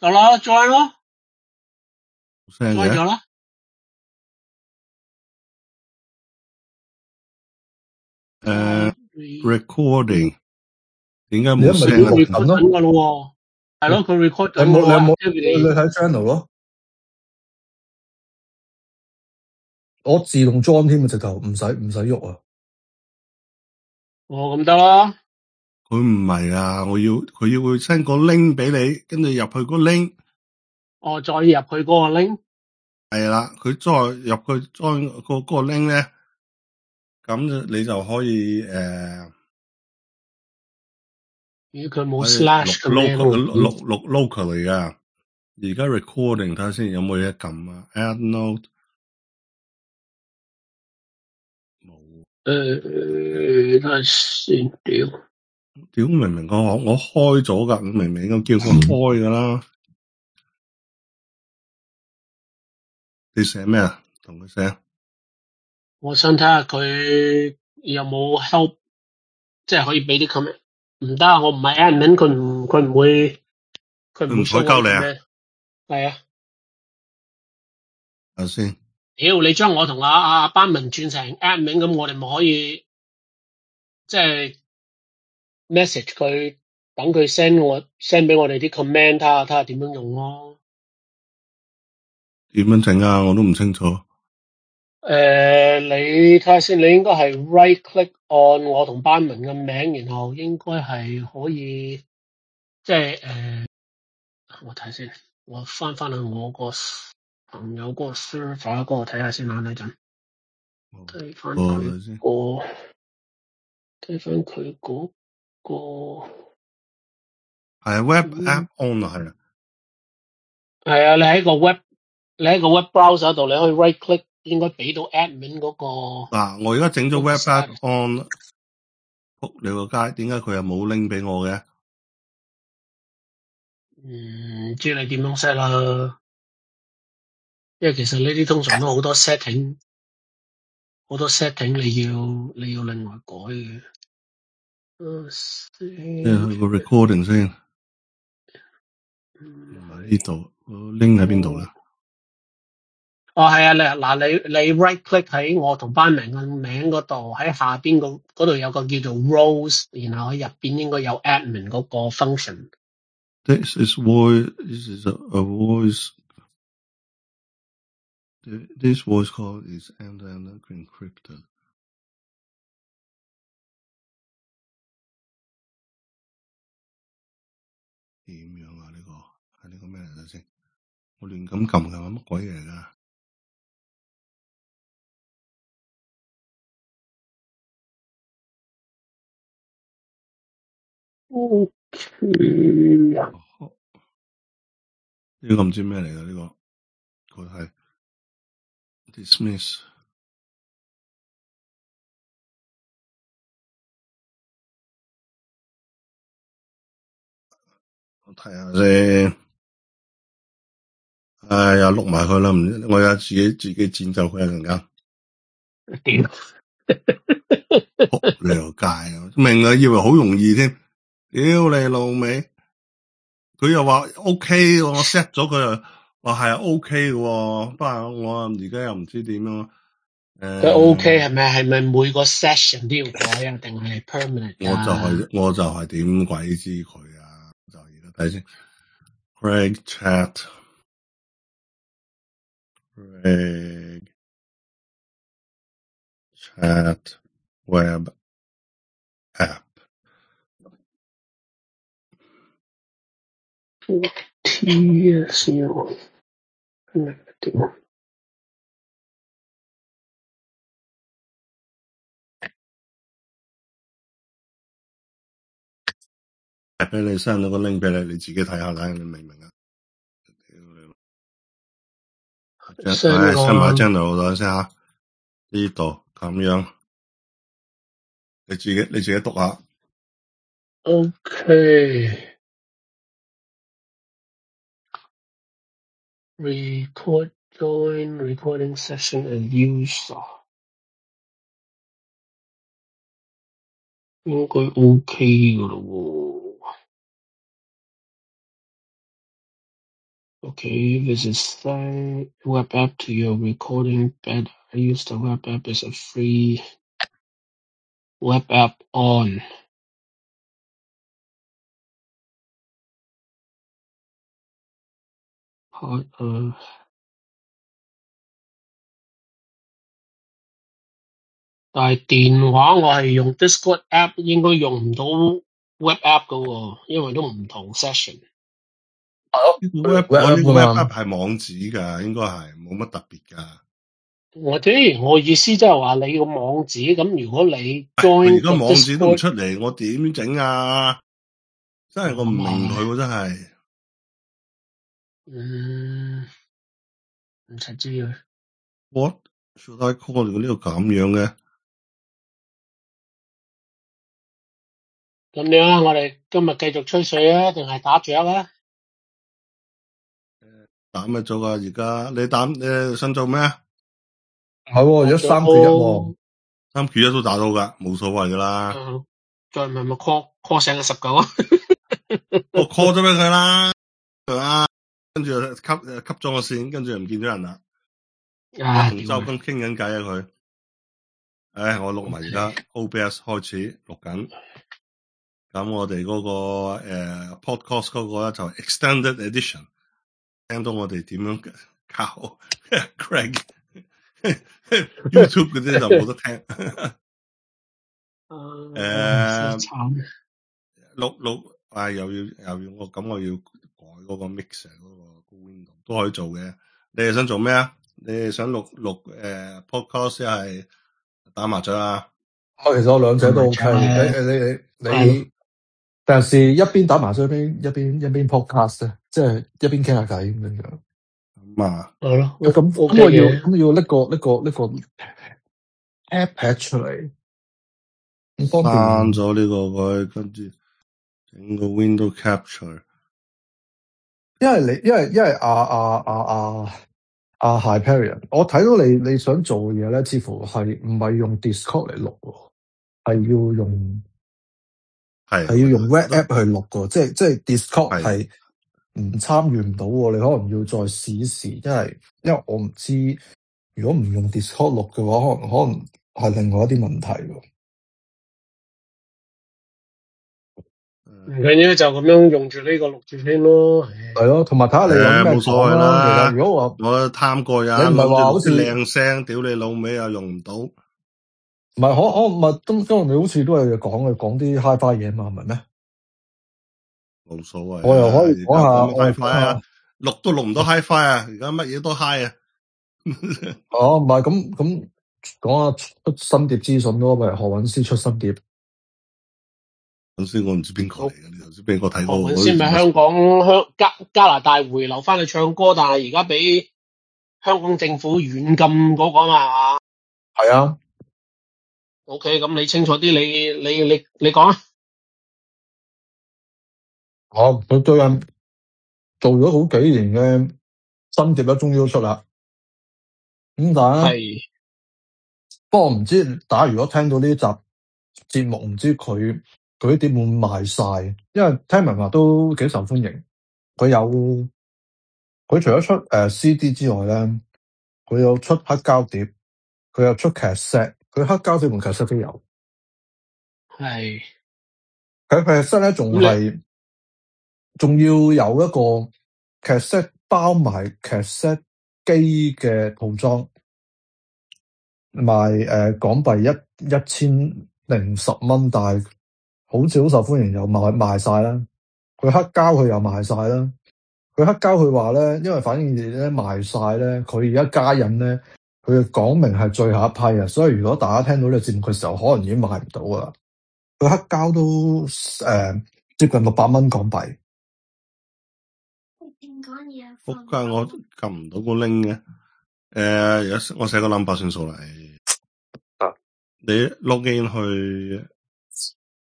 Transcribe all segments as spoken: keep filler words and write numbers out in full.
就啦 join 咯聲 ，join 咗嘅啦。 誒 Re- recording 點解你一咪冇聲啊？ 佢 record record 緊咯？ 緊噶咯喎，係咯，佢 record 你緊噶咯冇你有冇你 ，activity。 睇 channel 咯？我自動裝添啊，直頭唔使唔使喐啊！ 哦，咁得啦。 佢唔係啊，我要佢要會 send 個 link 俾你，跟住入去個 link 哦，再入去嗰個 link。 係啦，佢再入去 join 個嗰個 link 咧，咁就你就可以誒。 咦，佢冇可以 slash 錄嘅咩？ local 錄錄 local 嚟噶。而家 recording 睇下先有冇嘢撳啊 ？Add note 冇。 誒，睇下先，屌屌明明我我開咗噶，明明我叫佢開噶啦。你寫咩啊？同佢寫。 我想睇下佢有冇 help，即係可以俾啲 comment。唔得，我唔係 admin，佢唔佢唔會佢唔會佢唔 show 睬我啲鳩你啊？ comment。係啊， 睇下先。 屌你將我同阿阿班文轉成 admin，咁我哋咪可以即係 message 佢，等佢 send 我 send 俾我哋啲 comment，睇下睇下點樣用咯。 點樣整啊？我都唔清楚。 誒、呃，你睇下先，你應該係 right click on 我同班文嘅名，然後應該係可以即係誒、呃，我睇先，我翻翻去我個朋友嗰個 server 嗰個睇下先啦，等陣睇翻佢先。 個睇翻佢嗰個係 web 嗯 app on 啊，係啊。 係啊，你喺個 web 你喺個 web browser 度，你可以 right click，應該俾到 admin 嗰、個嗱，我而家整咗嗰個 web app status。 on，仆你個街，點解佢又冇拎俾我嘅？ 嗯，唔知你點樣 set 啦，因為其實呢啲通常都好多 setting，好多 setting 你要你要另外改嘅。嗯， 即係去個 recording 先，唔係呢度，拎喺邊度咧？ 哦，係啊，你嗱你你 right click 喺我同班名嘅名嗰度，喺下邊個嗰度有個叫做 roles，然後喺入邊應該有 admin 嗰個 function。 This is voice. This is a, a voice. This voice call is end-to-end encrypted. 點樣啊？呢個係呢個咩嚟嘅先？我亂咁撳嘅話，乜鬼嘢嚟㗎？ O K， 呢個唔知咩嚟㗎？呢個佢係 dismiss。我睇下先。哎呀，錄埋佢啦，唔，我有自己自己剪走佢一陣間。 屌， 仆你條街啊！明啊，以為好容易添。屌你老味！佢又話 OK，我 set 咗佢又話係 OK 嘅，不過我而家又唔知點樣。誒， 佢 OK 係咪係咪每個 session 都要改啊？定係 permanent 我就係、是、 啊？ 我就係點鬼知佢啊？就而家睇先 ，Craig Chat，Craig Chat Web App。 T 啊，先喎，屌！ 俾你 send 到個 link 俾你，你自己睇下睇，你明唔明啊？將 send 唉 send 埋個 channel 度先下，呢度咁樣，你自己你自己讀下。 OK。Record join recording session as user， 應該 OK 噶咯喎。 Okay, visit site web app to your recording better. Use the web app as a free web app on.開誒，但係電話我係用 Discord app，應該用唔到 web app 噶喎，因為都唔同 session。 呢個 web 我 web 呢 app 個噶 web 嘛 app 係網址㗎，應該係冇乜特別㗎。 我知，我意思即係話你個網址咁，如果你佢而 join 個家網址都唔 Discord， 出嚟，我點整啊？真係我唔明佢喎，真係。 嗯，唔使知佢。 What should I call 呢個咁樣嘅？ 咁樣啊，我哋今日繼續吹水啊，定係打雀啊？ 打咩做啊？而家你打你想做咩啊？ 係喎，而家三缺一喎， 三缺一都打到㗎，冇所謂㗎啦。 嗯，再唔係咪 call call 醒個十九啊？ 我 call 咗俾佢啦，係嘛？跟住就吸誒吸咗我線，跟住就唔見咗人啦。 啊， 同周斌傾緊偈啊佢。唉，我錄埋而家 O B S 開始錄緊。咁我哋嗰、那個誒、呃、podcast 嗰個咧就 extended edition， 聽到我哋點樣搞 Craig YouTube 嗰啲就冇得聽。誒、呃，錄錄啊，又要又要我咁我要改嗰個 mixer 嗰個 window 都可以做嘅。你哋想做咩啊？你哋想錄錄誒、呃、podcast 係打麻雀啊？ 啊，其實我兩者都 OK。誒誒，你你你，但係一邊打麻雀一邊一邊一邊 podcast 咧，即係一邊傾下偈咁樣樣。 咁啊， 係咯， 咁咁 OK 我要嘅。 咁要拎個拎個拎個 iPad 出嚟，咁方便。 刪咗呢個佢，跟住整個 window capture。 因為你因為因為阿阿阿阿阿 Hyperion，我睇到你你想做嘅嘢咧，似乎係唔係用 Discord 嚟錄喎，係要用係要用 web app 去錄嘅，即係即係 Discord 係唔參與唔到喎，你可能要再試一試，因為因為我唔知如果唔用 Discord 錄嘅話，可能可能係另外一啲問題喎。 唔緊要，就咁樣用住呢個錄住先咯。 係咯，同埋睇下你有啲咩冇所謂講啦。其啦。 實如果話我貪過呀， 你唔係話好似靚聲，屌你老味又用唔到。 唔係可可唔係今今日你好似都係講嘅講啲 hi-fi 嘢嘛，係咪咩？ 冇所謂。 我又可以講下 hi-fi 啊，錄都錄唔到 hi-fi 啊，而家乜嘢都 hi 啊。 哦，唔係咁咁講下出新碟資訊咯，咪何韻詩出新碟。 頭先我唔知邊個嚟嘅，你頭先俾我睇過。 何韻詩咪香港香加加拿大回流翻去唱歌，但係而家俾香港政府軟禁嗰個嘛？ 係啊。 OK，咁你清楚啲，你你你你講啊。 哦，佢最近做咗好幾年嘅新碟咧，終於都出啦。咁但係咧，不過唔知大家如果聽到呢集節目，唔知佢佢啲碟會唔會賣晒？因為聽聞話都幾受歡迎。佢有佢除咗出誒、呃、C D 之外咧，佢有出黑膠碟，佢有出 cassette， 佢黑膠碟同 cassette 都有。 係佢 cassette 咧仲係仲要有一個 cassette 包埋 cassette 機嘅套裝，賣誒、呃、港幣一一千零十蚊，但係好似好受歡迎，又賣賣晒啦。佢黑膠佢又賣晒啦。佢黑膠佢話咧，因為反正咧賣晒咧，佢而家加印咧，佢講明係最後一批啊，所以如果大家聽到呢個節目嘅時候，可能已經賣唔到噶啦。佢黑膠都誒、呃、接近六百蚊港幣。 仆街，我撳唔到個 link 嘅。誒，有我寫個 number 算數啦。 啊， 你 log in 去七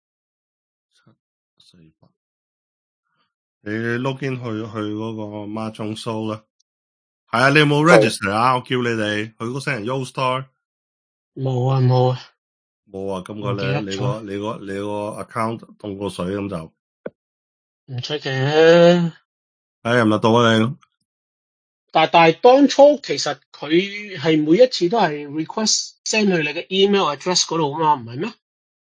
四八，你 log in 去去嗰個 Mahjong Show 啦。係啊，你有冇 register 啊？我叫你哋去嗰聲人 Ustar。 冇啊冇啊冇啊！咁個你你個你個你個 account 凍過水咁就唔出奇啊！ 哎，入唔入到啊你？ 但但係當初其實佢係每一次都係 request send 去你嘅 email address 嗰度啊嘛，唔係咩？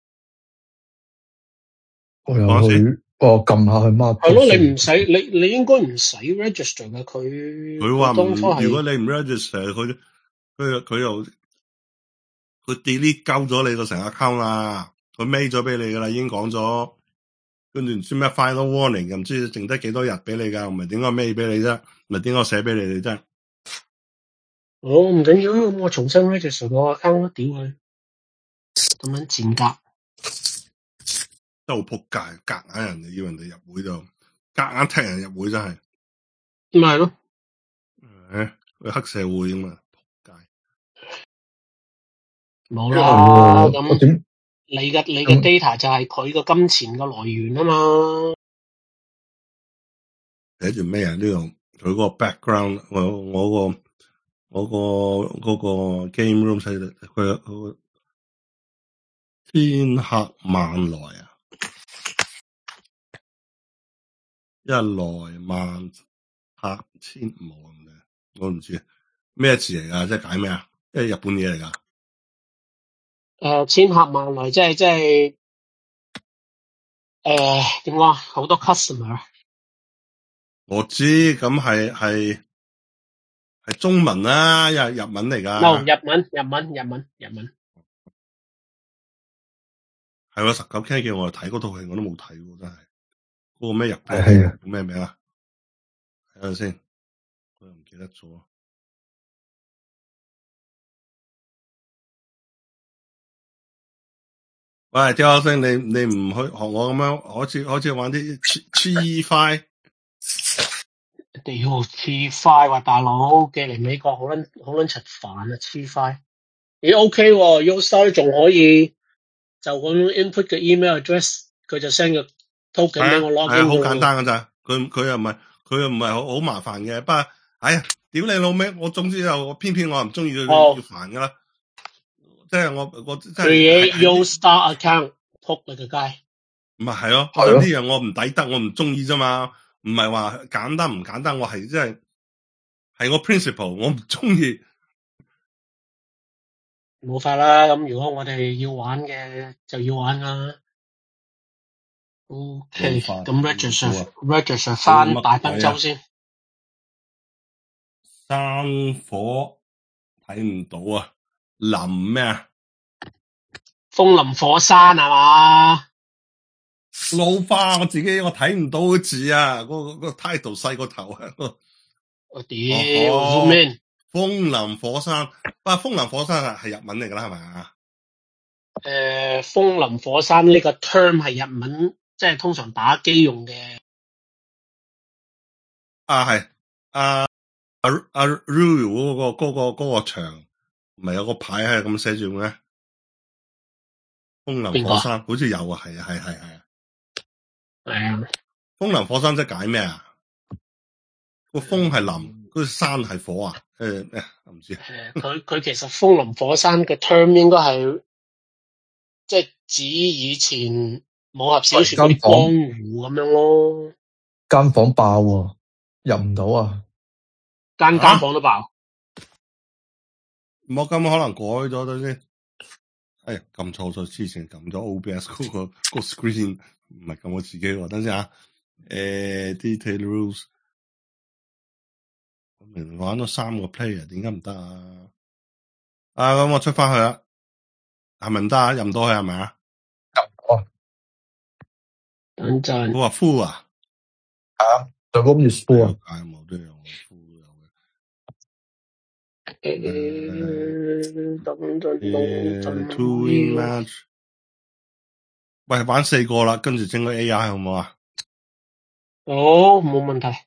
我又去，我撳下去 mark 係咯，你唔使你你應該唔使 register 嘅，佢佢話唔， 當初係如果你唔 register，佢佢佢又佢 delete 鳩咗你個成 account 啦，佢 mail 咗俾你噶啦，已經講咗，跟住唔知咩 final warning，又唔知剩低幾多日俾你噶，唔係點解 mail 俾你啫？唔係點解寫俾你哋啫？ 我唔緊要，咁我重新 register 個 account 咯，屌佢，咁樣賤格， 真係好仆街，夾硬人哋要人哋入會就夾硬踢人入會真係， 咪係咯， 誒，佢黑社會啊嘛，仆街。 冇啦，咁點你嘅你嘅 data 就係佢個金錢嘅來源啊嘛。 寫住咩啊？呢度佢個 background，我我個我個嗰個 game room 細佢佢天客萬來啊，一來萬客千無咁嘅，我唔知咩字嚟噶，即係解咩啊？即係日本嘢嚟噶。 誒，千客萬來，即係即係誒點講？好多 customer。 我知，咁係係係中文啦，又係日文嚟噶。 no 日文日文日文日文。 係喎，十九 K 叫我睇嗰套戲，我都冇睇喎，真係。嗰個咩日本係啊？ 叫咩名啊？睇下先，我又唔記得咗。喂，張學生，你你唔去學我咁樣，好似好似玩啲黐塊。 屌黐快話大佬寄嚟美國好撚好撚柒煩啊黐快。咦 OK 喎 ，Ustar 仲可以就咁 input 嘅 email address，佢就 send 個 token 俾我 login 係啊，好㗎喎。 簡單噶咋，佢佢又唔係佢又唔係好好麻煩嘅，不過哎呀，屌你老味，我總之又偏偏我又唔中意佢要煩噶啦，即係我我即係 create Ustar account，撲你個街。 唔係係咯，我覺得呢樣我唔抵得，我唔中意啫嘛，唔係話簡單唔簡單，我係即係係我 principle，我唔中意。 冇法啦，咁如果我哋要玩嘅就要玩啦。OK，咁 register register 翻大賓州先。 山火睇唔到啊，林咩啊？ 風林火山係嘛？ 老花我自己我睇唔到個字啊，嗰、嗰個、嗰個 title 細個頭啊。 我屌 zoom in。 風林火山，啊，風林火山係日文嚟噶啦，係咪啊？ 誒、呃，風林火山呢個 term 係日文，即係通常打機用嘅。 啊，係啊，阿阿 Ruru 嗰個嗰、嗰個嗰、嗰個牆，唔係有個牌係咁寫住咩？風林火山好似有啊，係啊，係係係啊。 係啊。 風林火山即係解咩啊？個風係林，嗰個山係火啊？誒咩？我唔知。 誒，佢佢其實風林火山嘅 term 應該係即係指以前武俠小說嗰啲江湖咁樣咯。 間房爆喎，入唔到啊！ 間間房都爆。 我咁可能改咗咗先。哎呀，撳錯咗，之前撳咗 O B S 嗰、嗰個、嗰個 screen， 唔係撳我自己喎。等陣啊，誒、呃、detail rules， 我明玩咗三個 player， 點解唔得啊？啊，咁我出翻去啦，係咪唔得啊？入唔到去係咪啊？ 入啊！ 等陣。 我話 full 啊？ 係啊 ，the room is full 啊。 係冇都有 full 有嘅。 誒，等陣誒 two win match。喂，玩四個啦，跟住整個 A I 好唔好啊？ 好，冇問題。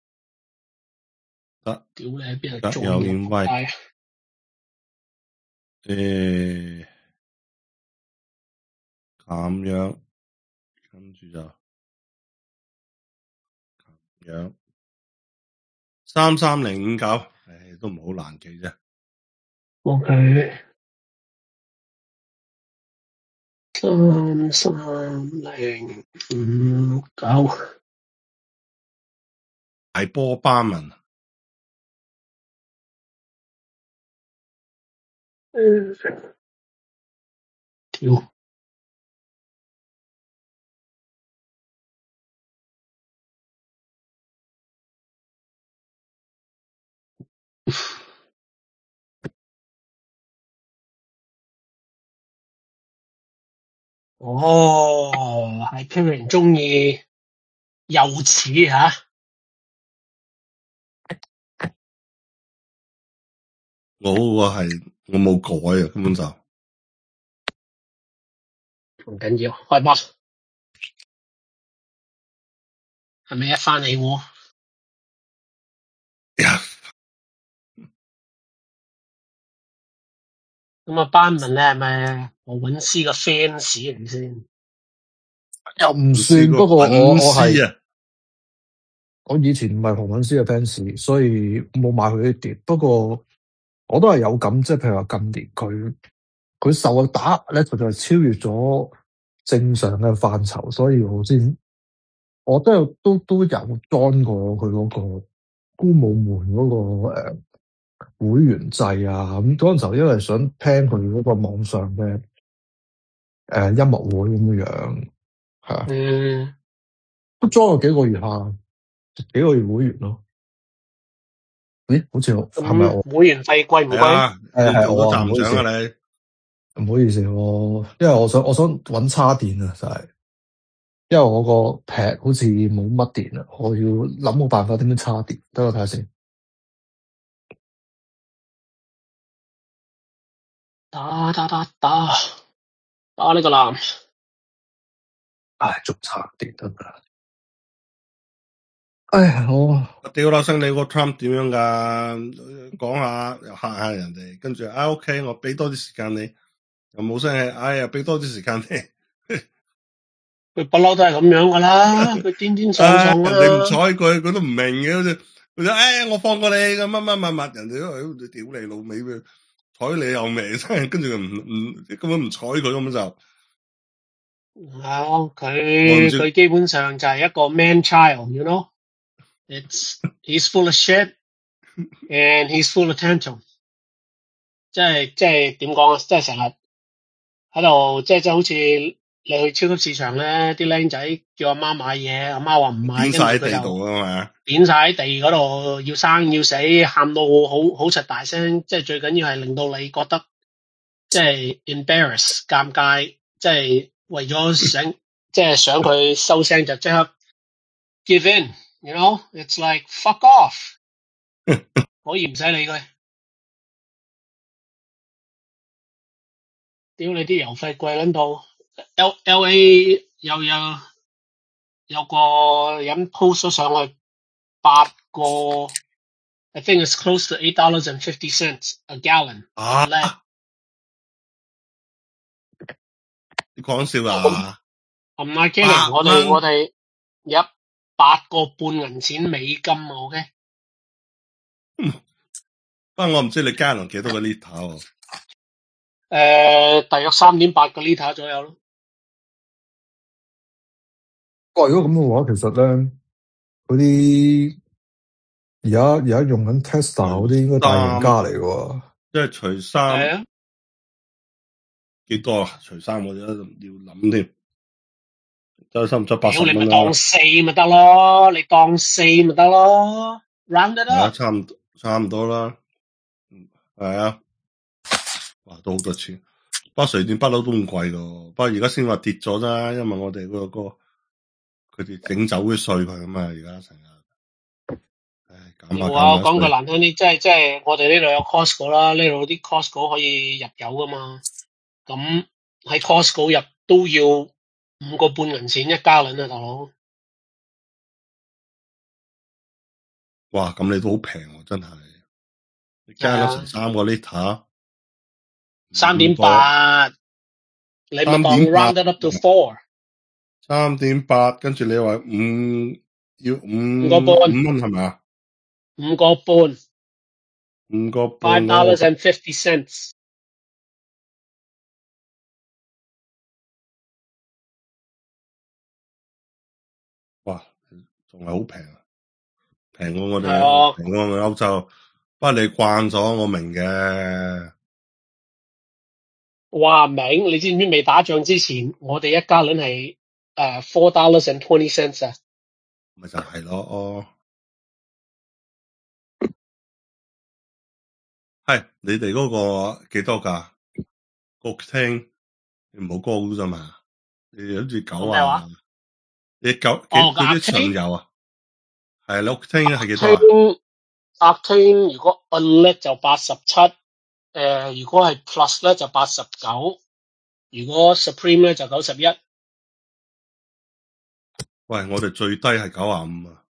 得。 屌你喺邊度做有 invite。誒，咁樣，跟住就咁樣，三三零五九，誒，都唔係好難記啫。 OK。三三零五九。 係波巴文。 嗯，屌！哦，係 Kieran 中意幼齒吓， 我嗰個係我冇改啊，根本就唔緊要，開波係咪一翻起喎？咁啊，班文咧係咪何韻詩嘅 fans 嚟先？ 又唔算，不過我我係啊， 我以前唔係何韻詩嘅 fans，所以冇買佢啲碟。不過我都係有感，即係譬如話近年佢佢受嘅打壓咧，實在係超越咗正常嘅範疇，所以我先我都有都都有 join 過佢嗰個姑母們嗰、嗰個誒、呃、會員制啊。咁嗰陣時候因為想聽佢嗰個網上嘅誒、呃、音樂會咁樣係啊， 嗯， 都 join 咗幾個月下。幾個月會員咯？咦，好似係咪我？ 咁會員費貴唔貴？ 啊， 誒係我啊， 你做咗站唔好意思長啊你， 唔好意思，我因為我想我想揾叉電啊，就係因為我個 pad 好似冇乜電啊，我要諗個辦法點樣叉電，等我睇下先。 打打打打打呢個男， 唉，仲叉電得唔得？唉，我我屌啦聲，你個 Trump 點樣噶？講下又嚇下人哋，跟住啊 OK，我俾多啲時間你，又冇聲氣，哎呀俾多啲時間你。 佢不嬲都係咁樣噶啦，佢癲癲喪喪啊！ 人哋唔睬佢，佢都唔明嘅，好似佢就誒我放過你咁乜乜乜乜，人哋都係屌你老味嘅，睬你又未，真係跟住佢唔唔根本唔睬佢咁就。 係佢佢基本上就係一個 man child，you know，it's he's full of shit and he's full of tantrum，即係即係點講啊？即係成日喺度，即係即係好似你去超級市場咧，啲僆仔叫阿媽買嘢，阿媽話唔買，跟住佢就度啊嘛， 扁晒喺地嗰度，要生要死，喊到好好實大聲，即係最緊要係令到你覺得即係 embarrass 尷尬，即係為咗想即係想佢收聲就即刻 give in，you know，it's like fuck off， 可以唔使理佢。屌你啲郵費貴撚到 L L A 又有有個人 post 咗上去八個 I think it's close to eight dollars and fifty cents a gallon 啊 lead。 你講笑啊 I'm not kidding，我哋我哋一八個半銀錢美金啊 ，OK。 不過我唔知你加侖幾多個 liter 喎。 誒，大約三點八個 liter 左右咯。 哇！如果咁嘅話，其實咧嗰啲而家而家用緊 Tesla 嗰啲應該大贏家嚟喎。 即係除三係啊， 幾多啊？除三我哋要諗添，周收唔收八十屌你咪蚊啦？ 當四咪得咯，你當四咪得咯 ，round it 係啊， up。 差唔多差唔多啦。係啊，哇，都好多錢。不過瑞典不嬲都咁貴噶，不過而家先話跌咗咋，因為我哋嗰個佢哋整走啲稅佢啊嘛，而家成日。唉，減下減哇！我下講句難聽啲，即係即係我哋呢度有 Costco 啦，呢度啲 Costco 可以入油噶嘛。咁喺 Costco 入都要五個半銀錢一加侖啊，大佬。 哇，咁你都好平喎，真係。你加咗成三個 liter， 三點八，你咪當 round it up to four。 三點八，跟住你話五要五五個半， 五蚊係咪啊？ 五個半， 五個半 five dollars and fifty cents。 哇，仲係好平啊！平過我哋， 係啊， 平過我哋歐洲。不過你慣咗，我明嘅。 哇，明，你知唔知未打仗之前，我哋一加侖係誒 four dollars and twenty cents 啊？ 咪就係咯，哦，係你哋嗰個幾多㗎？個廳唔好高啫嘛，你哋好似九啊， 個咩話？ 你九幾哦，個嗰啲長 octane 油啊？係你屋廳係幾多啊？ octane octane 如果 unleaded 就八十七，誒如果係 plus 咧就八十九，如果 supreme 咧就九十一。 喂，我哋最低係九啊五啊！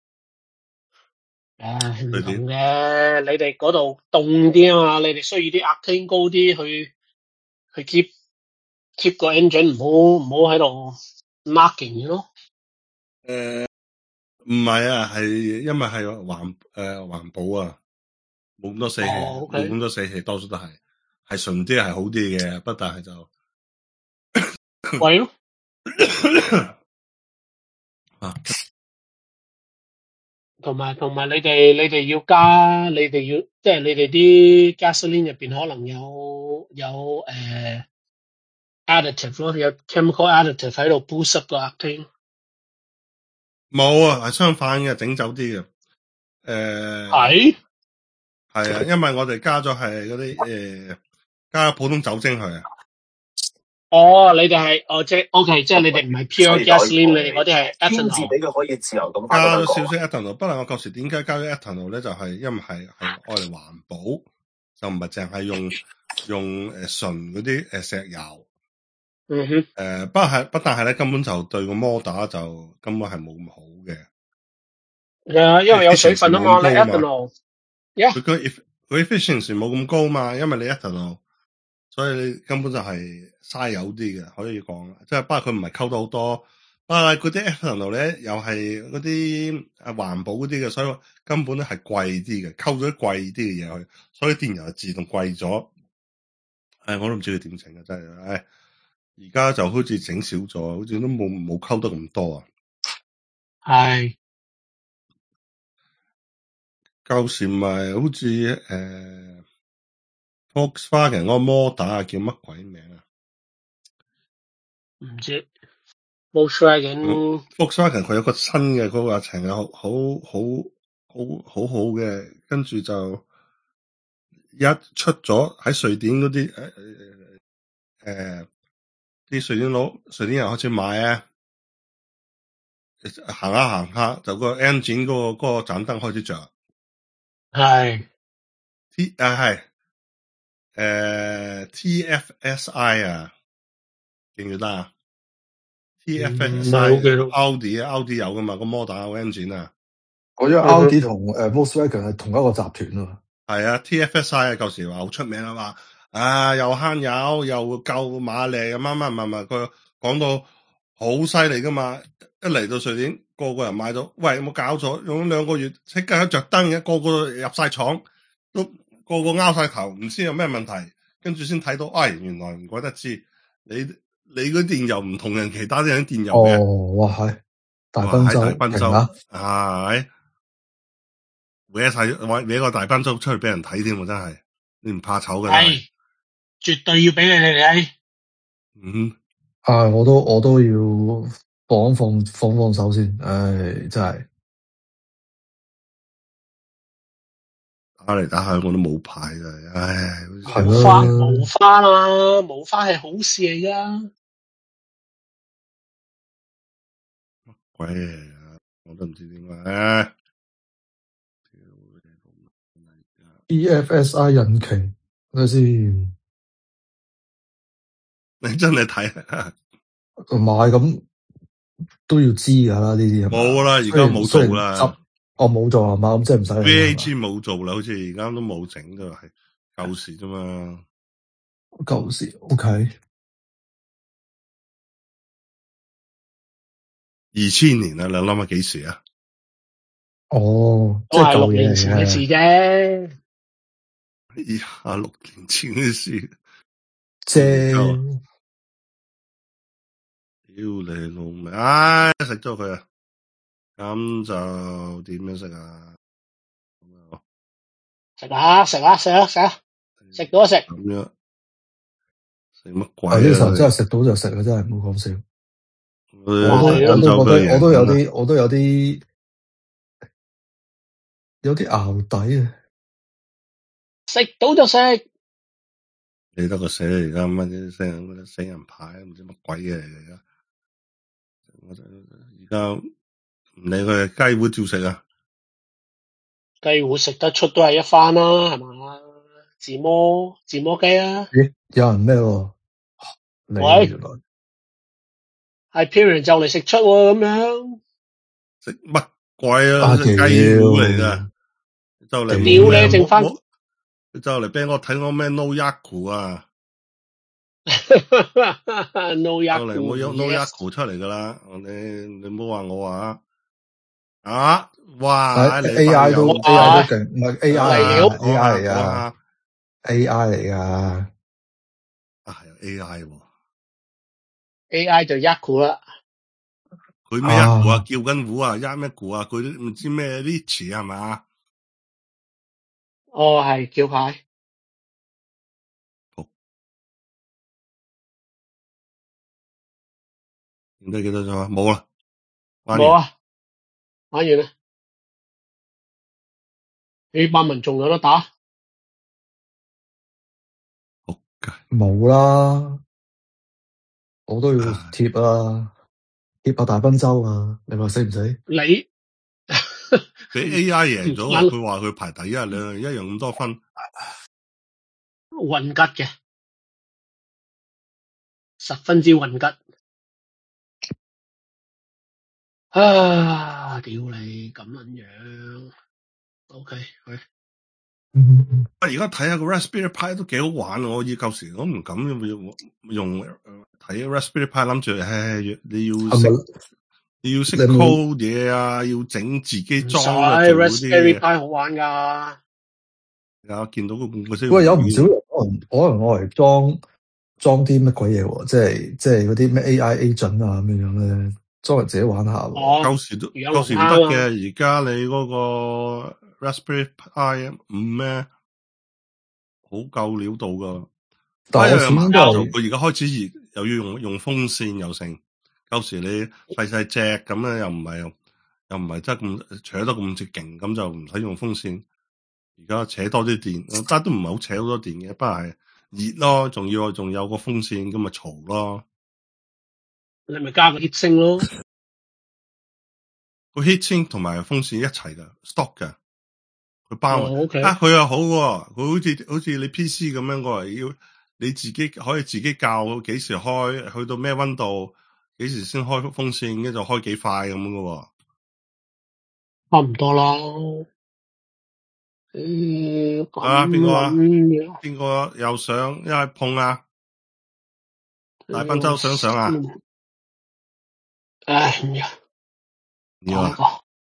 唉，唔對啲同嘅，你哋嗰度凍啲啊嘛，你哋需要啲 octane 高啲去去 keep keep 個 engine 唔好唔好喺度 knocking 咯。 誒唔係啊，係因為係環誒環保啊，冇咁多死氣， 哦冇咁 ，OK， 多死氣，多數都係係純啲係好啲嘅，不但係就貴咯。 啊， 同埋同埋，你哋你哋要加，你哋要即係你哋啲 gasoline 入邊可能有有誒、呃、additive 咯，有 chemical additive 喺度 boost up 個 octane。 冇啊，係相反嘅，整走啲嘅。誒係係啊，因為我哋加咗係嗰啲誒加普通酒精去啊。 哦，你哋係哦即係 OK，即係你哋唔係 pure gasoline，你哋嗰啲係 ethanol。 俾佢可以自由咁加咗少少 ethanol，不過我舊時點解加咗 ethanol 咧？就係、是、因為係係愛嚟環保，就唔係淨係用用誒純嗰啲誒石油。 嗯哼。 誒、呃，不係不但係咧，根本就對個摩打就根本係冇咁好嘅。 係啊，因為有水分啊嘛，你 ethanol。 佢個佢 efficiency 冇咁高嘛，因為你 ethanol，所以你根本就係嘥油啲嘅，可以講。即係不過佢唔係溝到好多，啊嗰啲 ethanol 咧又係嗰啲啊環保嗰啲嘅，所以根本咧係貴啲嘅，溝咗啲貴啲嘅嘢去，所以電油就自動貴咗。誒，我都唔知佢點整嘅，真係，誒，而家就好似整少咗，好似都冇冇溝得咁多啊。 係。 舊時咪好似誒 Volkswagen 嗰個摩打叫乜鬼名啊？ 唔知 Volkswagen。 Volkswagen 佢有個新嘅嗰個程係好好好好好好嘅，跟住就一出咗喺瑞典嗰啲誒誒啲瑞典佬瑞典人開始買啊，行下行下就個 engine 嗰個嗰個盞燈開始着。 係 T 啊係誒 T F S I 啊，記唔記得啊？T F S I 奧迪啊，奧迪有噶嘛個摩打個 engine 啊。 我因為奧迪同誒 Volkswagen 係同一個集團啊。 係啊 ，T F S I 啊，舊時話好出名啊嘛，啊又慳油又夠馬力，咁啱啱慢慢佢講到好犀利噶嘛，一嚟到瑞典，個個人買咗，喂有冇搞錯？用咗兩個月，即刻一着燈嘅，個個入晒廠，都個個拗晒頭，唔知有咩問題，跟住先睇到，哎原來唔怪得知，你你嗰電油唔同人其他啲人電油嘅。 哦，哇係大賓州， 喺大賓州啊， 係。搲晒搲個大賓州出去俾人睇添喎，真係你唔怕醜嘅。 係絕對要俾你哋睇。 嗯， 啊，我都我都要放放放放手先，唉，真係打嚟打去我都冇牌嘅，唉， 冇花冇花啦，冇花係好事嚟噶。 乜鬼嘢啊？我都唔知點解。 E F S I 引擎，睇下先。 你真係睇唔係咁都要知㗎啦，呢啲係冇啦，而家冇做啦。 我冇做係嘛？咁即係唔使。 V A G 冇做啦，好似而家都冇整都係舊時啫嘛。 舊時 OK。 二千年啊，你諗下幾時啊？ 哦，即係六年前嘅事啫。 廿六年前嘅事。 啫。 屌你老味，唉，食咗佢啊！咁就點樣食啊？ 食啊食啊食啊食啊食咗食。 咁樣食乜鬼啊？ 呢時候真係食到就食啊，真係唔好講笑。 我都我都覺得我都有啲啲我都有啲有啲淆底啊！ 食到就食， 你得個死而家乜啲死人死人牌唔知乜鬼嘢嚟嘅。而家而家唔理佢雞會照食啊！ 雞會食得出都係一番啦，係嘛？自摸自摸雞啊！ 咦，有人咩喎？你喂原來係 Period 就嚟食出喎，咁樣食乜鬼啊？ 啊雞糊嚟噶，就嚟屌你剩翻就嚟俾我睇我咩 No Yaku 啊 ！No 就嚟 Yaku 冇 No Yaku 出嚟噶啦！你你唔好話我話啊！哇！你 A I 都 A I 都勁，唔係 A I 嚟噶 ，A I 嚟噶 ，A I 嚟噶。 啊係 A I 喎 ，A I 就 Yaku 啦。 佢咩 Yaku 啊？叫緊糊啊！Yaku 啊！佢都唔知咩 Rich 係嘛？ 哦，係叫牌。 唔知幾多咗啊？冇啦， 冇啊，玩完啦。你班民仲有得打？ 冇啦，我都要貼啊，貼下大賓州啊，你話死唔死？ 你俾 A I 贏咗啊！佢話佢排第一，兩樣一樣咁多分， 混吉嘅，十分之混吉。啊！屌你咁撚樣 ，OK 去。 嗯， 而家睇下個 Raspberry Pi 都幾好玩，我以舊時我唔敢用用睇 Raspberry Pi， 諗住誒你要識你要識 code 嘢啊，要整自己裝啊，做嗰啲嘢。 Raspberry Pi 好玩噶。 有見到個半個星。 喂，有唔少人可能可能我嚟裝裝啲乜鬼嘢喎，即係即係嗰啲咩 A I agent 啊咁樣樣咧，裝嚟自己玩下喎。 哦， 舊時都舊時唔得嘅，而家你嗰個 Raspberry Pi 五咩好夠料到噶。 但係我始終都係佢而家開始熱，又要用用風扇又成。舊時你細細隻咁咧，又唔係又唔係真係咁扯得咁直勁，咁就唔使用風扇。而家扯多啲電，但都唔係好扯好多電嘅，不過係熱咯，仲要仲有個風扇咁咪嘈咯。 你咪加個 heat 聲咯， 個 heat 聲同埋風扇一齊噶 stock 噶，佢包埋、 哦 okay. 啊佢又好喎，佢好似好似你 P C 咁樣過嚟，要你自己可以自己校幾時開，去到咩溫度，幾時先開風扇，跟住就開幾塊咁樣噶喎。 差唔多啦。誒， 啊邊個啊？邊個又上？一係碰啊！大賓州想上啊？ 唉，唔要。 要啊！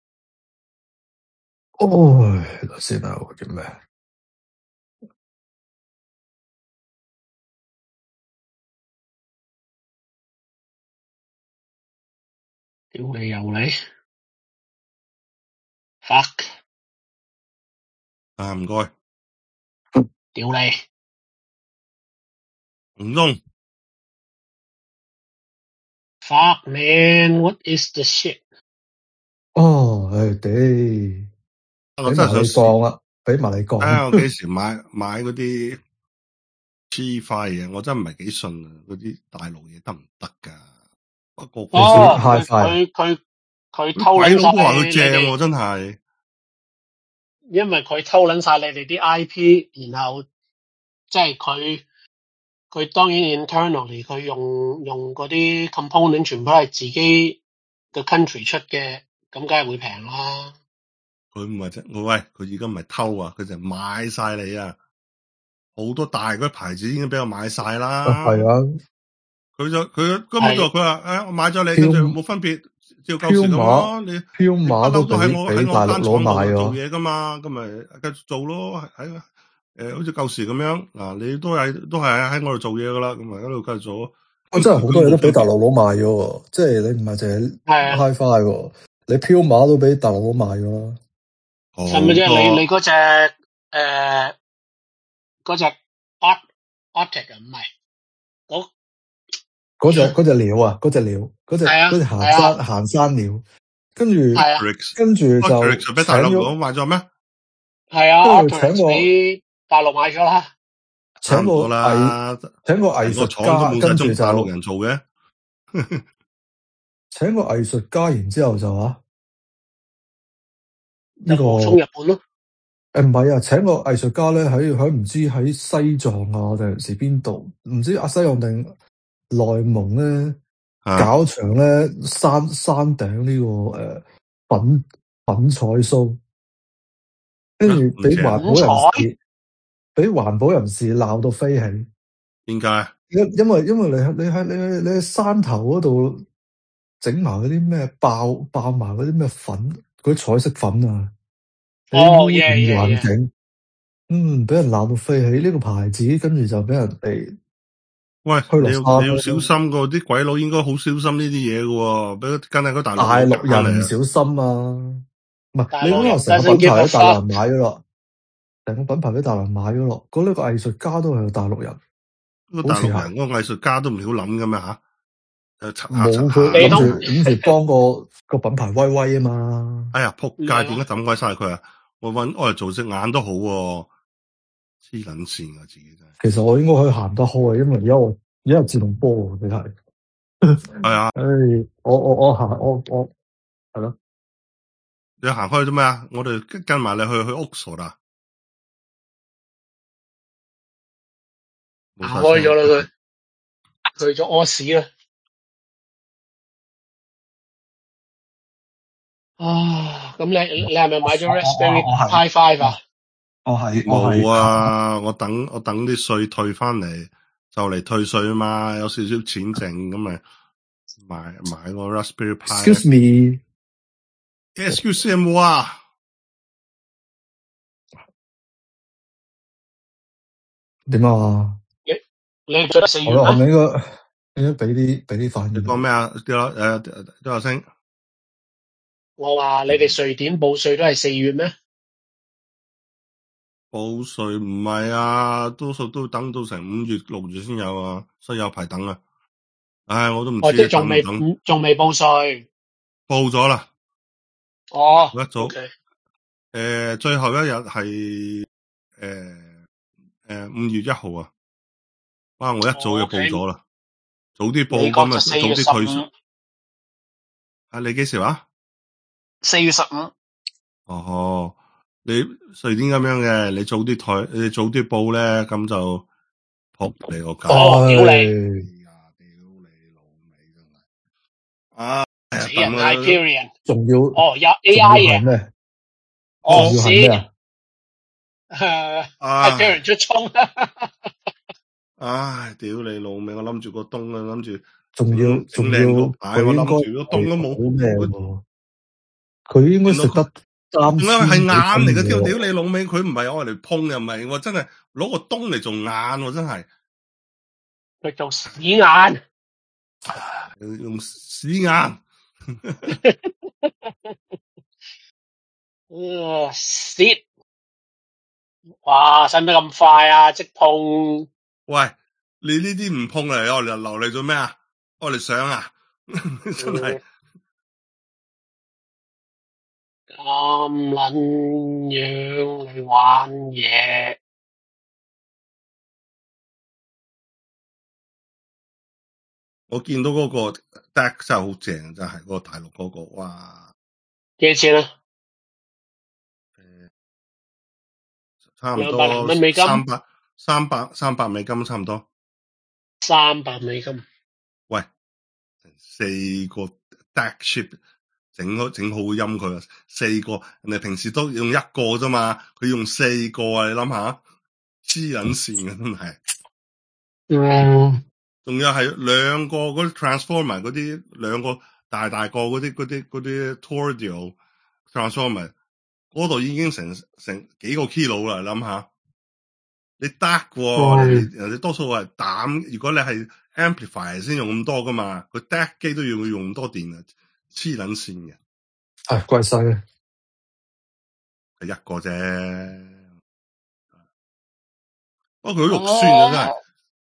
哦，睇先啊，我叫咩？ 屌你又你 ，fuck！ 啊唔該， 屌你， 唔通 fuck man，what is the shit？ 哦，唉屌， 我真係想講啊，俾埋你講。 啊，我幾時買買嗰啲 G 塊嘢？我真唔係幾信啊！嗰啲大陸嘢得唔得噶？不過哦，佢佢佢偷撚晒， 鬼佬都話佢正喎，真係。 因為佢偷撚晒你哋啲 I P， 然後即係佢佢當然 internally 佢用用嗰啲 component 全部都係自己嘅 country 出嘅，咁梗係會平啦。 佢唔係啫，我喂佢而家唔係偷啊，佢就買晒你啊！好多大嗰啲牌子已經俾我買晒啦。 係啊， 佢就佢根本就佢話誒，我買咗你，跟住冇分別，照舊時咁咯。你彪馬都喺我喺我單廠度做嘢噶嘛，咁咪繼續做咯。喺誒，好似舊時咁樣嗱，你都係都係喺我度做嘢噶啦，咁咪喺度繼續做。 我真係好多嘢都俾大陸佬賣咗，即係你唔係淨係 Hi-Fi 喎，你彪馬都俾大陸佬賣咗。 係咪啫？你你嗰隻誒嗰隻 Art Arctic 啊，唔係嗰嗰隻嗰隻鳥啊，嗰隻鳥，嗰隻嗰隻行山行山鳥，跟住跟住就俾大陸攞買咗咩？ 係啊， 跟住請個俾大陸買咗啦， 請個藝請個藝術家，跟住就大陸人做嘅， 請個藝術家，然之後就話呢、這個衝日本咯。 誒唔係啊，請個藝術家咧喺喺唔知喺西藏啊定係邊度，唔知阿西藏定內蒙咧、啊、搞場咧山山頂呢、這個誒、呃、粉粉彩 show，跟住俾環保人士俾環保人士鬧到飛起。 點解？ 因因為因為你喺你喺你喺你喺山頭嗰度整埋嗰啲咩爆爆埋嗰啲咩粉嗰啲彩色粉啊！ 哦， 耶耶環境，嗯，俾人鬧到飛起呢、這個牌子，跟住就俾人哋喂，你要你要小心個啲鬼佬應該好小心呢啲嘢嘅，俾跟喺嗰大陸大陸人唔小心啊！唔係你可能成個品牌喺大陸人買咗咯，成個品牌俾大陸人買咗咯。嗰、那、呢個藝術家都係大陸人， 個大陸人嗰個藝術家都唔曉諗嘅咩吓？ 冇佢諗住諗住幫個個品牌威威啊嘛！ 哎呀，仆街，點解抌鬼晒佢啊？我搵我嚟做隻眼都好、啊，黐撚線啊！自己真係。 其實我應該可以行得開，因為而家我而家有自動波啊！你睇， 係啊， 唉、哎，我我我行我我係咯， 你行開做咩啊？我哋跟埋你去去屋傻啦， 行開咗啦佢，去咗屙屎啦。啊，咁你你係咪買咗 Raspberry Pi Five 啊？ 我係冇啊！我等我等啲稅退翻嚟，就嚟退稅啊嘛，有少少錢剩咁咪買買個 Raspberry Pi。 Excuse me，Excuse me 啊？ 點啊？ 你你做得四月咩？ 我咪應該應該俾啲俾啲反應。 你講咩啊？啲誒都有聲。 我話你哋瑞典報稅都係四月咩？ 報稅唔係啊，多數都等到成五月六月先有啊，所以有排等啊。唉，我都唔知。 哦，即係仲未仲未報稅。 報咗啦。 哦。 一早。誒、 okay. 呃，最後一日係誒誒五月一號啊。哇！我一早就報咗啦、哦 okay，早啲報咁啊，早啲退稅。啊，你幾時話？ 四月十五。 哦，你瑞典咁樣嘅，你早啲退，你早啲報咧，咁就撲你個街。 哦，屌你！ 哎呀，屌你老味真係。啊， 死人 Hyperion， 仲要哦有 A I 嘅咩？ 哦死啊！ 誒 Hyperion 出衝。 唉，屌你老味！我諗住個東啊，諗住仲要仲要， 我諗住個東都冇咩喎？佢應該食得啱先。 係眼嚟嘅，屌屌你老味！佢唔係攞嚟碰又唔係，我真係攞個東嚟做眼，真係佢做屎眼， 用屎眼。 啊 shit！ 哇，使唔使咁快啊？即碰？ 喂，你呢啲唔碰嚟，我嚟留嚟做咩啊？我嚟上啊！真係咁撚樣嚟玩嘢。 我見到嗰個 deck 真係好正，真係嗰個大陸嗰個，哇！ 幾多錢啊？ 誒，差唔多兩百零蚊美金， 三百三百三百美金差唔多。 三百美金。 喂，四個 deck chip 整好整好音佢啊！四個人哋平時都用一個啫嘛，佢用四個啊！你諗下，黐撚線嘅真係。 嗯。 仲有係兩個嗰啲 transformer 嗰啲兩個大大個嗰啲嗰啲嗰啲 Tordio transformer 嗰度已經成成幾個 kilo 啦，你諗下，你得嘅喎，人哋人哋多數係膽，如果你係 amplifier 先用咁多噶嘛，佢 D A C 機都要用咁多電啊，黐撚線嘅。 係貴晒嘅， 係一個啫。不過佢好肉酸啊，真係。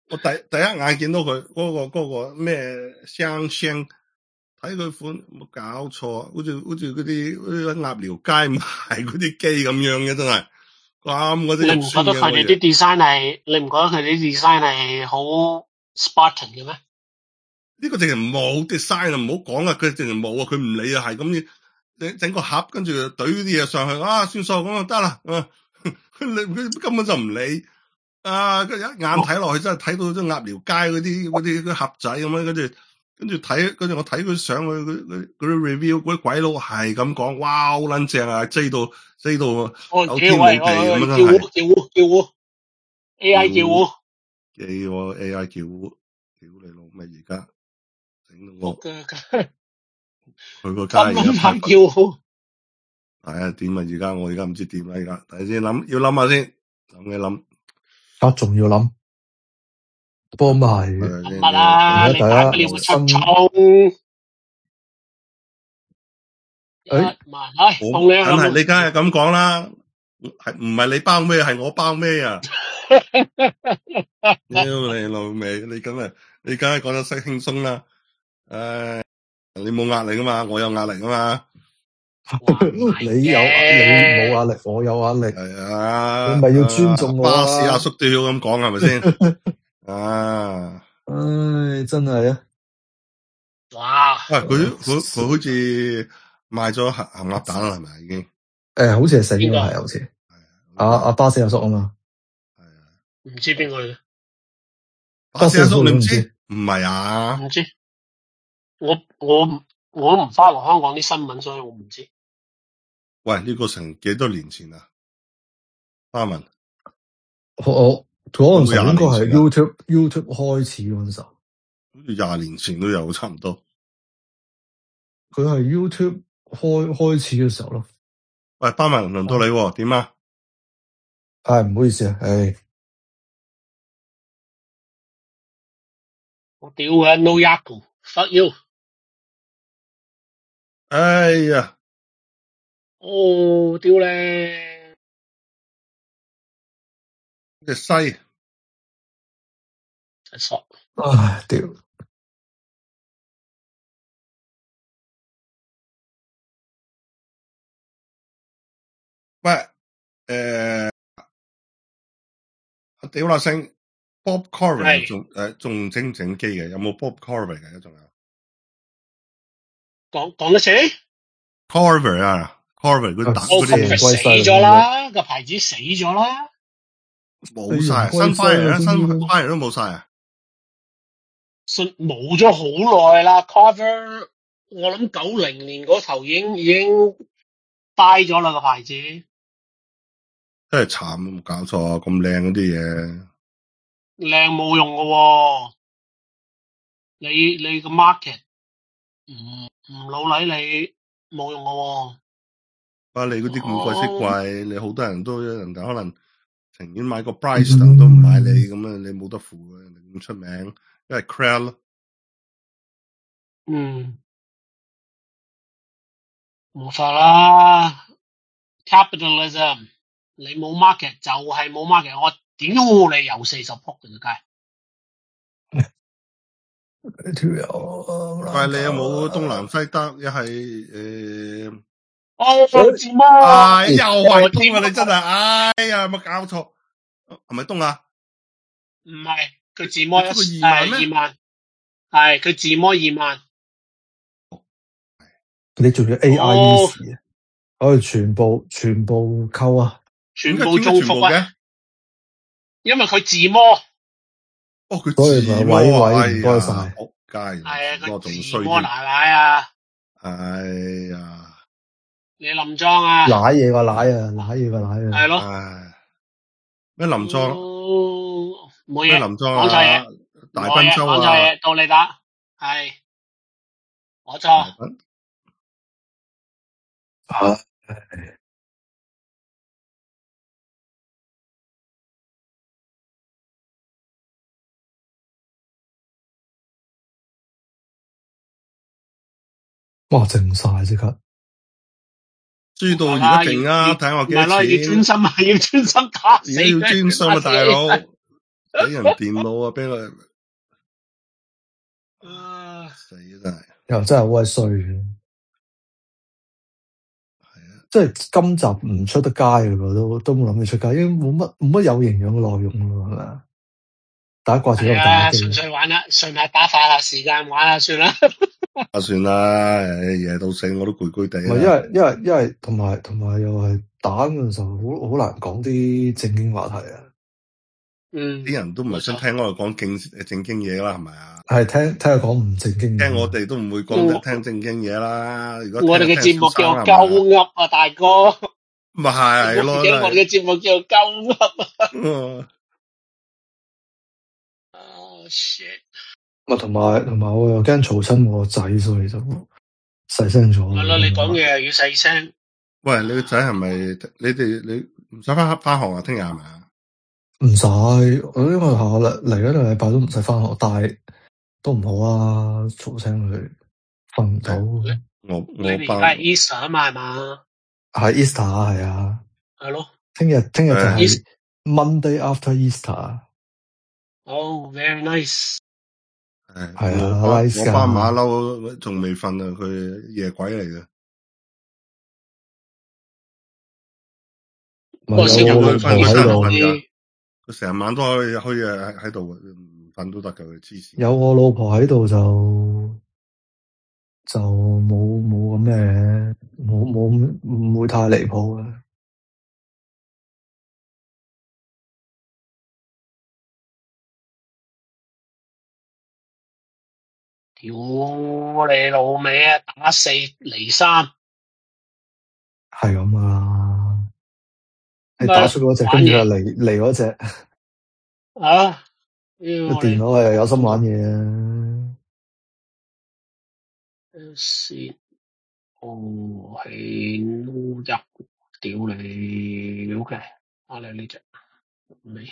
我第第一眼見到佢嗰、嗰個嗰、嗰個咩雙雙，睇佢款冇搞錯，好似好似嗰啲嗰啲鴨寮街賣嗰啲機咁樣嘅，真係啱嗰啲。 你唔覺得佢哋啲 design 係？你唔覺得佢哋啲 design 係好 Spartan 嘅咩？ 呢個淨係冇 design 啊，唔好講啊，佢淨係冇啊，佢唔理啊，係咁整整個盒，跟住懟啲嘢上去啊，算數咁就得啦。佢佢根本就唔理啊，一眼睇落去真係睇到啲鴨寮街嗰啲嗰啲盒仔咁樣，跟住跟住睇，跟住我睇佢上去嗰嗰啲 review，嗰啲鬼佬係咁講，哇好撚正啊，追到追到有天理地咁樣真係。 叫叫叫 A I 叫叫我 A I 叫屌你老味而家。我佢個街而家拍叫，係啊點啊而家我而家唔知點啦而家，睇先諗要諗下先，諗嘅諗， 啊仲要諗，不過咁係乜啦？你大不了個出重，誒，唉， 我梗係你梗係咁講啦，係唔係你包咩係我包咩啊？屌你老味，你梗係你梗係講得識輕鬆啦，唉。你冇壓力噶嘛，我有壓力噶嘛。 你有你冇壓力，我有壓力。 係啊， 你咪要尊重我啊。 巴士阿叔都要咁講，係咪先？啊， 唉，真係啊！ 哇！ 喂，佢佢佢好似賣咗鹹鹹鴨蛋啦，係咪已經？ 誒，好似係死咗，係好似。阿阿巴士阿叔啊嘛。 係啊。 唔知邊個嚟嘅？ 巴士阿叔你唔知？唔係啊？ 唔知。我我我都唔翻落香港啲新聞，所以我唔知。 喂，呢、這個成幾多年前啊？花文， 我嗰陣時應該係 YouTube YouTube 開始嗰陣時候， 好似廿年前都有差唔多。 佢係 YouTube 開開始嘅時候咯。 喂，花文輪到你點啊？ 唉，唔好意思啊，唉， 我屌佢 No Yaku，fuck you。 哎呀！ 哦，屌咧！ 隻西真傻！ 唉，屌！ 喂，誒，屌啦星 Bob Corvin 仲誒仲整唔整機嘅？有冇 Bob Corvin 嘅？仲有講講得死 Corvin 啊 ，Corvin 佢打嗰啲死咗啦，個牌子死咗啦， 冇晒，新翻嚟啦，新翻嚟都冇晒啊！ 信冇咗好耐啦 ，Cover 我諗九零年嗰頭已經已經低咗啦個牌子， 真係慘，冇搞錯啊！咁靚嗰啲嘢， 靚冇用噶喎，你你個 market 唔唔老禮你冇用噶喎。 啊！你嗰啲咁貴色貴，你好多人都人哋可能情願買個 Bryston 都唔買你咁啊！你冇得負嘅，人哋咁出名，因為 crowd 咯。 嗯，冇錯啦 ，capitalism， 你冇 market 就係冇 market， 我屌你有四十仆嘅街。 條友， 但係你有冇東南西北？一係誒， 哦，自摸， 唉，又係東啊！你真係，哎呀，有冇搞錯？係咪東啊？ 唔係，佢自摸一誒二萬，係佢自摸二萬。 你仲要 A I 意思啊？可以全部全部扣啊！ 全部中伏啊！因為佢自摸。 哦，佢自摸啊！ 唔該晒， 仆街， 係啊，佢仲衰自摸奶奶啊！ 哎呀， 你林莊啊？ 奶嘢個奶啊，奶嘢個奶啊！ 係咯。 咩林莊？ 冇嘢。 咩林莊講錯嘢。 大賓州啊！ 講錯嘢，到你打。係。我錯。 唉。哇！靜晒即刻， 輸到而家勁啊！睇我幾多錢？ 係咯，要專心啊，要專心打死佢。 要專心啊，大佬！ 睇人電腦啊，俾佢啊死真係， 又真係好鬼衰嘅。 係啊， 即係今集唔出得街嘅，都都冇諗住出街，因為冇乜冇乜有營養嘅內容咯，係咪啊？大家掛住喺度打機， 純粹玩啦，順下打發下時間玩下算啦。 啊算啦，夜到死我都攰攰地唔係因為因為因為同埋同埋又係打嘅時候，好好難講啲正經話題啊。 嗯， 啲人都唔係想聽我哋講正正經嘢啦，係咪啊？ 係聽聽佢講唔正經嘢， 聽我哋都唔會講得聽正經嘢啦。如果我哋嘅節目叫鳩噏啊，大哥。 咪係咯， 我哋嘅節目叫鳩噏啊。Oh shit！ 咪同埋同埋我又驚嘈親我個仔，所以就細聲咗。 係咯，你講嘢又要細聲。 喂，你個仔係咪？你哋你唔使翻翻學啊？聽日係咪啊？唔使，我因為下嚟嚟一個禮拜都唔使翻學，但係都唔好啊，嘈醒佢瞓唔到。 我我你哋而家係 Easter 啊嘛，係嘛？ 係 Easter 係啊。 係咯。 聽日聽日就係 Monday after Easter。 Oh, very nice。 係啊， 我 nice 我班馬騮仲未瞓啊，佢夜鬼嚟嘅。 我小朋友老婆喺度， 佢成晚都可以可以喺喺度，唔瞓都得噶，佢黐線。有我老婆喺度就就冇冇咁咩，冇冇唔會太離譜嘅。 屌你老味啊！打四離三， 係咁啊！你打出嗰隻，跟住又離離嗰隻啊！個電腦係有心玩嘢啊！ 先，哦係撈入，屌你 ！OK，我嚟呢隻未？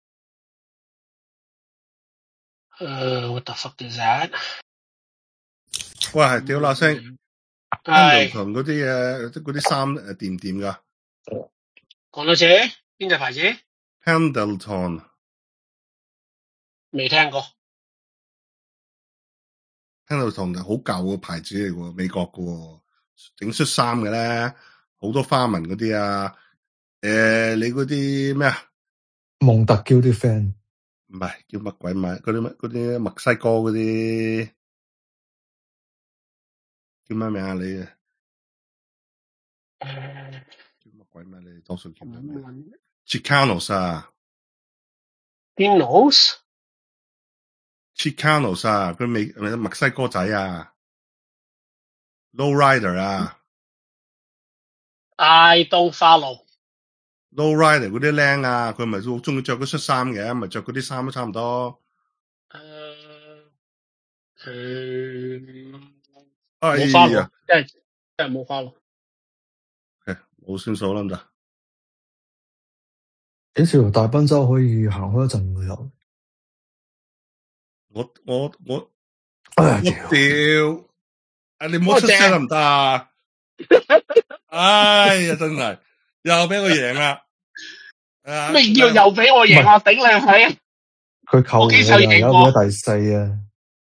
誒，what the fuck is that？ 喂，係屌那聲 Pendleton 嗰啲嘢，即嗰啲衫誒掂唔掂噶？ 講多次，邊隻牌子 ？Pendleton 未聽過。 Pendleton 好舊嘅牌子嚟喎，美國嘅喎，整恤衫嘅咧，好多花紋嗰啲啊。誒、呃，你嗰啲咩啊？ 蒙特叫啲 friend， 唔係叫乜鬼名？嗰啲乜嗰啲墨西哥嗰啲叫咩名啊？你誒叫乜鬼名？你多數叫咩名 ？Chicanos 啊 Chicanos Chicanos 啊，佢美墨西哥仔啊 ，Low Rider 啊 ，I don't follow。 Low Rider 嗰啲靚啊，佢咪好中意着嗰恤衫嘅，咪着嗰啲衫都差唔多。 誒，佢冇花咯，即係即係冇花咯。 冇算數啦，咁就幾時條大賓州可以行開一陣會有？ 我我我我屌！啊你唔好出聲得唔得啊？哎呀，真係又俾我贏啦！ 咩叫又俾我贏啊？頂你肺！ 佢扣我又有咗第四啊！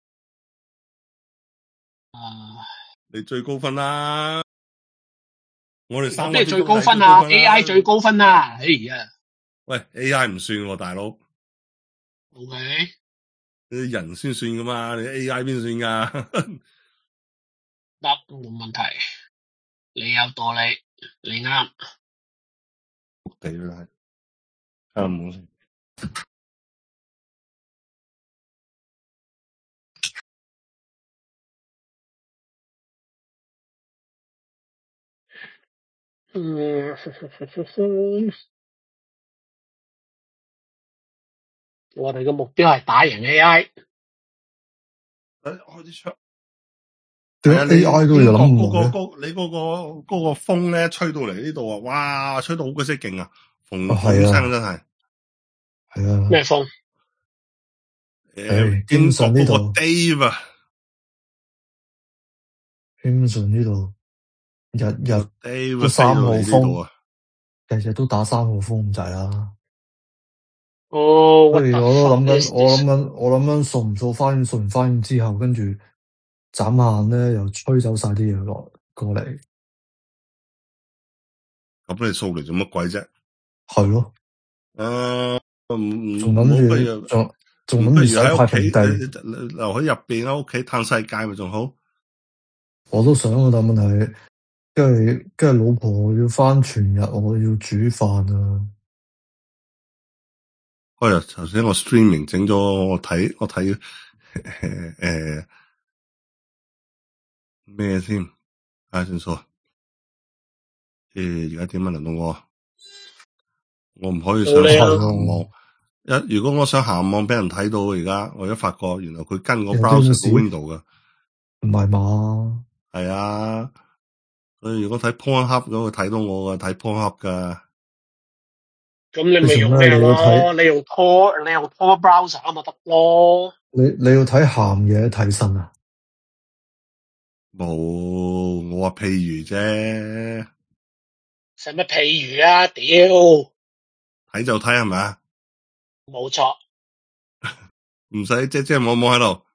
啊！ 你最高分啦！我哋三個咩最高分啊 ？A I 最高分啊！哎呀！喂 ，A I 唔算喎，大佬。 O K。 你人先算噶嘛？你 A I 邊算噶？ 得，冇問題。你有道理，你啱。 地啦，係啱冇先。 嗯，我哋嘅目標係打贏 A I。 誒，開啲窗。 對 A I 都有諗唔嗰個嗰你嗰個嗰個風咧，吹到嚟呢度啊！哇，吹到好鬼死勁啊！風風聲真係。 係啊。 咩風？ 誒，英國嗰個 Dave 啊。 基本上呢度日日都三號風，日日都打三號風咁滯啦。 哦， 所以我都諗緊， What the fuck is 我 this？ 諗緊，我諗緊掃唔掃翻，掃完翻之後，跟住眨下眼咧，又吹走晒啲嘢落過嚟。 咁你掃嚟做乜鬼啫？ 係咯， 誒，唔唔仲唔好不諗住， 如仲仲唔不如諗住洗喺屋企， 太平地。 你你留喺入邊喺屋企嘆世界咪仲好？ 我都想啊，但問題，跟住跟住老婆要翻全日，我要煮飯啊。 嗰日頭先我 streaming 整咗，我睇我睇誒咩先？睇下先數。誒，而家點樣輪到我？我唔可以上上行網。一如果我想行網俾人睇到，而家我一發覺，原來佢跟個 browser 個 window 噶。 唔係嘛？ 係啊，所以如果睇 Pornhub 咁，會睇到我噶，睇 Pornhub 噶。 咁你咪用咩咯？你用 Tor， 你用 Tor browser 咪得咯。 你你要睇鹹嘢睇身啊？ 冇，我話譬如啫。 使乜譬如啊？屌！ 睇就睇係咪啊？ 冇錯。 唔使即即摸摸喺度。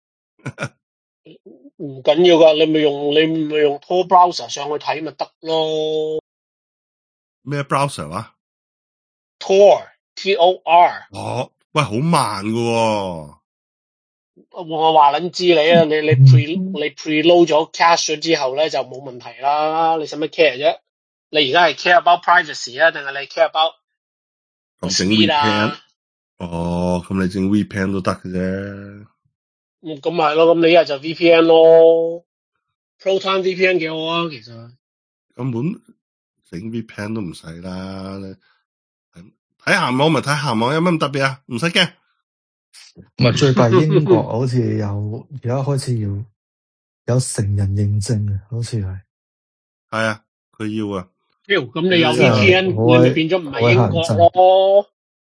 唔緊要噶，你咪用你咪用 Tor browser 上去睇咪得咯。 咩 browser 啊 ？Tor T O R。 哦，喂，好慢噶喎。 我話撚知你啊，你你 pre 你 preload 咗 cache 咗之後咧就冇問題啦。你使乜 care 啫？你而家係 care about privacy 啊，定係你 care about the speed 啊？ 哦，咁你整 V P N 都得嘅啫。 咁咁咪咯，咁你一係就 V P N 咯 ，Proton V P N 幾好啊，其實。 根本整 V P N 都唔使啦，睇鹹網咪睇鹹網，有乜咁特別啊？唔使驚。 唔係最弊英國好似有而家開始要有成人認證啊，好似係。 係啊，佢要啊。 妖，咁你有 V P N，你咪變咗唔係英國咯。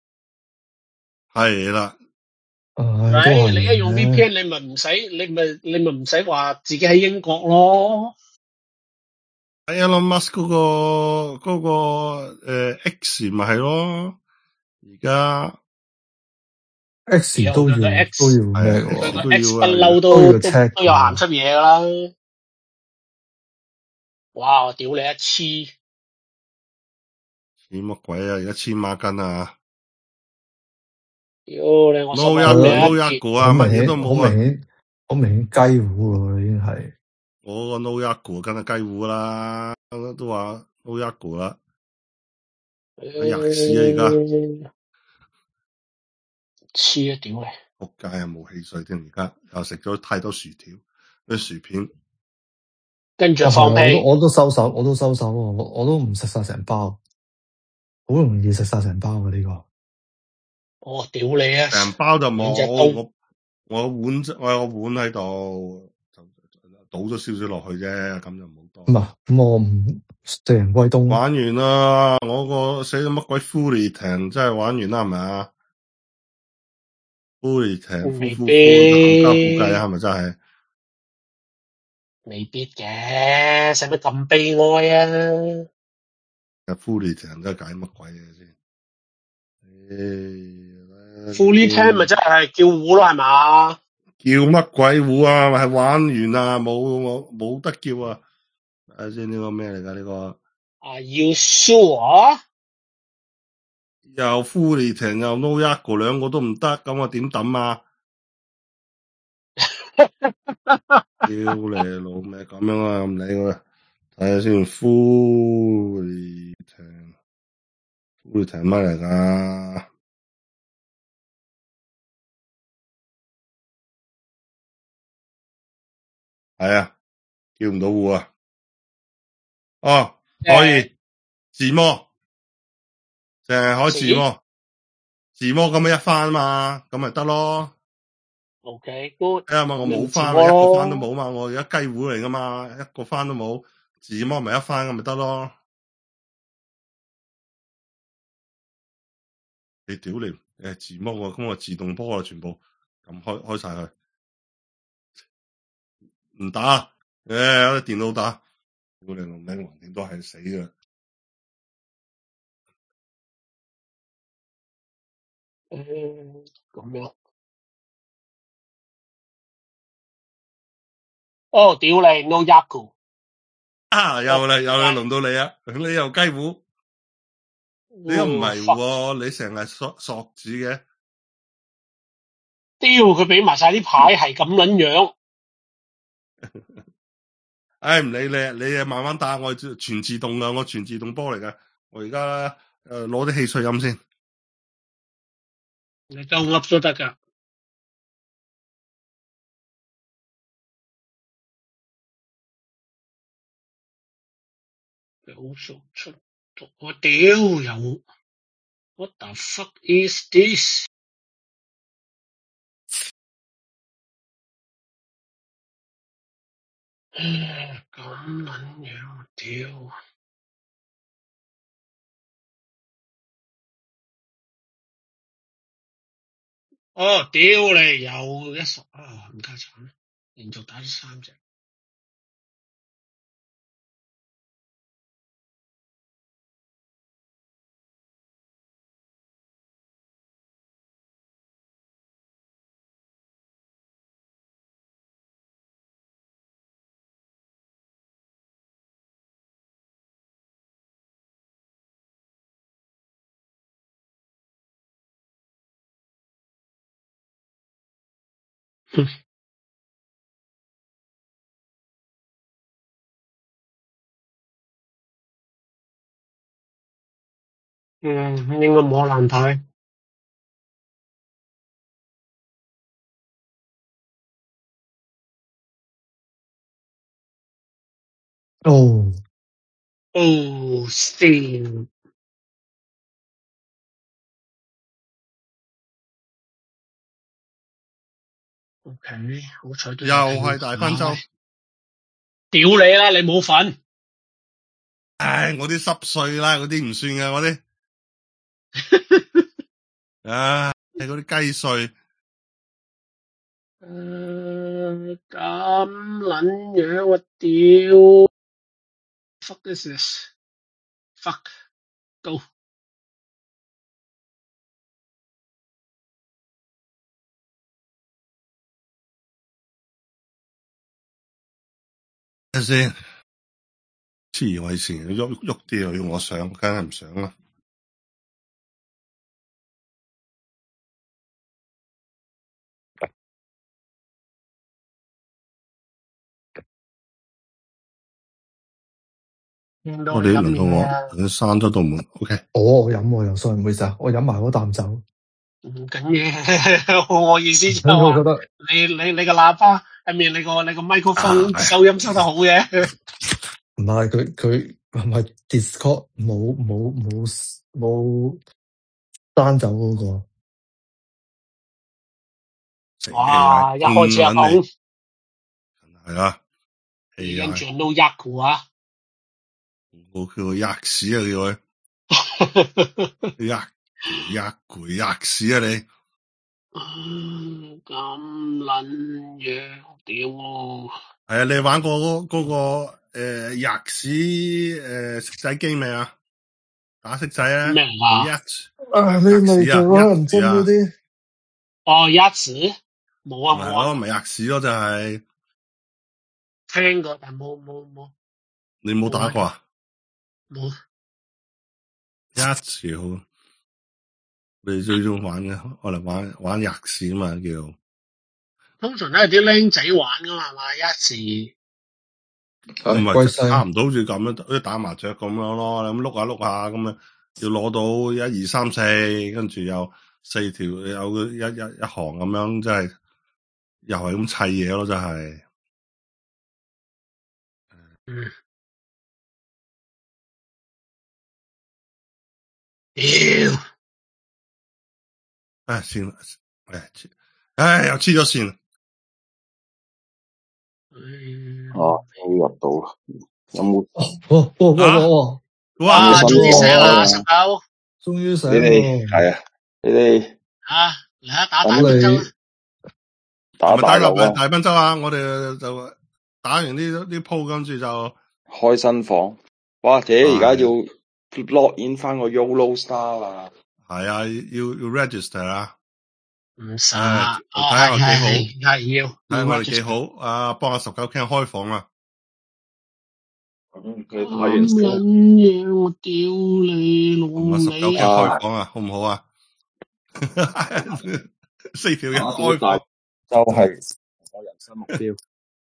係啦。 係，你一用 V P N， 你咪唔使，你咪你咪唔使話自己喺英國咯。 喺 Elon Musk 嗰個嗰個誒 X 咪係咯，而家 X 都要都要咩嘅？ 佢個 X 不嬲都都都有鹹濕嘢噶啦。哇！我屌你一黐， 黐乜鬼啊？而家黐孖筋啊！ 屌你我撈一個撈一個啊，乜嘢都冇啊！ 好明顯，好明顯雞糊喎，已經係。 我個 no 一個梗係雞糊啦，都話 no 一個啦，吔屎啊而家， 黐啊屌你！ 仆街啊冇汽水添，而家又食咗太多薯條，啲薯片， 跟住放屁。 我都收手，我都收手，我我都唔食晒成包，好容易食晒成包嘅呢個。 我屌你啊！ 成包就冇，我我碗我有個碗喺度，就倒咗少少落去啫，咁就冇多。 唔係，咁我唔食人歸東。 玩完啦，我個寫咗乜鬼 Fullerton 真係玩完啦，係咪啊 ？Fullerton 呼呼呼冚家富計啊，係咪真係？ 未必嘅，使乜咁悲哀啊？ 阿 Fullerton 真係解乜鬼嘢先？誒 Fullerton 咪真係叫糊咯，係嘛？ 叫乜鬼糊啊？係玩完啦，冇我冇得叫啊！睇下先呢個咩嚟㗎？呢個啊 ，You sure？ 又 Fullerton 又 No 一個兩個都唔得，咁我點抌啊？屌你老味咁樣啊！唔理佢，睇下先。Fullerton Fullerton 乜嚟㗎？係啊，叫唔到戶啊！哦，可以自摸，淨係可以自摸，自摸咁咪一番嘛，咁咪得咯。 OK，good。 睇下嘛，我冇番啊，一個番都冇嘛，我而家雞糊嚟噶嘛，一個番都冇，自摸咪一番咁咪得咯。你屌你，誒自摸喎，咁我自動波啦，全部咁開開晒佢，唔打，誒有啲電腦打，屌你老味，橫掂都係死嘅。誒，呢、 誒咁樣。哦，屌你 ，no Yaku 啊，又啦， 哦又輪到你啊！你又雞糊，你又唔係喎，你成日索索子嘅。 屌佢俾埋晒啲牌係咁撚樣。 唉，唔理你，你慢慢打，我全自動噶，我全自動波嚟噶。我而家誒攞啲汽水飲先。 你夠噏都得噶。有數出讀我屌有 ，what the fuck is this？ 咁撚樣屌！哦，屌你有一索啊，唔太慘，連續打咗三隻。嗯，應該冇難睇。 哦， 哦，先 ，OK，好彩都又有停係大賓州。 屌你啦，你冇份。 唉，我啲濕碎啦，嗰啲唔算嘅，我啲。唉，你嗰啲雞碎。 誒，咁撚樣我屌 ，fuck this is，fuck go。 睇下先，黐我以前喐喐啲又要我上，梗係唔上啦。我哋輪到我，閂咗道門 ，OK。 哦，我飲喎又 sorry 唔好意思啊，我飲埋嗰啖酒。 唔緊要，我意思就係話我覺得你你你個喇叭入面，你個你個麥克風收音收得好嘅。 唔係佢佢係咪 Discord 冇冇冇冇單走嗰個？ 哇！一開始就講， 係啊， 已經轉到 Yaku 啊！ 我叫佢吔屎啊！叫佢吔吔攰吔屎啊！你咁撚樣屌喎！ 係啊！你玩過嗰嗰個誒吔屎誒骰仔機未啊？打骰仔啊！ 咩啊？ 啊！你咪做可能真嗰啲？ 哦，吔屎冇啊冇啊！ 咪吔屎咯，就係聽過，但冇冇冇。 你冇打過啊？ 冇。 吔屎好，你最中意玩嘅，我嚟玩玩吔屎啊嘛叫。 通常都係啲僆仔玩噶嘛，係嘛？吔屎。 唔係差唔多好似咁樣，好似打麻雀咁樣咯。咁碌下碌下咁樣，要攞到一二三四，跟住有四條有一一一行咁樣，即係又係咁砌嘢咯，真係。 嗯。屌！ 唉，算啦，唉，唉又黐咗線。 哦，終於入到啦，有冇？ 哦哦哦哦！ 哇！終於醒啦，十九。 終於醒。 你哋係啊，你哋啊嚟啊打大賓州啦！ 打大流啊！ 大賓州啊！我哋就打完呢啲鋪，跟住就開新房。哇！姐而家要 lock in 翻個 YOLO Star 啦。 係啊，要要 register 啊。 唔使， 睇哦下我幾好， 係要， 睇下我哋幾好。啊，幫阿十九 Ken 開房啊！ 咁佢睇咁完先。 撚嘢，我屌你老同阿十九 Ken 開房啊，好唔好啊？四條人開房就係我人生目標。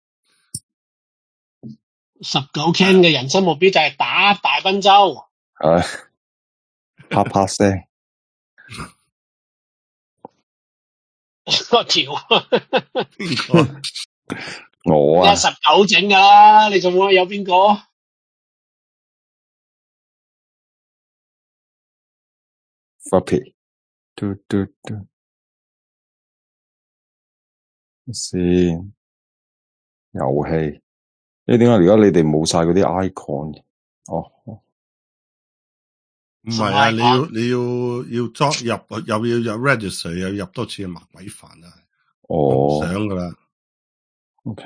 十九 Ken 嘅人生目標就係打大賓州。 唉，啪啪聲。 個條邊個？ 我啊， 十九整噶啦，你仲會有邊個？ Floppy，嘟嘟嘟，先遊戲。誒，點解而家你哋冇晒嗰啲 icon？哦， 唔係啊，你要你要要裝入又要入 register 又要入多次，麻鬼煩啊！ 哦， 想噶啦。 OK，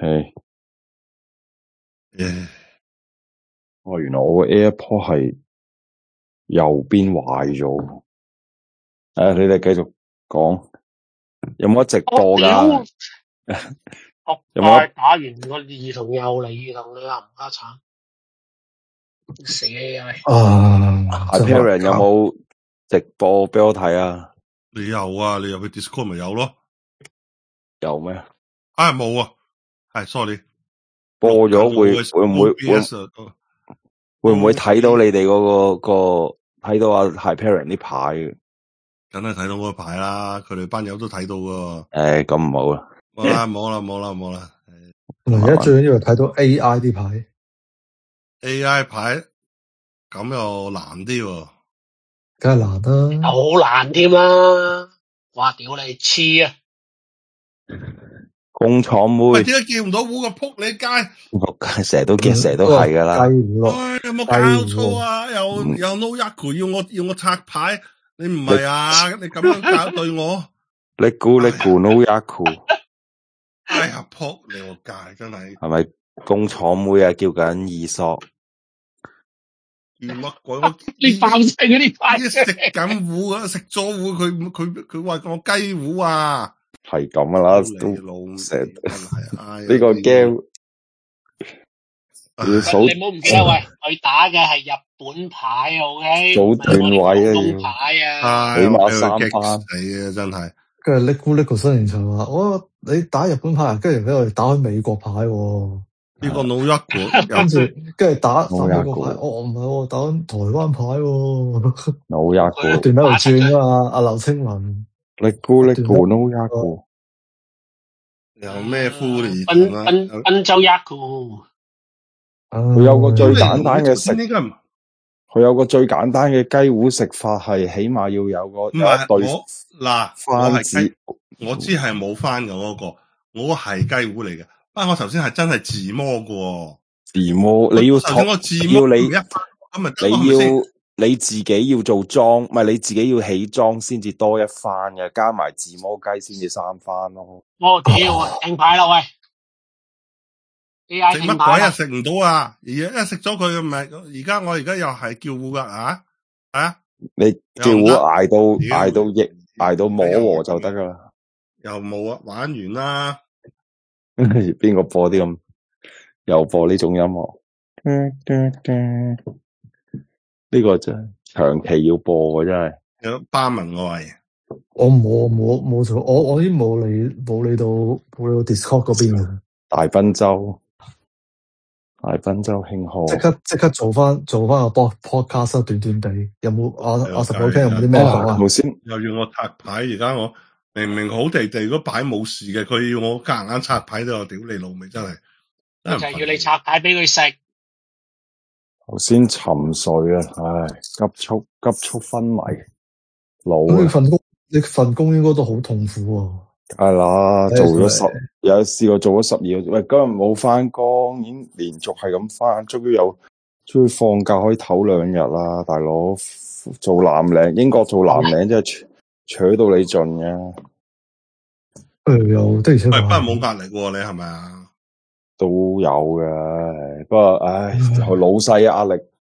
誒， 哦，原來我個 AirPod 係右邊壞咗。誒，你哋繼續講，有冇得直播噶？有冇得打完個兒童又嚟兒童你啊，唔家產死啊！ 啊 Hyperion 有冇直播俾我睇啊？ 你有啊？你入去 Discord 咪有咯？ 有咩？ 啊，冇啊，係 sorry。 播咗會會唔會會會唔會睇到你哋嗰個個睇到阿 Hyperion 啲牌？ 梗係睇到嗰個牌啦，佢哋班友都睇到噶。 誒，咁唔好啦， 冇啦冇啦冇啦冇啦。 而家最緊要係睇到 A I 啲牌 ，A I 牌咁又難啲喎。 梗係難啦， 好難添啦！哇，屌你黐啊！ 工廠妹， 喂，點解叫唔到糊個撲你街？ 我成日都見，成日都係噶啦。 雞糊咯， 唉，有冇搞錯啊？又又 no yaku 要我要我拆牌，你唔係啊？你咁樣搞對我， 你估你估 no yaku？ 哎呀，撲你個街，真係係咪工廠妹啊？叫緊二索， 叫乜鬼？我你爆晒嗰啲牌， 食緊糊啊！食咗糊，佢佢佢話我雞糊啊！ 係咁噶啦， 都成日呢個 game。 你唔好唔記得喂，佢打嘅係日本牌 ，OK？ 早段位啊， 東牌啊， 起碼三番死啊！真係。 跟住 Nico Nico 新年場話：我你打日本牌，跟住俾我哋打開美國牌。 呢個 no yaku， 跟住跟住打打美國牌，我唔係我打台灣牌。 no yaku， 不斷喺度轉啊嘛，阿劉青雲。 你估你估 no yaku？ 有咩呼利？ 賓賓賓州 yaku。 佢有個最簡單嘅食，佢有個最簡單嘅雞糊食法係，起碼要有個有一對嗱番子。 我知係冇番嘅嗰個，我係雞糊嚟嘅。不過我頭先係真係自摸嘅。 自摸你要同我自摸要你一番咁咪得你要你自己要做莊，唔係你自己要起莊先至多一番嘅，加埋自摸雞先至三番咯。 我屌啊，停牌啦喂！ 食乜鬼啊？食唔到啊！而家一食咗佢，唔係而家我而家又係叫糊噶啊！啊！ 你叫糊挨到挨到逆挨到摸和就得噶啦。 又冇啊！玩完啦。 邊個播啲咁？又播呢種音樂？呢個真係長期要播嘅真係。 有巴文我係。 我冇冇冇做，我我已經冇理冇理到冇理到 Discord 嗰邊嘅。 大賓州。大賓州慶賀， 即刻即刻做翻做翻個 podcast 短短地，有冇阿阿十九 Ken 有冇啲咩講啊？ 頭先又要我拆牌，而家我明明好地地，如果擺冇事嘅，佢要我夾硬拆牌都，我屌你老味真係， 就係要你拆牌俾佢食。 頭先沉睡啊，唉，急速急速昏迷，老啊！ 咁你份工你份工應該都好痛苦啊！ 係啦，做咗十有試過做咗十二個，喂，今日冇翻工，已經連續係咁翻，終於有，終於放假可以唞兩日啦，大佬做藍領，英國做藍領真係扯到你盡嘅。 誒，又的而且確， 不過冇壓力喎，你係咪啊？ 都有嘅，不過唉，老細壓力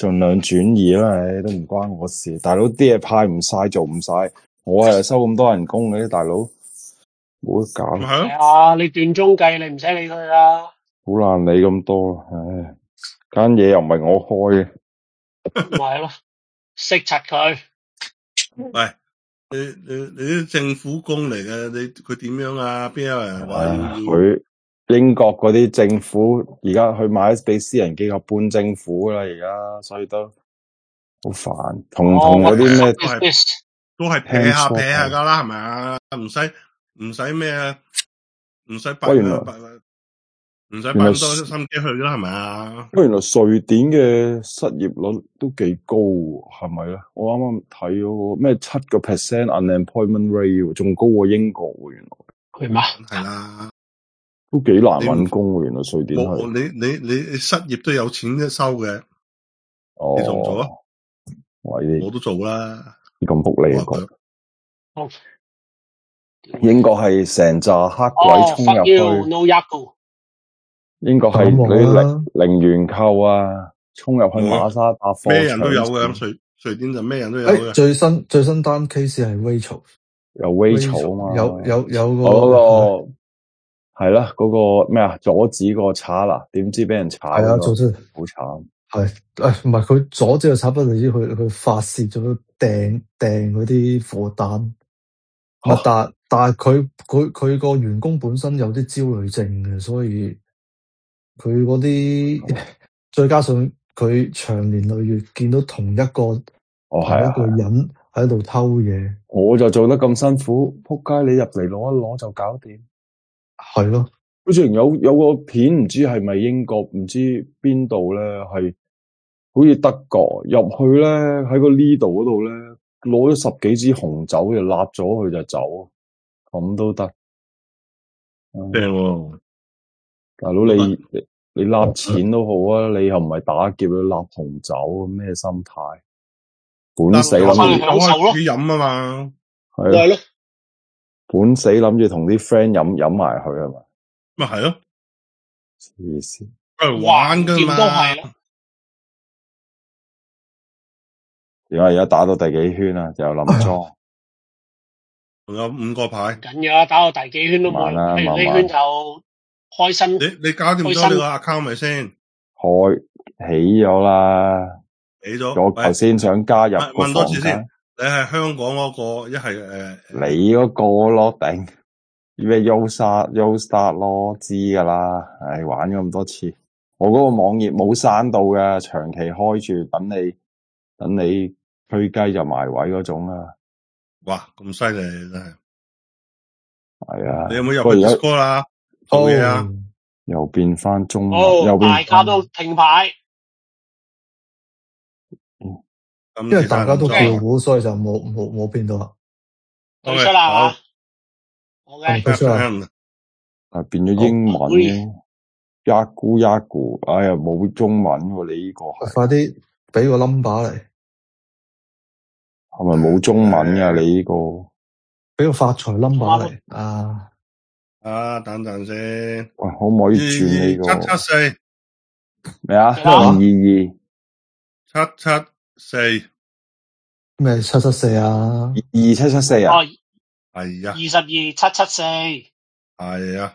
盡量轉移啦，唉，都唔關我事。大佬啲嘢派唔晒，做唔晒，我係收咁多人工嘅，大佬冇得搞。 係啊，你斷鐘計，你唔使理佢啦。 好難理咁多，唉，間嘢又唔係我開嘅。 咪係咯，識柒佢。 喂，你你你啲政府工嚟嘅，你佢點樣啊？邊有人話要佢英國嗰啲政府而家去買俾私人機構半政府啦，而家所以都好煩。同同嗰啲咩都係都係撇下撇下噶啦，係咪啊？唔使唔使咩啊？唔使擺唔使擺咁多心機去啦，係咪啊？ 不過原來瑞典嘅失業率都幾高，係咪咧？我啱啱睇嗰個咩七個 percent unemployment rate， 仲高過英國喎，原來。 係咩？ 係啦， 都幾難搵工喎，原來瑞典係。 你你你你失業都有錢一收嘅， 哦， 你做唔做啊？ 喂， 我都做啦。 咁福利嘅國。 哦， 英國係成扎黑鬼衝入去。 哦 no yaku 英國係你零零元購啊，衝入去馬莎百貨， 咩人都有嘅。瑞瑞典就咩人都有嘅。 最新最新單 case 係 Rachel， 有 Rachel 啊嘛， 有有有個嗰個係啦，嗰個咩啊，阻止個賊啦，點知俾人炒咗， 係啊，阻止好慘。 係誒，唔係佢阻止個賊，不止佢佢發泄咗掟掟嗰啲貨單。啊、但但係佢佢佢個員工本身有啲焦慮症嘅，所以佢嗰啲再加上佢長年累月見到同一個哦同一個人喺度偷嘢， 我就做得咁辛苦，仆街你入嚟攞一攞就搞掂。 係咯， 好似有有個片唔知係咪英國唔知邊度咧，係好似德國入去咧，喺個呢度嗰度咧攞咗十幾支紅酒就立咗佢就走，咁都得。 正喎， 大佬你你你立錢都好啊，你又唔係打劫，你立紅酒咩心態？本死諗住開始飲啊嘛， 係咯，本死諗住同啲 friend 飲飲埋佢係嘛？ 咪係咯， 黐線， 嚟玩噶嘛。 都係咯。 而家而家打到第幾圈啊？就有林莊， 仲有五個牌。 緊要啊！打到第幾圈都冇，睇完呢圈就開心。 你你搞掂咗呢個 account 咪先？ 開起咗啦， 起咗。 我頭先想加入個問多次先，你係香港嗰個一係誒？ 你嗰個咯頂，咩 Ustar Ustar 咯，知噶啦。唉，玩咗咁多次，我嗰個網頁冇刪到嘅，長期開住等你等你推雞就埋位嗰種啊。 哇，咁犀利真係。 係啊。 你有冇入去 Discord 啦？做嘢啊？ 又變翻中文， 哦、 又變大家都停牌。 因為大家都叫股，所以就冇冇冇變到啦。 退出啦， 好。 OK， 退出啦。 啊，變咗英文嘅，一股一股，哎呀，冇中文喎，你呢個係。 快啲俾個 number 嚟。 係咪冇中文噶？你呢個？ 俾個發財 number 嚟啊！ 啊，等陣先。 喂，可唔可以轉呢個？ 七七四。 咩啊？二二二。 七七四。 咩七七四啊？ 二七七四啊？ 係啊。 二十二七七四。 係啊。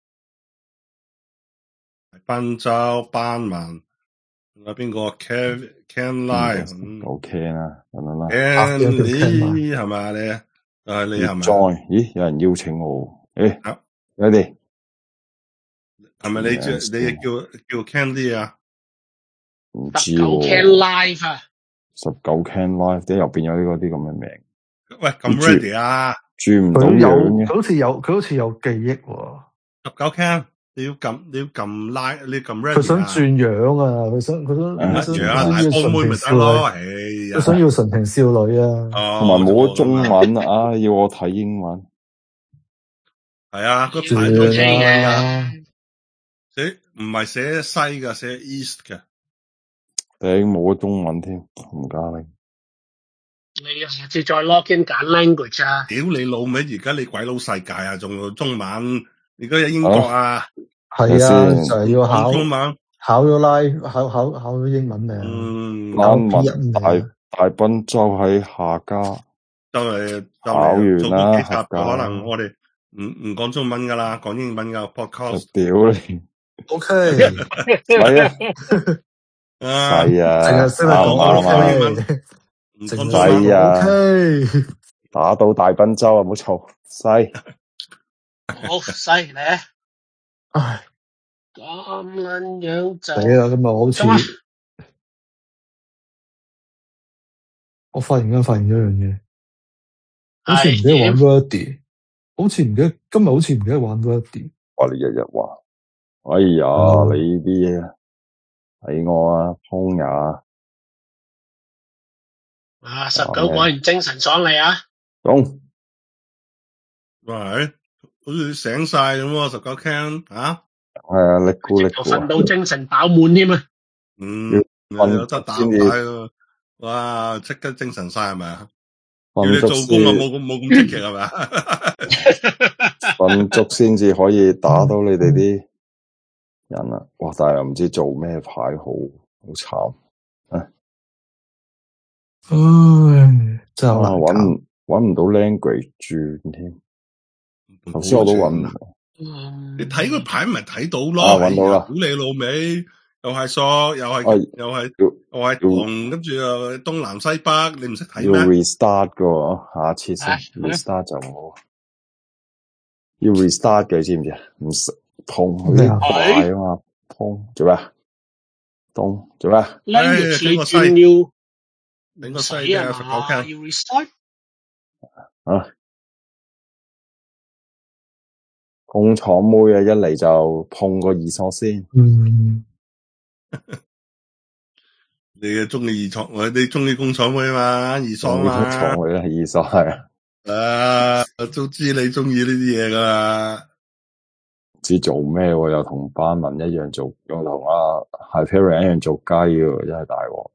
賓州班文。仲有邊個 ？Can Can Lie。 好 Can 啊，咁樣啦。 Can 你係咪你啊？啊，你係咪？ 再，咦？有人邀請我。誒，你哋係咪你叫你叫叫 Candy 啊？ 唔知喎。 十九 Can Live 啊！ 十九 Can Live，點解又變咗呢個啲咁嘅名？ 喂，咁 ready 啊？ 轉唔到樣嘅。 佢好似有佢好似有記憶喎。 十九 Can，你要撳你要撳 Live，你撳 ready 啊？ 佢想轉樣啊！佢想佢想佢想要純情少女， 佢想要純情少女啊！ 同埋冇咗中文啊！要我睇英文。 係啊，個牌都 J 嘅，寫唔係寫西噶，寫 East 嘅。 頂冇咗中文添，唔加你。 你下次再 log in 揀 language 啊！ 屌你老味，而家你鬼佬世界啊，仲用中文？而家有英國啊， 係啊，就係要考中文。 考咗拉考考考咗英文未啊？ 嗯， 考丹 P 麥一大未啊？ 大賓州喺下家就嚟就考完嚟做多啦， 幾集， 合格可能我哋唔唔講中文噶啦，講英文噶 podcast。 屌你 OK， 係啊， 啊， 細啊， 淨係識得講啱唔啱講英啊？ 文 OK， 唔淨係講中文。 細啊 OK， 打到大賓州啊，唔好嘈，細好犀利， 唉， 咁撚樣就死啦！今日好中啊！ 似我忽然間發現咗一樣嘢，好似唔記得玩 Wordy，好似唔記得今日好似唔記得玩 Wordy。 話你日日話，哎呀， 嗯你呢啲嘢睇我啊，碰呀， 啊，十九果然精神爽利啊！ 中喂，好似醒晒咁喎，十九 can 啊！ 係啊，力咕力直頭咕啊， 瞓到精神飽滿添啊！ 嗯， 要有得打先至牌喎，哇，即刻精神晒係咪啊？要你瞓足做工啊， 先冇咁冇咁積極係咪啊？ 瞓足先至可以打到你哋啲人啊！哇，但係又唔知做咩牌好，好慘。 唉，真係好啊！ 難搵唔搞。 搵唔到 language 轉添，頭先我都搵唔到。 你睇個牌咪睇到咯， 啊搵到啦屌你老味，又係索，又係啊又係要又係紅，跟住又東南西北，你唔識睇要咩？ restart 噶喎，下次先唉 restart 就好。要 restart 嘅，知唔知啊？唔識通嗰咩啊啲牌啊嘛，通做咩啊？通做咩啊？ language 你整個西轉要整個唔使西嘅啊十九嘛， can 要 restart。 啊！工廠妹啊，一嚟就碰個二錯先。 嗯， 你啊中意二廠，我你中意工廠妹啊嘛，二爽工廠嘛， 妹啦，二錯係啊。 啊，都知你中意呢啲嘢噶啦。 唔知做咩喎，又同班文一樣做，又同阿 Hyperion 一樣做雞喎，真係大鑊。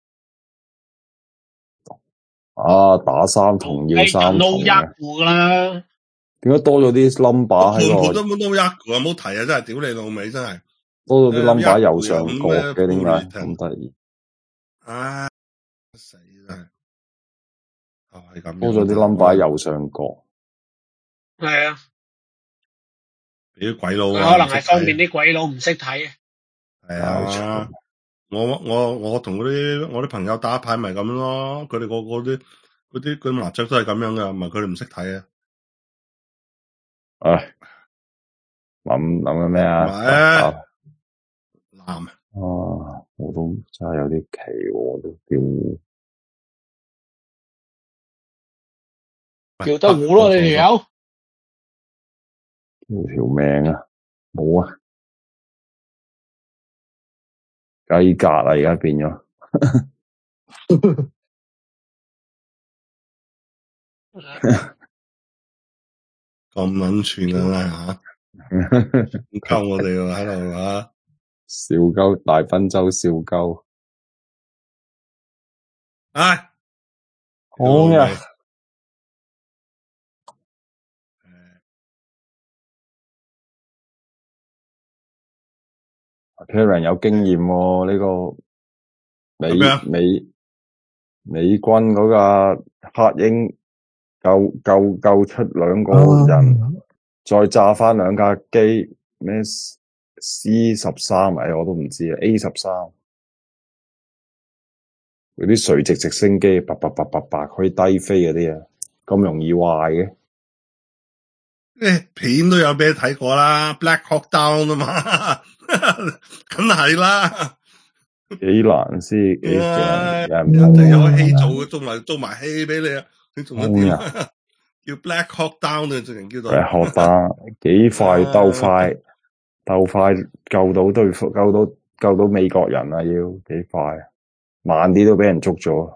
啊！打三筒要三筒 ，no 一嘅， 戶噶啦。 點解多咗啲 number 喺個？ 盤盤都冇都一個，冇提啊！真係屌你老味，真係多咗啲 number 右上誒角嘅，點解咁咁得意？ 啊死啦！係咁， 多咗啲 number 右上角， 係啊， 俾啲鬼佬可啊！ 能係方便啲鬼佬唔識睇啊。 係啊！我我我同嗰啲我啲朋友打牌咪咁咯，佢哋個個啲嗰啲嗰啲麻雀都係咁樣噶，唔係佢哋唔識睇啊！ 唉，諗諗緊咩啊？ 係男啊，我都真係有啲奇喎，我都叫叫得糊咯，你條友。 叫條命啊！冇啊，雞格啊，而家變咗。 咁撚串啊吓，溝我哋喎喺度啊！ 笑鳩大賓州笑鳩， 唉， 好嘅。Karen 有經驗喎，呢個美美美軍嗰架黑鷹救救救出兩個人， 啊、 再炸翻兩架機咩 C 十三咪我都唔知啊 A 十三嗰啲垂直直升機，叭叭叭叭叭可以低飛嗰啲啊，咁容易壞嘅？ 誒，片都有俾你睇過啦 ，Black Hawk Down 啊嘛，梗係啦， 幾難先幾正，有人人哋有戲做，做埋做埋戲俾你啊，你做得點啊？叫 Black Hawk Down 啊，直情叫做 Black Hawk Down，幾快鬥快鬥快救到對救到救到美國人啊！要幾快，慢啲都俾人捉咗。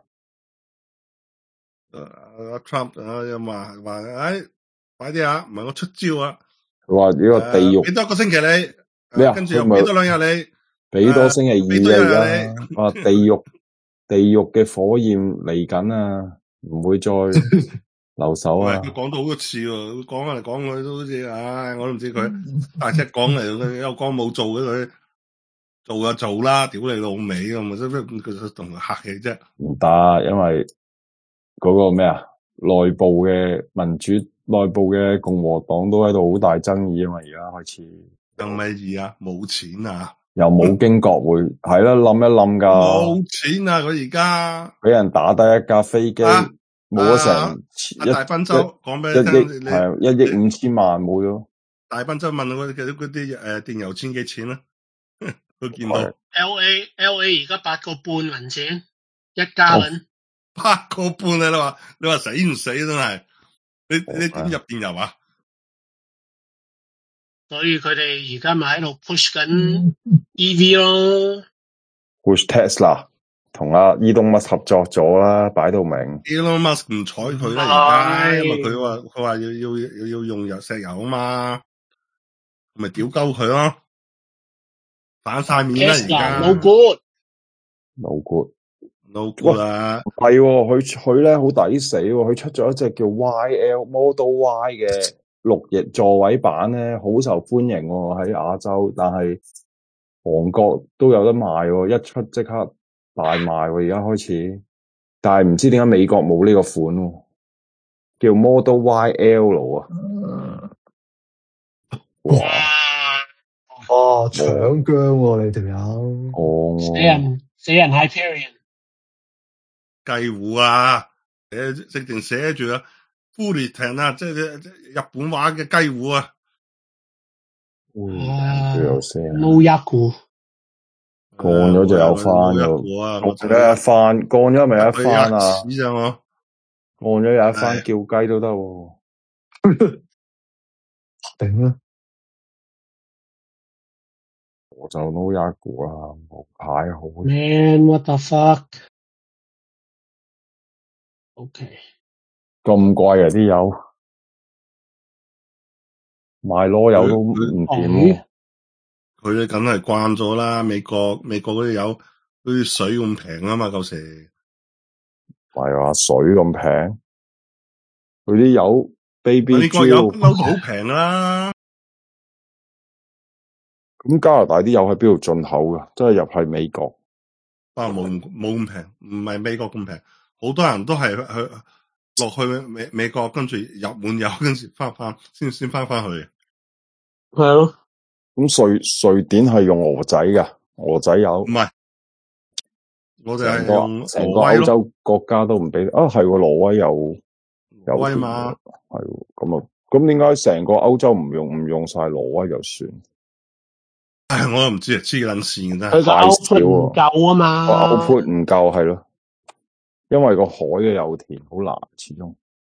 阿 Trump 啊，又話話誒，快啲啊，唔係我出招啊！ 佢話呢個地獄俾多個星期你， 咩啊？ 跟住又俾多兩日你， 俾多星期二啊！而家你啊，地獄地獄嘅火焰嚟緊啊，唔會再留守啊！ 佢講到好多次喎，佢講嚟講去都好似，唉，我都唔知佢大隻講嚟，有講冇做嘅佢。 做就做啦，屌你老味咁，咪使乜同佢客氣啫？ 唔得，因為嗰個咩啊，內部嘅民主、內部嘅共和黨都喺度好大爭議啊嘛，而家開始。 爭咩議啊？冇錢啊！ 又冇經國會，係啦，冧一冧噶。 冇錢啊！佢而家俾人打低一架飛機，冇咗成一大賓州講俾你聽， 係一億五千萬冇咗。 大賓州問嗰啲嗰啲誒電油錢幾錢啦？佢見到 L A L A 而家八個半銀錢一加侖， 八個半啊！你話你話死唔死真係？你你點入電油啊？ 所以佢哋而家咪喺度 push 緊 E V 咯 ，push Tesla 同阿伊東麥合作咗啦，擺到明。 Elon Musk 唔睬佢啦，而家因為佢話佢話要要要要用油石油啊嘛，咪屌鳩佢咯，反晒面啦而家。 no good，no good，no good 啦。 係佢佢咧好抵死喎，佢出咗一隻叫 Y L Model Y 嘅六翼座位版咧，好受歡迎喎喺亞洲，但係韓國都有得賣喎，一出即刻大賣喎，而家開始，但係唔知點解美國冇呢個款喎，叫 Model Y L 啊，哇！ 哦，搶姜喎你條友， 哦， 死人死人 Hyperion 雞糊啊，誒直情寫住啊 Fullerton 啊，即係日本話嘅雞糊啊。 No Yaku 降咗就有翻喎，降咗一翻，降咗咪有一翻啊！ 屎咋我， 降咗有一翻叫雞都得喎， 頂啦！ 我就 no Yaku 啦，冇牌好。 Man what the fuck？ OK， 咁貴啊啲油，賣螺油都唔掂喎。 佢哋梗係慣咗啦，美國美國嗰啲油好似水咁平啊嘛，舊時唔係話水咁平，佢啲油 baby 美國油都好平啦。 咁加拿大啲油喺邊度進口噶？即係入係美國， 不過冇冇咁平，唔係美國咁平，好多人都係去落去美美國，跟住入滿油，跟住翻翻先先翻翻去。 係咯。 咁瑞瑞典係用俄仔噶，俄仔油。 唔係，我哋係用成個歐洲國家都唔俾啊，係喎，挪威有有威嘛， 係喎，咁啊，咁點解成個歐洲唔用唔用晒挪威就算？ 唉，我都唔知啊，黐撚線嘅真係。 佢個 output 唔夠啊嘛， 個 output 唔夠係咯，因為個海嘅油田好難，始終。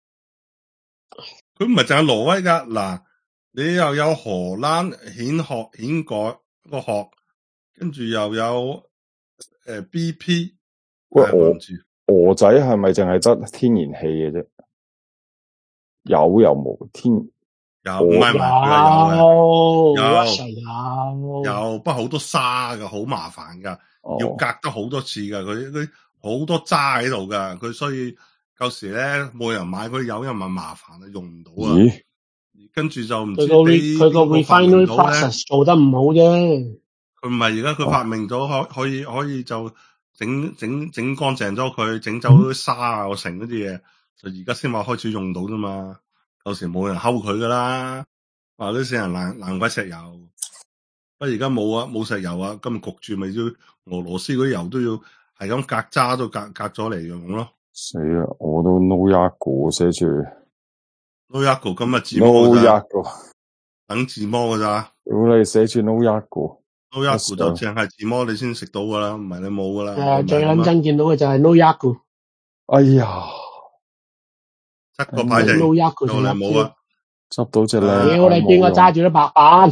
佢唔係淨係挪威噶，嗱，你又有荷蘭蜆殼蜆改個殼，跟住又有誒、呃、B P。 喂，俄俄仔係咪淨係得天然氣嘅啫？有又冇天？ 有唔係唔係有有有有，不過好多沙噶，好麻煩噶，哦、要隔得好多次噶，佢佢好多渣喺度噶，佢所以舊時咧冇人買佢油，又咪麻煩啊，用唔到啊。 咦？ 跟住就唔知佢個 refinery process 做得唔好啫。 佢唔係而家佢發明咗可可以可以就整整整乾淨咗佢，整走啲沙啊成嗰啲嘢，就而家先話開始用到啫嘛。有時冇人睺佢噶啦，話啲死人爛爛鬼石油。不過而家冇啊，冇石油啊，咁焗住咪要俄羅斯嗰啲油都要係咁隔渣都隔隔咗嚟用咯。 死啦！我都 no Yaku 寫住 no Yaku 今日自摸 no Yaku 等自摸噶咋？ 屌你寫住 no Yaku no Yaku 就淨係自摸你先食到噶啦，唔係你冇噶啦。 誒，最撚憎見到嘅就係 no Yaku。 哎呀！ 七個牌就 no Yaku 就冇啊！ 執到隻靚， 屌你邊個揸住啲白板？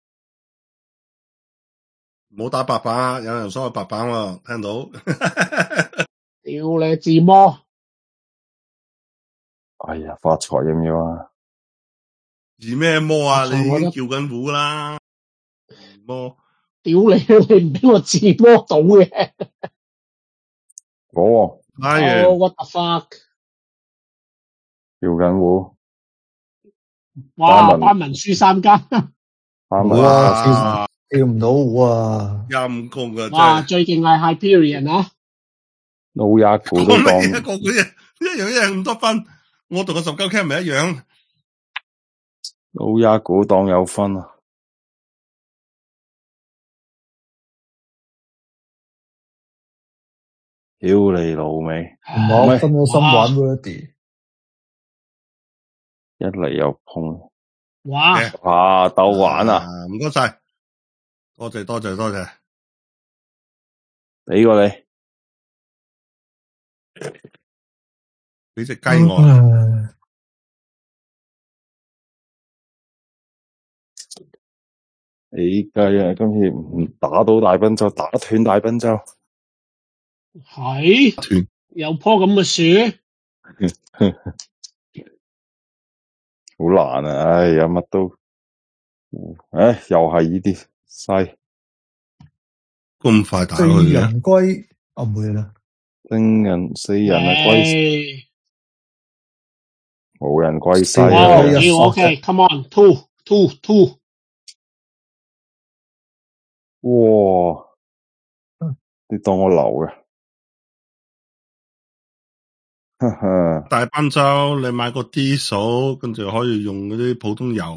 唔好打白板，有人所謂白板喎，聽到？ 屌你自摸！ 哎呀，發財要唔要啊？ 自咩摸啊？你已經叫緊糊啦！摸！ 屌你！你唔俾我自摸到嘅。 我係。 Oh what the fuck！ 叫緊糊。 哇！班文輸三間。 班文哇！ 跳唔到舞啊！ 陰公啊，真哇， 係。 最勁係 Hyperion 啊！ 老也估都當講乜嘢？個個嘢一樣一樣咁多分，我同個十九 K 咪一樣。 老也估當有分啊！屌你老味， 唔係我分咗心玩 Wordy， 一嚟又碰， 哇！ 哇鬥玩啊！ 唔該晒，多謝多謝多謝， 俾個你， 俾隻雞我。 你雞啊！今次唔打到大賓州，打斷大賓州， 係斷有棵咁嘅樹， 好難啊！唉，有乜都，唉，又係呢啲西咁快打四佢嘅， 人歸啊唔會啦， 星人四人啊歸，冇人歸西哇啊！ 屌 OK，come on，two two two， 哇！你當我流嘅，哈哈！ 大賓州你買個 D 數，跟住可以用嗰啲普通油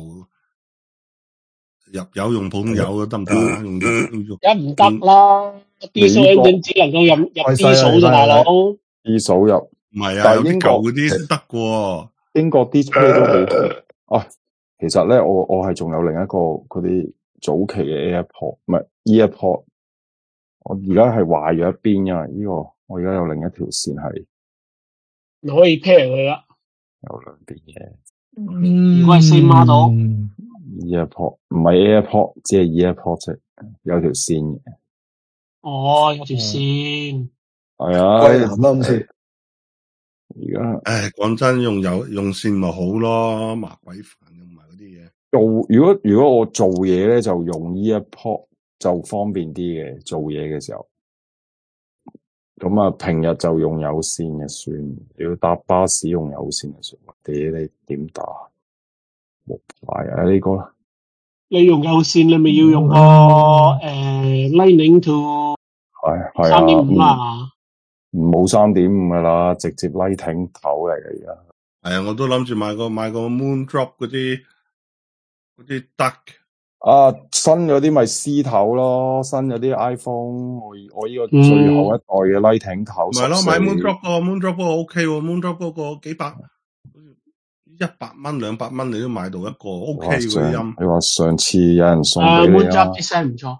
入油，用普通油得唔得啊？用用一唔得啦 ，D 數 engine 只能夠入入 D 數啫，大佬。 D 數入， 唔係啊， 但有啲係英國舊嗰啲先得嘅。 英國 display 都好啊。其實咧，我我係仲有另一個嗰啲早期嘅 AirPod，唔係 EarPod。我而家係壞咗一邊，因為呢個我而家有另一條線係你可以 pair 佢啦。 有兩邊嘅。 如果係 same model EarPod 唔係 AirPod，只係 EarPod 啫，有條線嘅。 哦，有條線。 係啊， 貴人啦咁先。 而家唉，講真，用有用線咪好咯，麻鬼煩用埋嗰啲嘢。 做如果如果我做嘢咧，就用 EarPod 就方便啲嘅，做嘢嘅時候。咁啊，平日就用有線嘅算，要搭巴士用有線嘅算。屌你點打？冇牌啊呢個。 你用有線，你咪要用個誒 Lightning to 係係三點五啊， 啊。 冇三點五噶啦，直接 Lightning 頭嚟嘅而家。 係啊，我都諗住買個買個 Moondrop 嗰啲嗰啲 Duck。 啊，新嗰啲咪 C 頭咯，新嗰啲 iPhone，我我呢個最後一代嘅 Lightning 頭。 唔係咯，買 Moondrop 個 Moondrop 嗰個 OK 喎 ，Moondrop 嗰個幾百一百蚊兩百蚊你都買到一個 OK 嘅音。 你話上次有人送俾你啊 Moondrop 啲聲唔錯。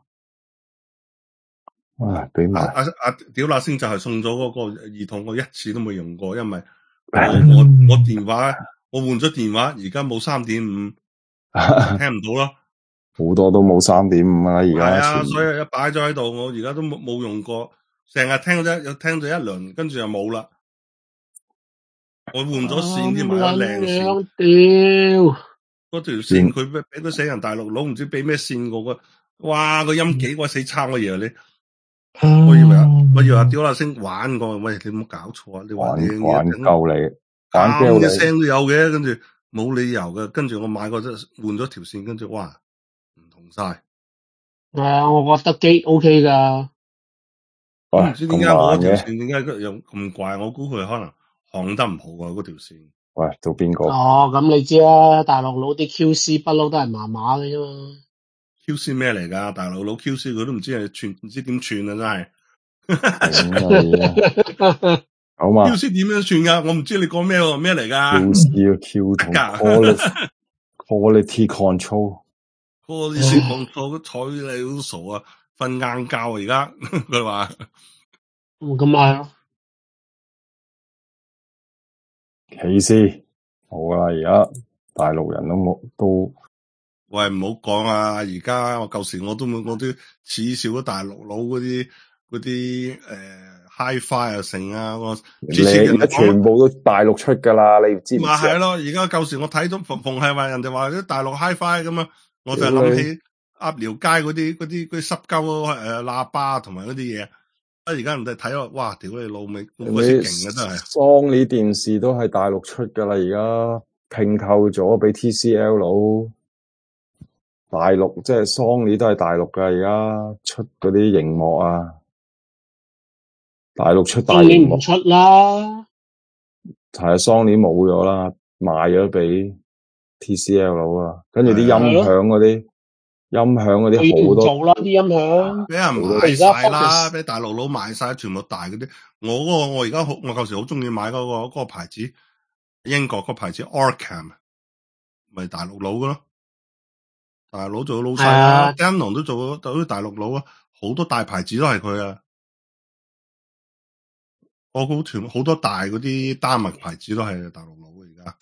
唉，俾埋阿阿屌那星就係送咗嗰個耳筒，我一次都冇用過，因為我我我電話我換咗電話，而家冇三點五，聽唔到咯。 好多都冇三點五啦，而家。 係啊，所以一擺咗喺度，我而家都冇冇用過，成日聽咗有聽咗一輪，跟住又冇啦。我換咗線添，買咗靚線。 屌！ 嗰條線佢俾俾個死人大陸佬，唔知俾咩線我個，哇個音幾鬼死差，我以為你，我以為我以為屌那星玩過，喂你冇搞錯啊！你話你玩夠你，玩咁嘅聲都有嘅，跟住冇理由嘅，跟住我買個換咗條線，跟住哇唔同晒。 係啊，我覺得機 OK 噶。 我唔知點解我嗰條線點解又咁怪，我估佢可能行得唔好啊嗰條線。 喂，到邊個？ 哦，咁你知啦，大陸佬啲 Q C 不嬲都係麻麻嘅啫嘛。 Q C 咩嚟噶？大陸佬 Q C 佢都唔知係串，唔知點串啊！真係。 好嘛 ？Q C 點樣串噶？我唔知你講咩喎？咩嚟噶 ？Q C 嘅 Q 同 quality quality control quality control 睬你都傻啊！瞓晏覺啊！而家佢話。 咁咁係咯。 騎士好啦，而家大陸人都冇都。 喂，唔好講啊！而家我舊時我都我都恥笑咗大陸佬嗰啲嗰啲誒 Hi-Fi 啊成啊，我之前人哋全部都大陸出噶啦，你知唔知？ 咪係咯，而家舊時我睇到逢逢係話人哋話啲大陸 Hi-Fi 咁啊，我就諗起鴨寮街嗰啲嗰啲嗰啲濕鳩誒喇叭同埋嗰啲嘢。啊！而家人哋睇落，哇！屌你老味，咁鬼死勁啊！真係。 Sony電視都係大陸出噶啦，而家併購咗俾 T C L 佬。 大陸即係 Sony 都係大陸㗎，而家出嗰啲熒幕啊，大陸出大熒幕唔出啦， 係啊 ，Sony 冇咗啦，賣咗俾 T C L 啊，跟住啲音響嗰啲。音響嗰啲好多做啦，啲音響俾人賣晒啦，俾大陸佬賣晒，全部大嗰啲。我嗰、嗰個我而家好，我舊時好中意買嗰、嗰個、嗰個牌子，英國個牌子 Orcam， 咪大陸佬噶咯，大陸佬做咗老細啦 Denon 都做咗，都啲大陸佬啊，好多大牌子都係佢啊，我估全好多大嗰啲丹麥牌子都係大陸佬而家。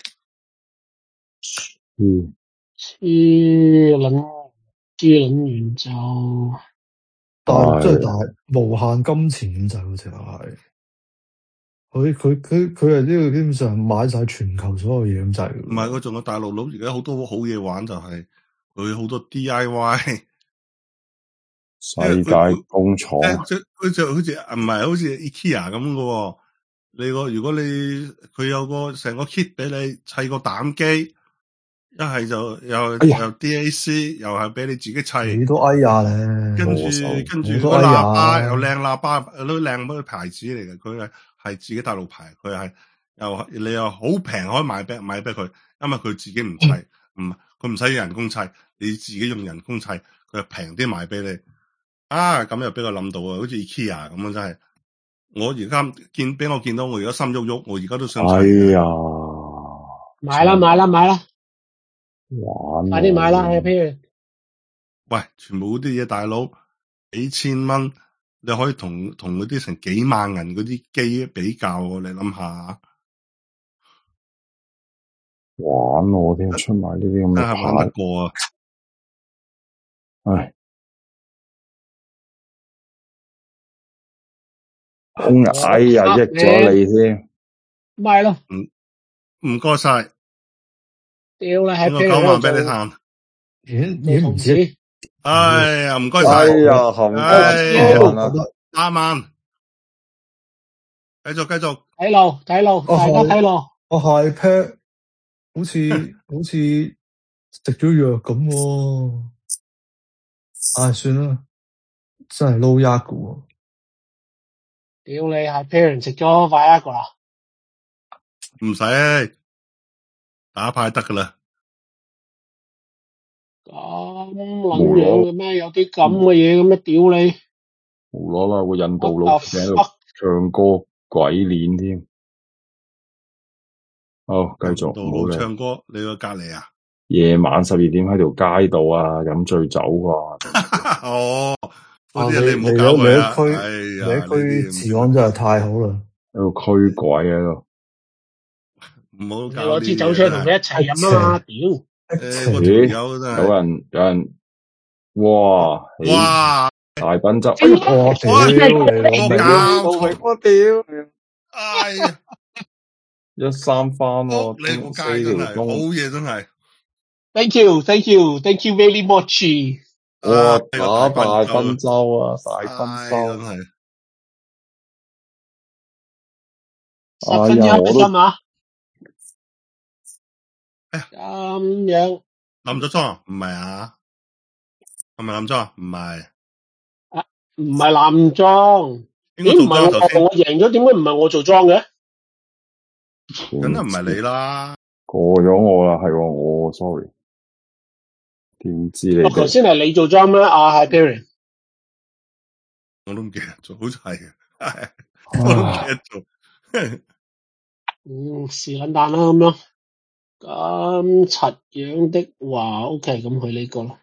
嗯， 黐撚。知諗完就大陸真係大無限金錢咁就好似係，佢佢佢佢係呢個基本上買晒全球所有嘢咁滯。 唔係，佢仲有大陸佬而家好多好嘢玩，就係佢好多 D I Y 世界工廠， 即係佢就好似唔係好似 IKEA 咁嘅。你個如果你佢有個成個 kit 俾你砌個膽機。一係就又、哎、又 D A C， 又係俾你自己砌， 你都哎呀咧， 跟住跟住個喇叭又靚喇叭，都靚嗰啲牌子嚟嘅，佢係係自己大陸牌，佢係又你又好平可以買俾買俾佢，因為佢自己唔砌，唔佢唔使人工砌，你自己用人工砌，佢係平啲賣俾你。啊，咁又俾我諗到啊，好似 IKEA 咁樣真係，我而家見俾我見到，我而家心喐喐，我而家都想砌。 哎呀， 買啦買啦買啦！ 玩快啲買啦！譬如， 喂，全部嗰啲嘢大佬幾千蚊，你可以同同嗰啲成幾萬銀嗰啲機比較喎，你諗下。 玩我點出埋呢啲咁嘅牌？玩得過啊！唉，哎呀，益咗你添， 咪咯， 唔唔該晒。 屌你喺邊個九萬俾你嘆？ 已經唔知。 哎呀，唔該晒。 哎呀，冚哎家啦， 三萬。繼續繼續。 睇路睇路，大家睇路。 我係 pair，好似好似食咗藥咁喎。唉，算啦，真係撈一個喎。 屌你係 pair 食咗 Viagra 唔使打牌得噶啦。 咁撚樣嘅咩？有啲咁嘅嘢嘅咩？屌你！ 無啦啦個印度佬喺度唱歌鬼臉添。好，繼續。 印度佬唱歌，你個隔籬啊？ 夜晚十二點喺條街度啊，飲醉酒啩。 哦，嗰啲啊、 你唔好搞佢啊！ 區， 哎呀， 區治安真係太好啦。 喺度驅鬼喺度， 唔好搞。 攞支酒出嚟同佢一齊飲啊嘛！屌！ 誒，個條友真係有人有人，哇哇！ 大賓州， 我屌你老味，我屌！ 哎呀， 一三番喎， 你個街真係好嘢，真係。 Thank you, thank you, thank you very much。 哇，打大賓州啊，大賓州真係。 十分之開心啊！咁樣冧咗莊啊？唔係啊？係咪冧莊啊？唔係。 啊，唔係冧莊。點唔係我我贏咗？點解唔係我做莊嘅？ 梗係唔係你啦。 過咗我啦，係我 ，sorry。點知你？ 我頭先係你做莊咩？啊，係 Perry。 我都唔記得做，好似係嘅，我都唔記得做。 嗯，是撚蛋啦咁樣。咁柒樣的話 ，OK，咁佢呢個咯。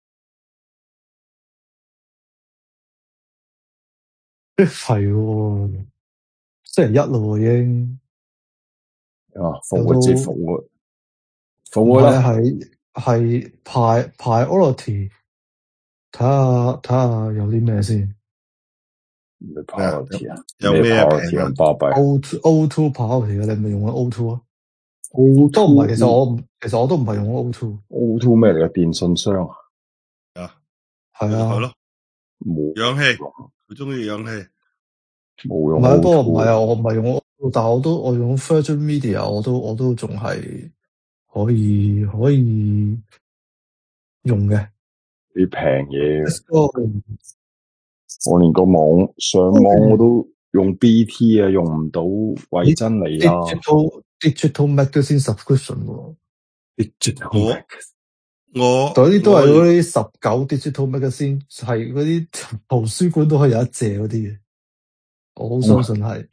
係喎，星期一咯已經。 啊，復活節復活，復活啦， 係係派 priority，睇下睇下有啲咩先。 咩 priority 啊？ 有咩 priority 咁巴閉 ？O two O two priority 嘅，你咪用緊 O two 啊 ？O 都唔係，其實我其實我都唔係用 O two。O two 咩嚟嘅？電信商啊？ 啊， 係啊， 係咯，氧氣，佢中意氧氣。 冇用。 唔係，不過唔係啊，我唔係用，但係我都我用 Virgin Media，我都我都仲係可以可以用嘅。 啲平嘢。 Let's go。 我連個網上網我都用 B T 啊，用唔到維珍妮啊。 Digital Digital Magazine subscription 喎。 Digital 我我嗰啲都係嗰啲十九 Digital Magazine，係嗰啲圖書館都可以有得借嗰啲嘅。我好相信係。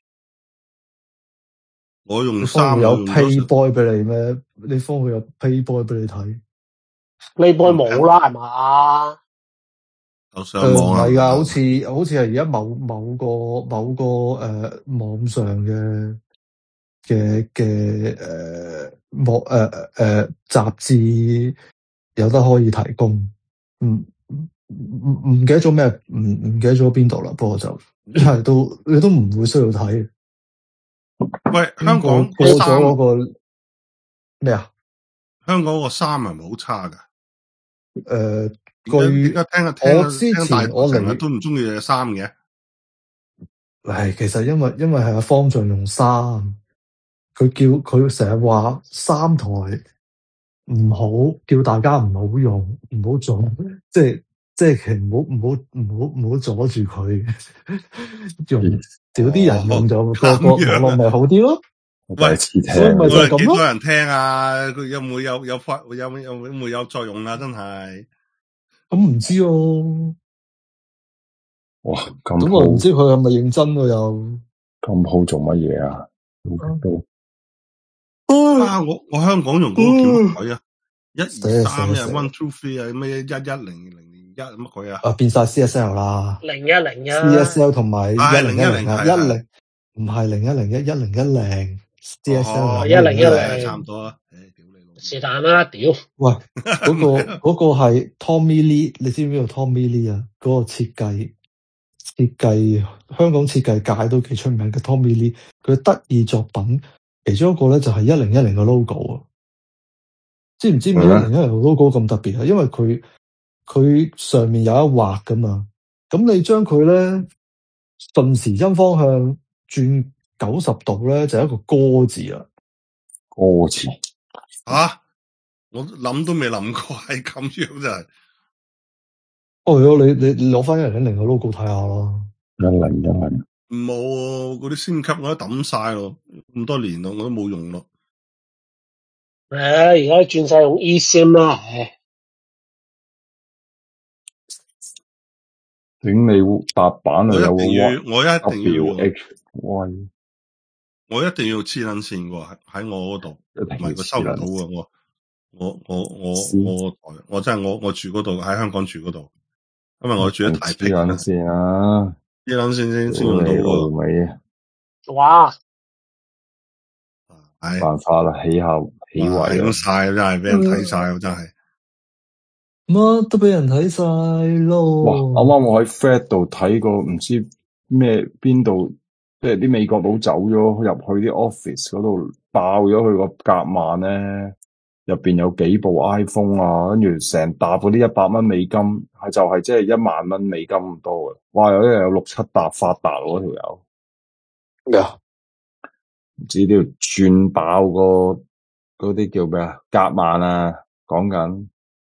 我用你三方會有我用咗 Playboy 俾你咩？你方會有 Playboy 俾你睇 ？Playboy 冇啦，係嘛？ 就上誒唔網啊。 係㗎，好似好似係而家某某個某個誒、呃、網上嘅嘅嘅誒網誒誒雜誌有得可以提供。唔唔唔唔記得咗咩？唔唔記得咗邊度啦。不過就因為都你都唔會需要睇。 喂，香港過咗嗰個咩啊？ 香港個衫係咪好差㗎？ 誒、呃， 據而家聽啊聽我之前我成日都唔中意嘅衫嘅。 係其實因為因為係阿方丈用衫，佢叫佢成日話三台唔好，叫大家唔好用，唔好阻，即係即係其實唔好唔好唔好唔好阻住佢用，少啲人用就個個網絡咪好啲咯。 喂， 所以咪就係咁咯。 幾多人聽啊？佢有冇有有發有有有冇有作用啊？真係咁唔知哦。 哇，咁咁我唔知佢係咪認真喎又。 咁好做乜嘢啊？都啊！我我香港用嗰個叫乜鬼啊？一二三一 one two three 啊，咩一一零零零一乜鬼啊？ 啊變晒 C S L 啦， 零一零一 C S L 同埋一零一零啊，一零唔係零一零一一零一零 C S L 一零一零差唔多啦。誒，屌你老！ 是但啦，屌！ 喂，嗰個嗰個係 Tommy Lee，你知唔知個 Tommy Lee 啊？嗰個設計設計香港設計界都幾出名嘅 Tommy Lee，佢得意作品其中一個咧就係一零一零嘅 logo 啊。知唔知點解一零一零嘅 logo 咁特別啊？因為佢佢上面有一畫噶嘛，咁你將佢咧順時針方向轉九十度咧，就係一個歌字啦。 歌字啊！我諗都未諗過係咁樣就係。 哦，你你你攞翻一零一零嘅 logo 睇下咯。 一零一零冇嗰啲先級我都抌晒咯，咁多年咯，我都冇用咯。 誒，而家轉晒用 eSIM 啦，唉。 頂你白板啊，有個 what，我一定要用 H， 喂， 我一定要黐撚線喎，喺我嗰度，唔係佢收唔到嘅。我我我我我我真係我我住嗰度，喺香港住嗰度，因為我住喺太平。黐撚線啊！ 黐撚線先先用到喎。 尾啊！ 哇！ 冇辦法啦，起下起位咁晒真係俾人睇晒，真係乜都俾人睇晒咯。 哇！啱啱我喺 Fred 度睇過，唔知咩邊度，即係啲美國佬走咗入去啲 office 嗰度，爆咗佢個夾萬咧，入邊有幾部 iPhone 啊，跟住成沓嗰啲一百蚊美金，係就係即係一萬蚊美金咁多嘅。哇！有啲人有六七沓發達嗰條友咩啊？唔知都要轉爆個嗰啲叫咩啊？夾萬啊，講緊。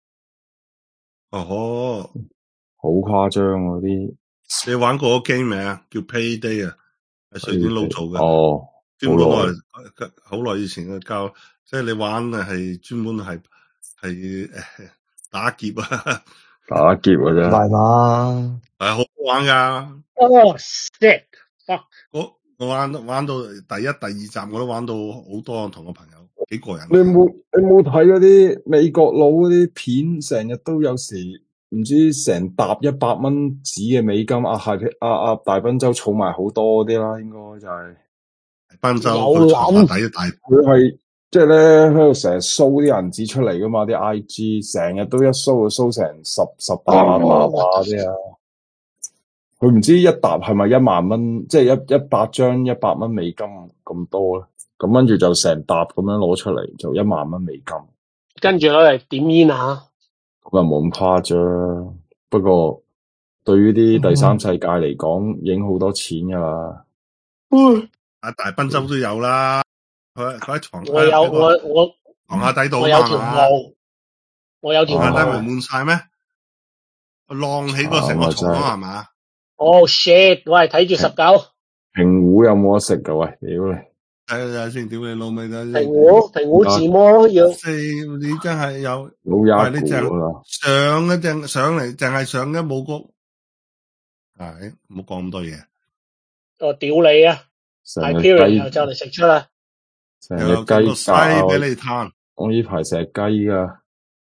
哦， 好誇張嗰啲。 你玩過個 game 未啊？叫 Payday 啊，係瑞典佬做嘅。 哦， 專門我係好耐以前嘅教，即係你玩係專門係係誒打劫啊， 打劫嘅啫。 係嘛？ 係好好玩噶。 哦 shit！ 我我玩玩到第一、第二集我都玩到好多，同個朋友幾過癮。 你有冇你冇睇嗰啲美國佬嗰啲片？成日都有時唔知成沓一百蚊紙嘅美金，阿係阿阿大賓州儲埋好多啲啦，應該就係大賓州佢床下底大， 佢係即係咧喺度成日 show 啲銀紙出嚟噶嘛，啲 I G 成日都一 show 就 show 成十十八萬萬啲啊！佢唔知一沓係咪一萬蚊，即係一一百張一百蚊美金咁多咧？咁跟住就成沓咁樣攞出嚟，就一萬蚊美金。 跟住攞嚟點煙啊！ 咁又冇咁誇張，不過對於啲第三世界嚟講，影好多錢噶啦。 嗯，阿大賓州都有啦。佢佢喺床， 我有我我床下底度我有條毛，我有條毛。 床下底咪滿晒咩？ 晾起個成個床啊，係嘛？ 哦 shit！喂，睇住十九。 平湖有冇得食噶？喂，屌你！ 睇下先，屌你老味睇平湖，平湖自摸咯要。 四，你真係有老丫喂，你淨啦， 上一隻上嚟，淨係上一冇谷，係唔好講咁多嘢。 我屌你啊！ 成日雞雞就嚟食出啦， 成日雞架俾你嘆。 我呢排成日雞噶，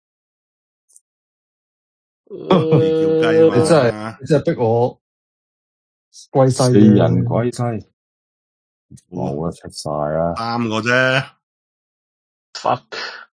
你叫雞嘛？ 你真係你真係逼我歸西四人歸西，冇啊，出晒啦， 三個啫。 fuck！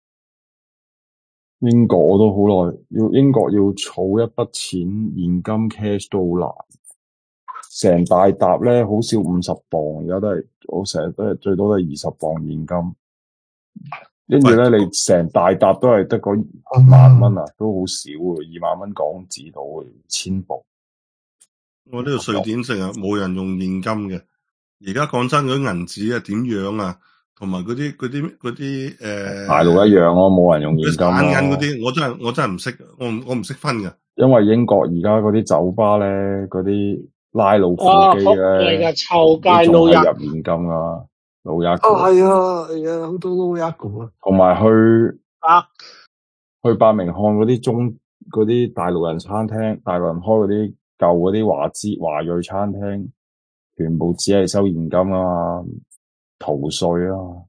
英國我都好耐，要英國要儲一筆錢現金 cash 都好難，成大沓咧好少五十磅，而家都係我成日都係最多都係二十磅現金，跟住咧你成大沓都係得個萬蚊啊，都好少啊，二萬蚊港紙到嘅千磅。 我呢度瑞典成日冇人用現金嘅，而家講真嗰啲銀紙啊點樣啊？同埋嗰啲嗰啲嗰啲誒， 大陸一樣咯，冇人用現金咯。 散銀嗰啲，我真係我真係唔識，我唔我唔識分嘅。 因為英國而家嗰啲酒吧咧，嗰啲拉老虎機咧， 臭街仲撈係入現金啊，老一股。 啊係啊係啊，好多撈一股啊。 同埋去啊， 去伯明翰嗰啲中嗰啲大陸人餐廳，大陸人開嗰啲舊嗰啲華資華裔餐廳，全部只係收現金啊嘛，逃稅啊。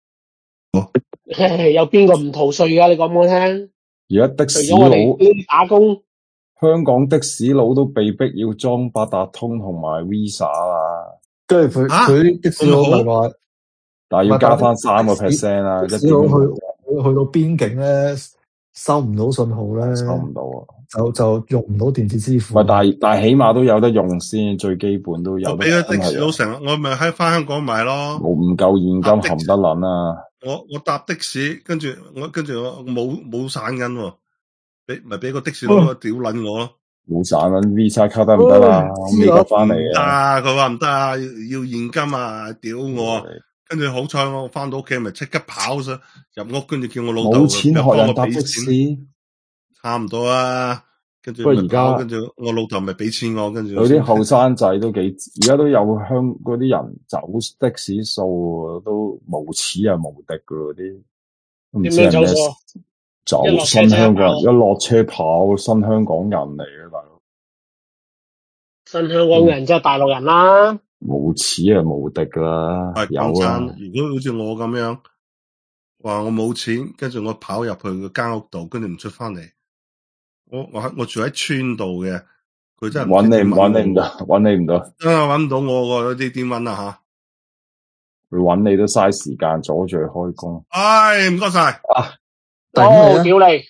有邊個唔逃稅噶？你講俾我聽。 而家的士除咗我哋佬呢啲打工， 香港的士佬都被逼要裝八達通同埋 Visa 啊。 跟住佢佢啲的士佬咪話， 但係要加翻三個 percent 啊！ 的士佬去去到邊境咧，收唔到信號咧， 收唔到啊， 就就用唔到電子支付。 唔係，但係但係起碼都有得用先，最基本都有得。 我俾個的士佬成日，我咪喺翻香港買咯。 我唔夠現金含得撚啊！ 我我搭的士，跟住我跟住我冇冇散銀喎，俾咪俾個的士佬屌撚我咯。 冇散銀 Visa 卡得唔得啊？我未得翻嚟啊！佢話唔得啊，要現金啊！屌我！跟住好彩我翻到屋企咪即刻跑咗入屋，跟住叫我老豆冇錢學人搭的士， 差唔多啊。跟住不過而家跟住我老豆咪俾錢我，跟住有啲後生仔都幾，而家都有香嗰啲人走的士數都無恥啊無敵噶嗰啲，唔知係咩走新香港人一落車跑新香港人嚟嘅大佬， 新香港人即係大陸人啦， 無恥啊無敵噶啦，有啊！ 如果好似我咁樣話我冇錢，跟住我跑入去個間屋度，跟住唔出翻嚟。我我喺我住喺村度嘅，佢真係搵你唔搵你唔到，搵你唔到， 真係搵唔到我個啲點搵啊吓！ 佢搵你都嘥時間，阻住佢開工。 唉，唔該晒啊！ 哦，屌你！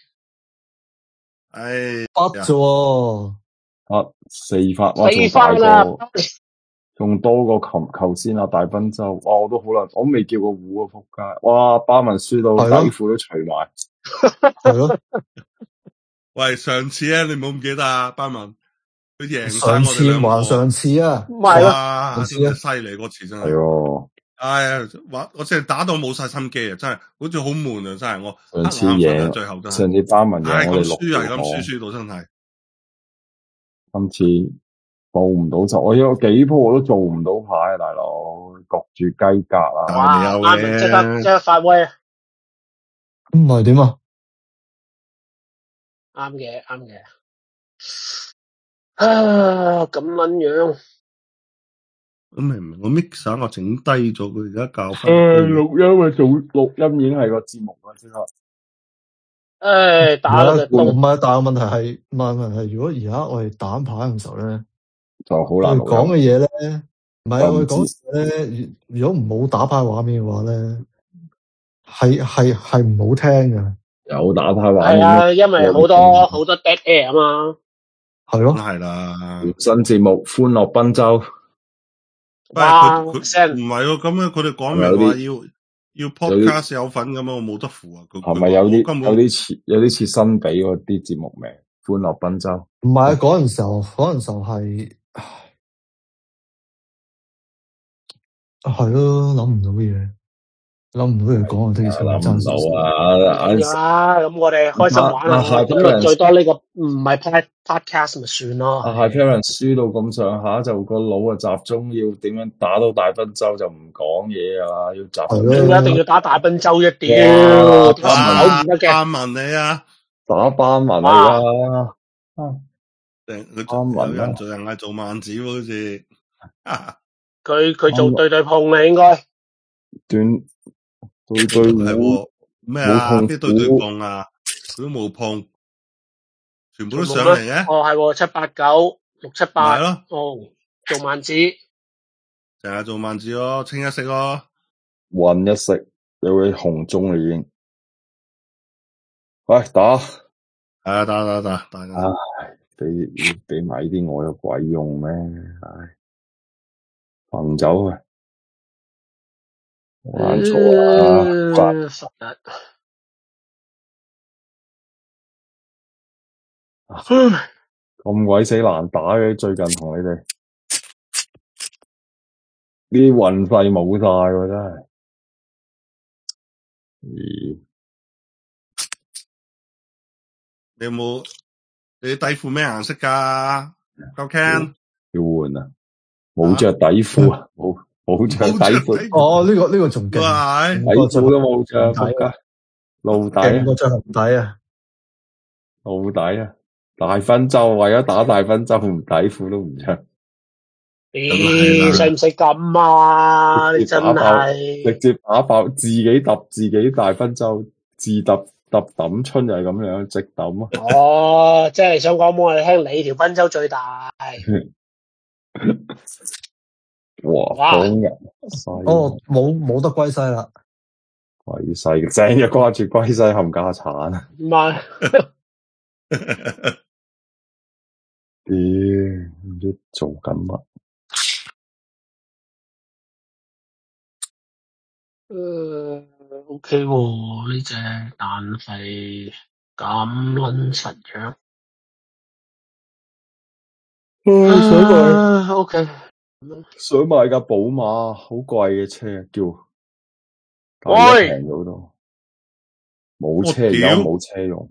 唉， 不啫， 啊四發，哇仲大過，仲多過琴頭先啊大賓州，哇我都好難，我未叫過糊啊仆街，哇巴文輸到底褲都除埋， 係咯。 喂，上次咧，你冇唔記得啊？班文佢贏晒上次還上次啊， 哇，真係犀利嗰次真係。 係喎， 哎呀，我我真係打到冇晒心機啊！真係，好似好悶啊！真係我。 上次贏， 最後真係。 上次班文贏我哋六輸係咁輸，輸到真係。 今次報唔到就，我有幾鋪我都做唔到牌啊，大佬焗住雞格啊！ 哇，班文即刻即刻發威啊！ 唔係點啊？ 啱嘅，啱嘅。啊，咁撚樣。 咁明唔明？我 mixer 我整低咗，佢而家教翻。 誒，錄音咪做錄音已經係個節目啦，即刻。 誒，打到隻洞。 唔係，但係問題係，問題係，如果而家我哋打牌嘅時候咧， 就好難錄音。 講嘅嘢咧，唔係我哋講咧，如果唔好打牌畫面嘅話咧，係係係唔好聽嘅。 有打牌畫面。 係啊，因為好多好多 dead air 啊嘛。 係咯。 係啦。 新節目《歡樂賓州》。 哇！ 佢佢唔係喎，咁樣佢哋講明話要要 podcast 有份咁啊，我冇得付啊。 係咪有啲有啲似有啲似新比嗰啲節目名《歡樂賓州》？ 唔係嗰陣時候，嗰陣時候係係咯，諗唔到嘢。 諗唔到佢講我啲嘢， 諗唔到啊！ 緊要啦，咁我哋開心玩下，咁咪最多呢個唔係 pod podcast 咪算咯。 啊 Hyperion 輸到咁上下，就個腦啊集中要點樣打到大賓州就唔講嘢啊，要集中。 點解一定要打大賓州啫？屌，點解搞唔得嘅？ 班文你啊， 打班文啊而家。 佢做有人做人嗌做萬子好似。 佢佢做對對碰啦，應該。 斷對對係咩啊？邊對對碰啊？佢都冇碰，全部都上嚟嘅。 哦，係七八九六七八。 係咯。 哦，做萬子。 成日做萬子咯，清一色咯。 混一色，有位紅中已經。喂，打。 係啊，打打打打。 唉，俾俾埋啲我有鬼用咩？唉，行走啊！玩錯啦！ 十日。 咁鬼死難打嘅，最近同你哋啲運費冇晒喎，真係。咦？ 你有冇？你啲底褲咩顏色噶？夠 can 要換啊！冇着底褲啊！冇冇着底褲。 哦，呢個呢個仲勁， 底褲都冇着，仆街露底啊！ 勁過着紅底啊！ 露底啊！大分州為咗打大分州，唔底褲都唔着。 咦？使唔使咁啊？你真係直接打爆，自己揼自己大分州，自揼揼抌春就係咁樣，直抌啊！ 哦，即係想講俾我哋聽，你條賓州最大。 哇！講人哦，冇冇得歸西啦。 歸西成日掛住歸西冚家產啊！ 唔係， 屌唔知做緊乜？ 誒 ，OK 喎，呢隻但係咁撚實樣。 想買 OK， 想買架寶馬，好貴嘅車叫，但係平咗好多，冇車有冇車用。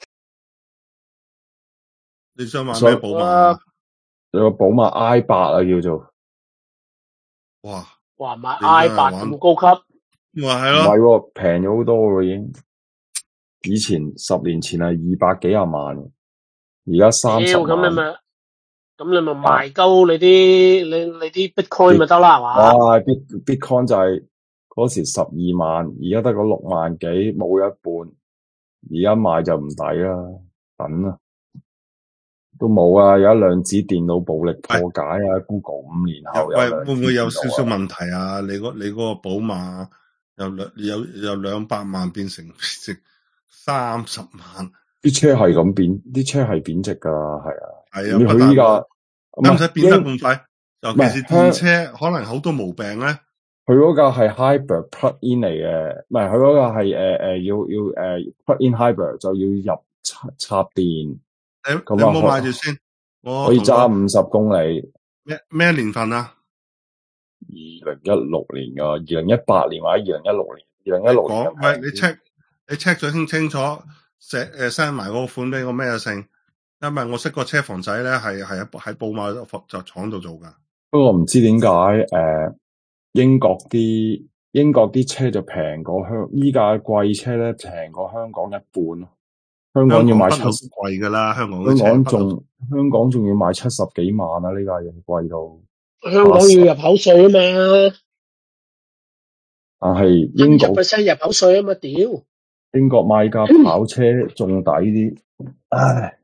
你想買咩寶馬？ 有個寶馬 I 八啊，叫做。 哇！ 哇，買 I 八咁高級。 哇，係咯。 唔係喎，平咗好多喎已經。以前十年前係二百幾廿萬，而家三十萬。 咁你咪咁你咪賣鳩你啲你你啲 Bitcoin 咪得啦，係嘛？ 啊 ，Bit Bitcoin 就係嗰時十二萬，而家得個六萬幾，冇一半。而家賣就唔抵啦，等啦。都冇啊！有一量子電腦暴力破解啊 ！Google 五年後有喂，會唔會有少少問題啊？你嗰你嗰個寶馬由兩有有兩百萬變成值三十萬， 啲車係咁貶，啲車係貶值噶，係啊。 係啊， 佢依家使唔使變得咁快？尤其是電車，可能好多毛病咧。 佢嗰架係 hybrid plug in 嚟嘅，唔係佢嗰架係誒誒要要誒 plug in hybrid 就要入插插電。 你你冇買住先，我可以揸五十公里。 咩咩年份啊？ 二零一六年噶，二零一八年或者二零一六年，二零一六年。 喂，你 check 你 check 咗清清楚，寫誒 send 埋嗰個款俾我咩性？因為我識個車房仔咧，係係喺喺寶馬就廠度做噶。 不過唔知點解誒，英國啲英國啲車就平過香，依家貴車咧平過香港一半咯。香港要賣七十貴噶啦，香港香港仲香港仲要賣七十幾萬啊！呢架嘢貴到香港要入口稅啊嘛， 但係英國百分之十 入口稅啊嘛，屌！ 英國買架跑車仲抵啲，唉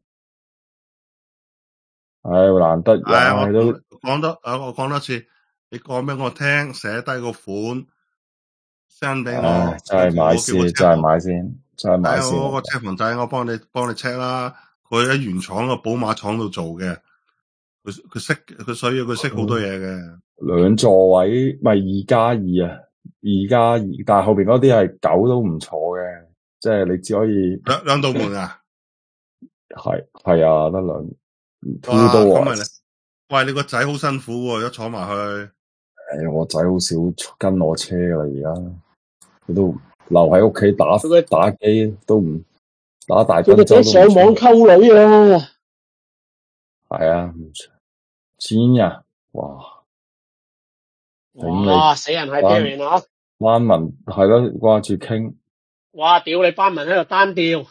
唉難得唉， 都講多啊！我講多次，你講俾我聽，寫低個款 send 俾我， 就係買先，就係買先。就係買先。 我個車房仔，我幫你幫你 check 啦。佢喺原廠個寶馬廠度做嘅，佢佢識佢，所以佢識好多嘢嘅。 兩座位咪二加二啊，二加二，但係後邊嗰啲係九都唔錯嘅，即係你只可以兩兩道門啊， 係係啊，得兩 two doors。喂，你個仔好辛苦喎，一坐埋去。 誒，我仔好少跟我車噶啦，而家。 佢都留喺屋企打佢打機，都唔打大佢個仔賓州都唔上網出。 溝女啊！ 係啊，唔出錢啊！哇！頂哇！ 你死人係 Perry 啊！ 班文係咯，掛住傾。 哇！屌你班文喺度單調，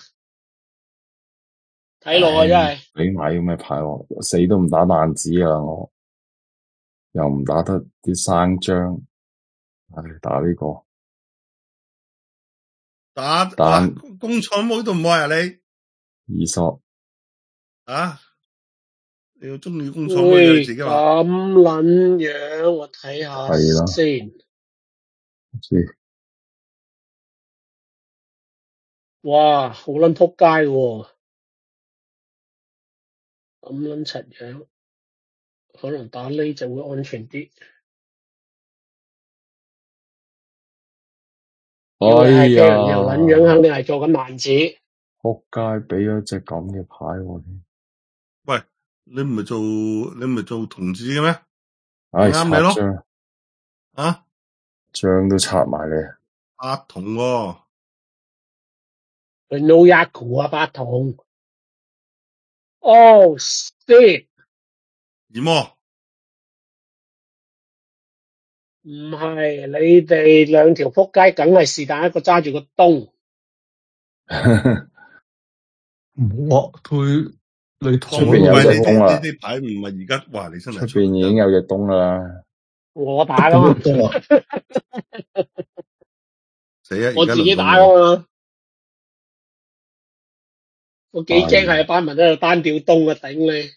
睇落啊真係。 俾買咁嘅牌我，死都唔打萬子啊！我又唔打得啲生張，唉，打呢、個打但哇工廠妹都唔愛啊你二索啊！你要中意工廠妹嘅喂， 你自己話。 咁撚樣，我睇下係啦， 先。 知哇，好撚仆街喎！咁撚柒樣，可能打呢就會安全啲。 哎如果係呀， Perry 又撚樣，肯定係做緊萬子。 仆街俾咗隻咁嘅牌我添。 喂，你唔係做你唔係做同志嘅咩？ 唉， 啱你咯。 拆張啊， 張都拆埋你。 八筒喎。 佢 no yaku 啊，八筒。Oh shit！ 二魔唔係，你哋兩條仆街，梗係是但一個揸住個東。 唔好啊，佢你出邊有喂， 隻東啦， 呢啲呢啲牌唔係而家，哇！你真係出邊已經有隻東啦。 我打噶嘛， 死啊！ 我自己打噶嘛。我幾驚係班民喺度單吊東啊，頂你！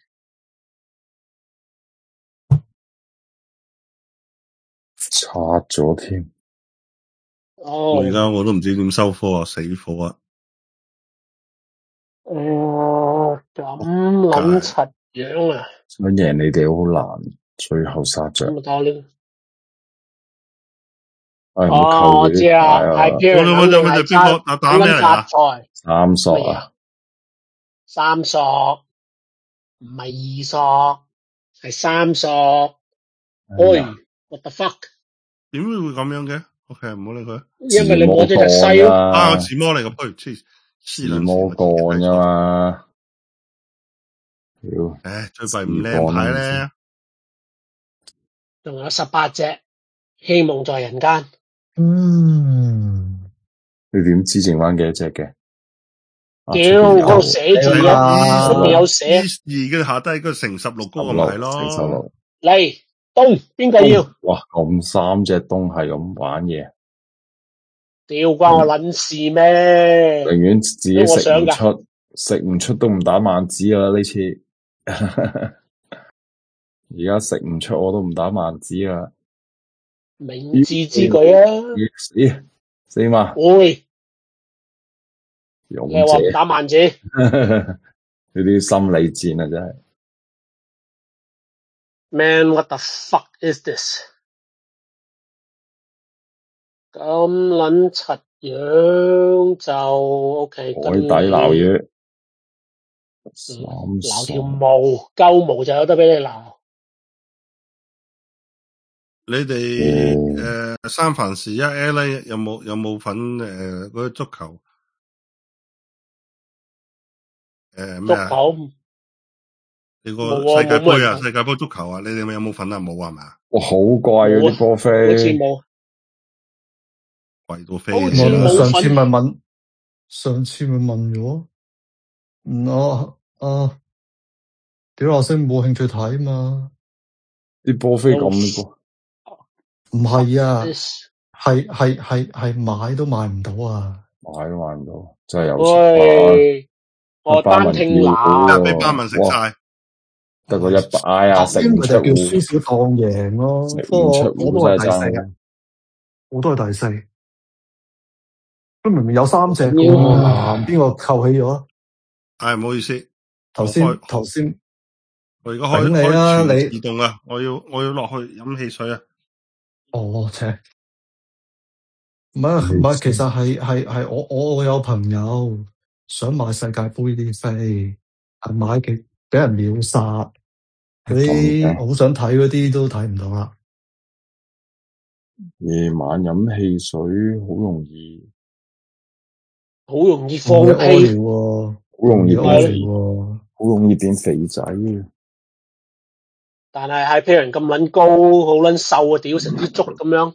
拆咗添。 哦， 我而家我都唔知點收科啊，死火啊！ 誒，咁撚柒樣啊！ 想贏你哋好難，最後殺着。 咁咪打呢？ 唉，唔好哦， 扣佢我知啊， 啲牌啊！ 係 Perry 肯定係揸打打咩嚟啊？ 三索乜嘢啊！ 三索，唔係二索，係三索。 哎呀喂，what the fuck？ 點解會咁樣嘅？OK，唔好理佢。 因為你摸咗隻西咯。 啊，自摸嚟個呸！黐自摸幹噶嘛？屌！ 唉，最弊唔靚牌咧。 仲有十八隻，希望在人間。 嗯， 你點知剩翻幾多隻嘅？ 屌，嗰度寫住啊，出面有寫。 二嘅下低嗰個乘十六嗰個咪係咯。 乘十六。 嚟東邊個要？ 哇，咁三隻東係咁玩嘢。 屌，關我撚事咩？ 寧願自己食唔出，食唔出都唔打萬子噶啦呢次。而家食唔出我都唔打萬子啦。 明智之舉啊！ 死死嘛！ 會， 勇你話唔打萬子？ 呢啲心理戰啊，真係。 Man, what the fuck is this？ 咁撚柒樣就 OK。 海底撈魚， 撈條毛，鳩毛就有得俾你撈。 你哋誒三藩市一 L A 有冇有冇份誒嗰啲足球？誒咩啊？ 足球？ 你個世界盃啊，世界盃足球啊，你哋有冇份啊？冇係嘛？ 哇，好貴嗰啲波飛， 好似冇， 貴到飛。 好似冇上次咪問，上次咪問咗，嗯啊啊，屌阿星冇興趣睇嘛？ 啲波飛咁貴。 唔係啊，係係係係買都買唔到啊！ 買都買唔到，真係有喂，我班單聽鬧， 俾班民食晒， 得個一百啊，食唔出就叫輸少當贏咯。不過我都係第四，我都係第四。咁明明有三隻嘅，嗱邊個扣起咗？ 係唔好意思， 頭先頭先， 我而家開開全自動啊！我要我要落去飲汽水啊！ 哦，切，唔係唔係，其實係係係我我有朋友想買世界盃啲飛，係買極俾人秒殺，嗰啲好想睇嗰啲都睇唔到啦。 夜晚飲汽水好容易， 好容易放容易屙屁， 尿喎， 好容易屙變尿喎。 好容易變肥仔嘅。 但係係譬如咁撚高，好撚瘦啊，屌成支竹咁樣。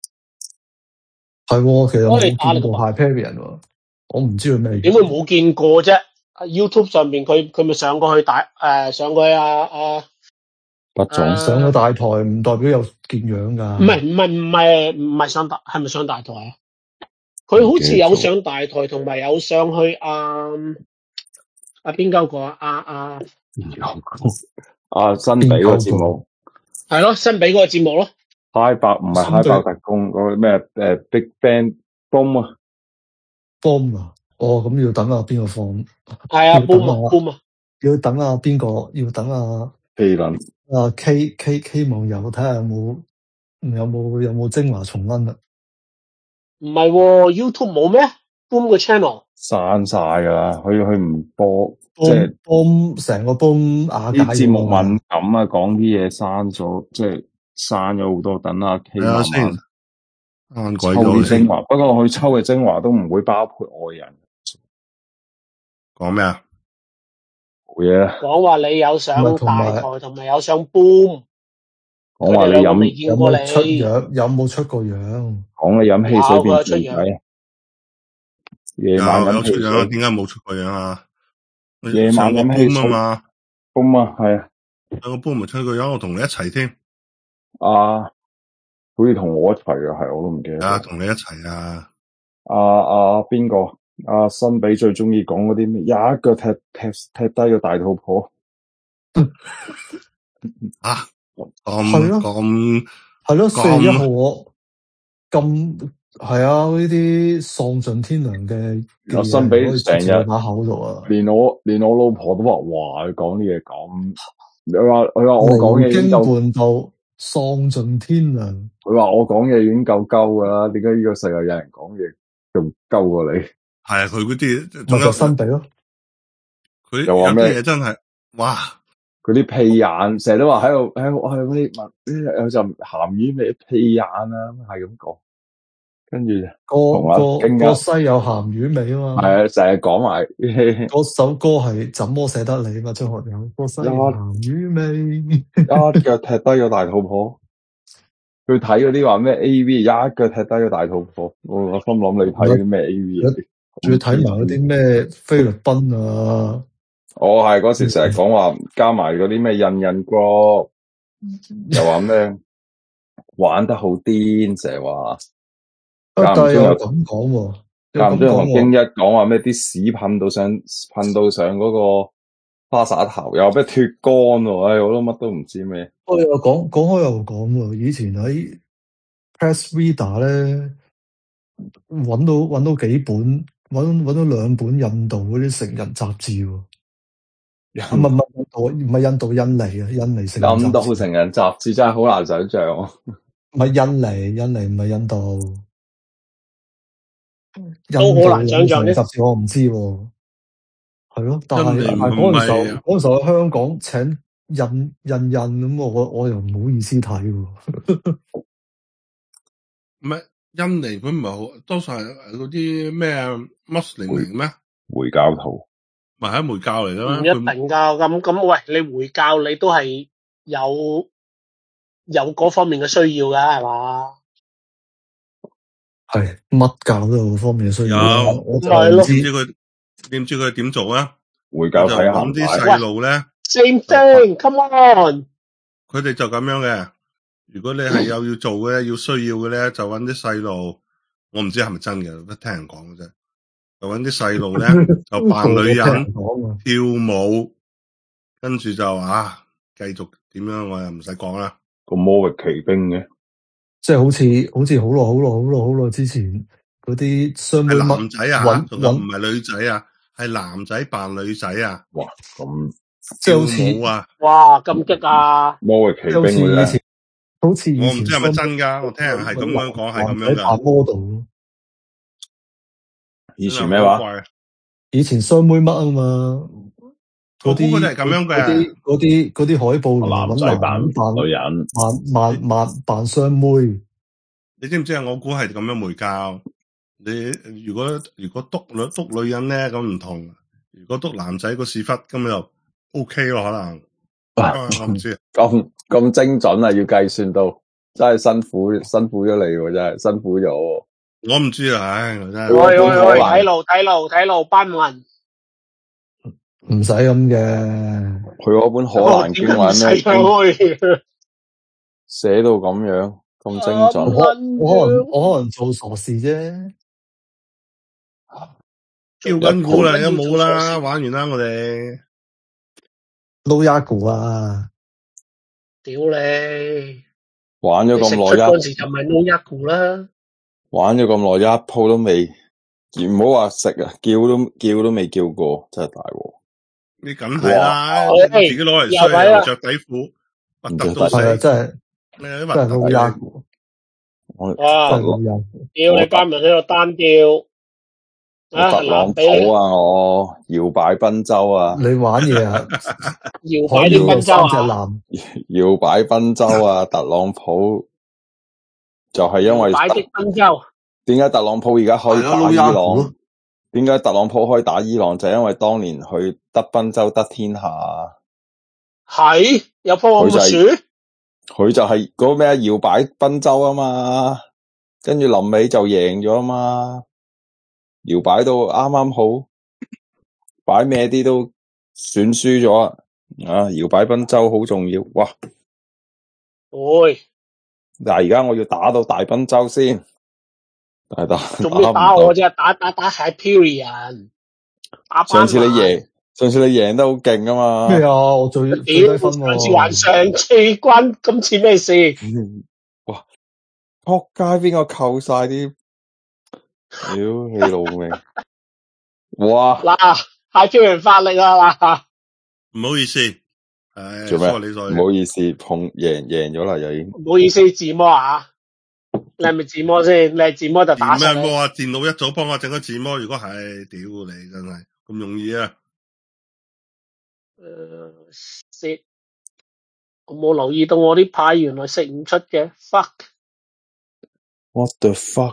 係喎，其實我哋冇打你個白， 見過 Hyperion 喎，我唔知佢咩點會冇見過啫？YouTube 上邊佢佢咪上過去大誒、呃、上過去啊啊不總上咗大台唔代表有見樣㗎。 唔係唔係唔係唔係上大係咪上大台啊？佢好似有上大台，同埋有上去啊啊邊鳩個啊啊啊啊新比個節目係咯，新比嗰個節目咯。 嗨爆唔係嗨爆特工嗰個咩誒 Big Bang Boom 啊 Boom 啊，哦咁要等下邊個放？ 係啊要等 Boom 啊 Boom 啊， 要等下邊個？要等下氣輪啊 K K K 網友睇下有冇有冇有冇精華重溫啊？ 唔係喎 YouTube 冇咩 Boom 個 channel 散晒㗎啦，佢佢唔播即係 Boom 成個 Boom 瓦解啲節目咗敏感啊，講啲嘢刪咗，即係刪咗好多，等阿 K 慢慢啱抽鬼咗啲精華。不過佢抽嘅精華都唔會包括外人。 講咩啊？ 冇嘢啦。 講話你有上大台，同埋有上 Boom。 講話你飲未見過你有冇出樣？有冇出過樣？ 講你飲汽水變肥有仔。夜晚飲汽水， 有有出樣，點解冇出過樣啊？ 夜晚飲汽水啊嘛 ，Boom啊，係啊， 上個 Boom 咪出過樣，我同你一齊添。 啊，好似同我一齊嘅，係我都唔記得。 啊，同你一齊啊！ 啊啊，邊個？阿新比最中意講嗰啲咩？一腳踢踢踢低個大肚婆。 啊，咁咁係咯，四月一號我咁係啊，呢啲喪盡天良嘅嘅新比成日把口度啊， 連我連我老婆都話：哇，佢講啲嘢講，佢話佢話我講嘢已經夠半道喪盡天良。 佢話我講嘢已經夠鳩噶啦，點解呢個世界有人講嘢仲鳩過你？ 係啊，佢嗰啲仲有新比咯， 佢又話咩嘢真係哇！ 佢啲屁眼成日都話喺度喺度係嗰啲有陣鹹魚味屁眼啊，係咁講。跟住個個個西有鹹魚味啊嘛， 係啊，成日講埋嗰首歌係怎麼捨得你嘛？張學友個西有鹹魚味， 一腳踢低個大肚婆。佢睇嗰啲話咩 A V，一腳踢低個大肚婆。我我心諗你睇啲咩 A V 仲要睇埋嗰啲咩菲律賓啊。 我係嗰時成日講話加埋嗰啲咩印印歌，又話咩玩得好癲，成日話。 但係又咁講喎， 間唔中同京一講話咩啲屎噴到上噴到上嗰個花灑頭，又話咩脫乾喎，唉、哎，我都乜都唔知咩。 我又講講開又講喎，以前喺 Press Reader 咧揾到揾到幾本，揾揾到兩本印度嗰啲成人雜誌喎。唔係唔係印度，唔係印度，印尼啊，印尼成人雜誌。印度成人雜誌真係好難想象啊！ 唔係印尼，印尼唔係印度。 都好難想象呢雜誌我唔知喎，係咯，但係但係嗰陣時候嗰陣時候喺香港請印印印咁，我我又唔好意思睇喎。 唔係印尼佢唔係好多數係嗰啲咩穆斯林嚟咩？ 回教徒咪係回教嚟啦， 唔一定噶。咁咁喂，你回教你都係有有嗰方面嘅需要噶，係嘛？ 係乜教都有方面嘅需要。 有， 我就唔知佢點知佢點做啊？ 回教睇下揾啲細路咧 ，same thing，come on。 佢哋就咁樣嘅。如果你係有要做嘅，要需要嘅咧，就揾啲細路。我唔知係咪真嘅，都聽人講嘅啫。就揾啲細路咧，就扮女人跳舞，跟住就啊，繼續點樣，我又唔使講啦。 個魔域奇兵嘅。 即係好似好似好耐好耐好耐好耐之前嗰啲雙妹男仔啊，仲有唔係女仔啊，係男仔扮女仔啊！ 哇，咁即係好似啊！ 哇，咁激啊！ 魔域奇兵嘅啫，好似以前我唔知係咪真噶，我聽人係咁樣講，係咁樣噶。 扮 model， 以前咩話？ 以前雙妹乜啊嘛？嗰啲嗰啲係咁樣嘅， 嗰啲嗰啲嗰啲海報， 男仔扮女人， 扮扮扮扮扮雙妹， 你知唔知啊？我估係咁樣梅教。你如果如果督女督女人咧咁唔同，如果督男仔個屎忽咁就 O K 咯，可能。啊、我唔知。 咁咁精準啊，要計算到，真係辛苦辛苦咗你喎，真係辛苦咗。 我唔知啊，唉，真係。 喂喂喂，睇路睇路睇路，班文唔使咁嘅。 佢嗰本可蘭經文咧，寫到咁樣咁精準。 我我可能我可能做傻事啫。 叫緊股啦，有冇啦？玩完啦，我哋。 No Yago 啊！ 屌你！ 玩咗咁耐一， 嗰時就咪 No Yago 啦。 玩咗咁耐一鋪都未，唔好話食啊，叫都叫都未叫過，真係大鑊。 你梗係啦，你自己攞嚟衰又着底褲，核突到死， 係啊，真係真係 No Yago。 哇！屌你班人喺度單調。 我特朗普啊，我搖擺賓州啊， 你玩嘢啊？ 搖擺啲賓州啊？ 搖擺賓州啊，特朗普就係因為搖擺啲賓州。 點解特朗普而家可以打伊朗？點解特朗普可以打伊朗？就係因為當年佢得賓州得天下。 係有棵咁嘅樹？ 佢就係嗰咩搖擺賓州啊嘛，跟住臨尾就贏咗啊嘛。搖擺到啱啱好，擺咩啲都選輸咗啊！搖擺賓州好重要，哇！ 會， 但係而家我要打到大賓州先，但係打做咩打我啫？打打打晒 Period。 上次你贏，上次你贏得好勁啊嘛！ 咩啊？我最最低分喎。 上次還上次關，今次咩事？ 哇！仆街，邊個扣晒啲？屌你老味！哇！ 嗱，係超人發力啊嗱！ 唔好意思，誒， 做咩？唔好意思，碰贏贏咗啦，又已經。 唔好意思，自摸啊！你係咪自摸先？你係自摸就打死你。 咩摸啊？電腦一早幫我整咗自摸，如果係，屌你真係咁容易啊！ 誒，食我冇留意到我啲牌原來食唔出嘅 ，fuck！What the fuck？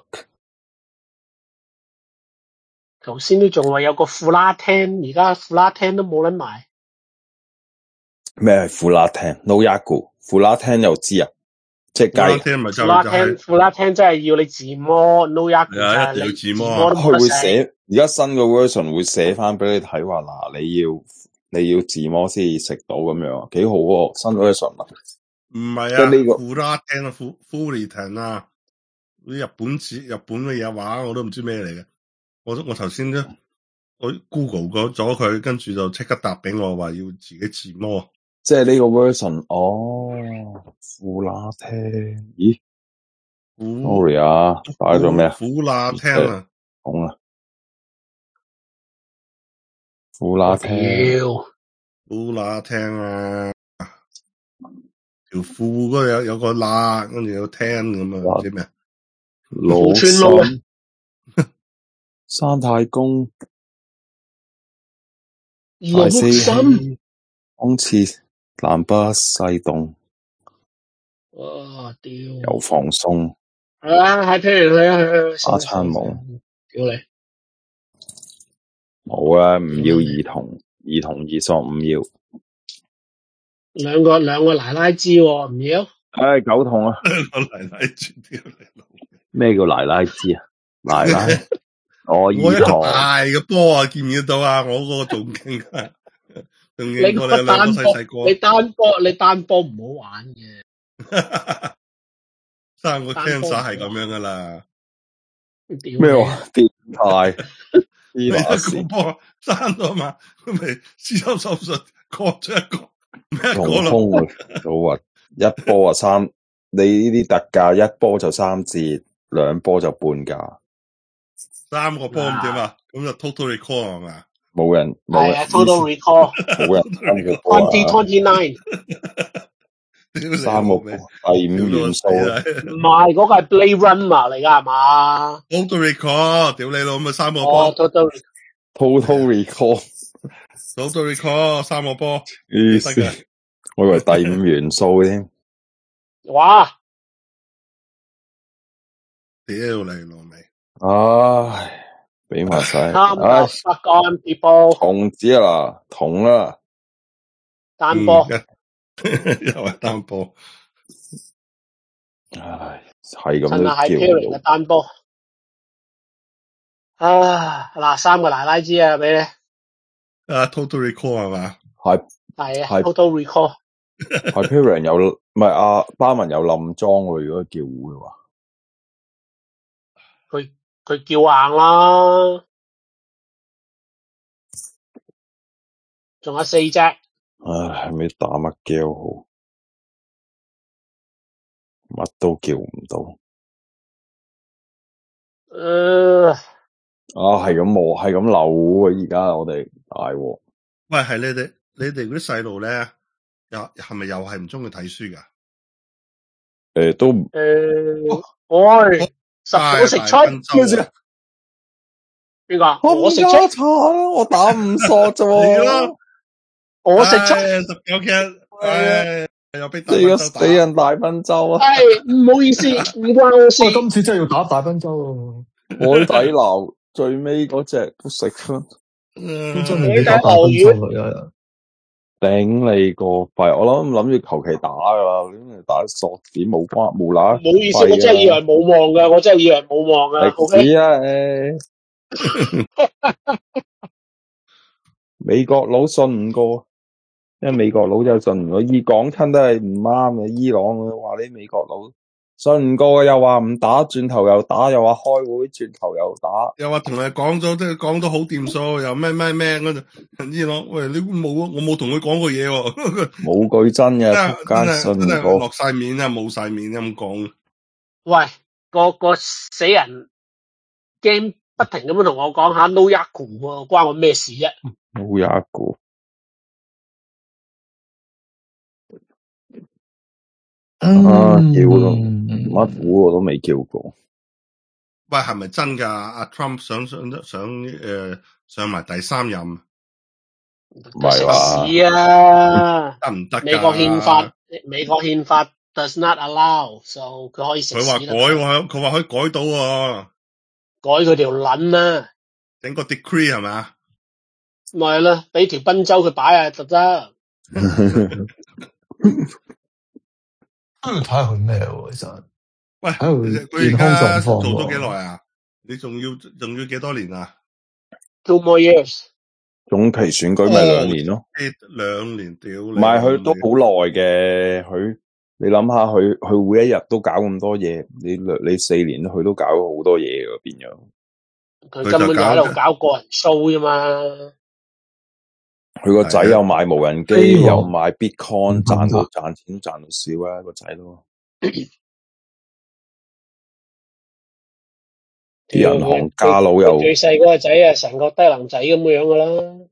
頭先都仲話有個富拉廳，而家富拉廳都冇撚埋。 咩係富拉廳 ？No Yago，富拉廳又知啊？即係雞。 富拉廳，富拉廳真係要你自摸 ，No Yago 就係你自摸都冇得食。 佢會寫，而家新嘅 version 會寫翻俾你睇話嗱，你要你要自摸先至食到咁樣，幾好喎！新 version 啊。 唔係啊，呢個富拉廳啊，富富利廳啊，啲日本字日本嘅嘢話我都唔知咩嚟嘅。我我頭先咧，我 Google 咗佢，跟住就即刻答俾我話要自己自摸。 即係呢個 version， 哦，富拉廳，咦 ？Sorry 啊，打咗咩啊？ 富拉廳啊， 講啊，富拉廳， 富拉廳啊，條褲嗰度有有個拉，跟住有廳咁啊，唔知咩？ 老山山太公， 老山， 好似南北西東， 哇屌！ 又放鬆， 係啊，喺譬如佢去阿餐冇， 屌你！ 冇啊，唔要兒童，兒童兒索唔要。 兩個兩個奶奶枝喎，唔要。 唉，狗痛啊！ 個奶奶枝屌你老味！ 咩叫奶奶枝啊？奶奶，我兒童。 我一個大嘅波啊，見唔見到啊？我嗰個仲勁啊！仲勁過你兩個細細個。 你單波，你單波唔好玩嘅。 生個 cancer 係咁樣噶啦。 咩話？變態！ 你一個波生到嘛，咁咪撕手手術割咗一個，咩一個咯？ 好核一波啊三，你呢啲特價一波就三折，兩波就半價。 三個波咁點啊？咁就 total recall 係嘛？ 冇人冇人 total recall， 冇人三個波啊 twenty twenty nine， 三個波第五元素， 唔係嗰個係 Blade Runner 嚟噶係嘛 ？total recall，屌你老，咁咪三個波 total total recall，total recall 三個波， 意思我以為第五元素添。 哇！ 屌你老味！ 唉，俾埋晒， Come 唉， the fuck on people， 同子啊啦，同啦， 單波， 嗯，一又係單波， 唉，係咁趁下係都叫 Pairing 唔嘅單波。啊，嗱，三個奶奶知啊，俾你。 啊 Total Recall 係嘛？ 到，係係啊係 ，Total Recall。 係 Pairing 有唔係阿巴文有冧裝喎，如果叫糊嘅話， 佢佢叫硬啦，仲有四隻。 唉，係咪打乜叫好？乜都叫唔到。 誒， 啊，係咁磨，係咁扭啊！而家我哋大鑊。 喂，係你哋你哋嗰啲細路咧，又係咪又係唔中意睇書噶？ 誒，都誒，喂，十九食出咩事？ 邊個？我食出， 慘，我打唔索啫係喎。 咯， 我食出。 唉十九 K，唉，又俾大即係個賓州打死人大賓州啊！ 唉，唔好意思，唔關我事。 喂，今次真係要打大賓州啊！ 海底撈最尾嗰隻都食出， 都嗯真係要打大賓州啊！有人頂你個肺！我諗諗住求其打噶啦，咁打索子冇關冇啦。 唔好意思，我真係以為冇望噶，我真係以為冇望噶。 歷史啊！誒，美國佬信唔過，因為美國佬就信唔過，伊講親都係唔啱嘅。伊朗話啲美國佬信唔過，又話唔打，轉頭又打，又話開會，轉頭又打， 又話同你講咗，即係講到好掂數，又咩咩咩嗰陣，伊朗喂你冇，我冇同佢講過嘢喎， 冇句真嘅， 真仆街信真係唔過。 落晒面啊，冇晒面咁講。 喂，個個死人 game 不停咁樣同我講下 no yaku 喎，關我咩事啫？ 冇一個。啊！叫到乜股我都未叫過。 喂，係咪真噶？阿 Trump 想想想誒上埋第三任， 唔係話食屎啊！ 得唔得？ 美國憲法，美國憲法 does not allow，so 佢可以食佢話屎改喎，佢話可以改到喎， 改佢條撚啦， 整個 decree 係咪？ 咪係啦，俾條賓州佢擺下就得。 都要睇下佢咩喎，其實。 喂， 睇佢佢健康狀而家做況咗幾耐喎。 啊？你仲要仲要幾多年啊？ Two more years。 中期選舉咪兩年咯， 誒兩年屌你！ 唔係佢都好耐嘅，佢你諗下佢佢每一日都搞咁多嘢，你你四年佢都搞好多嘢㗎變咗。 佢根本就喺度搞個人 show 啫嘛。 佢個仔又買無人機， 係啊又買 Bitcoin，賺到賺錢賺到少啊！個仔都啲銀行家佬又最細嗰個仔啊，成個低能仔咁樣噶啦。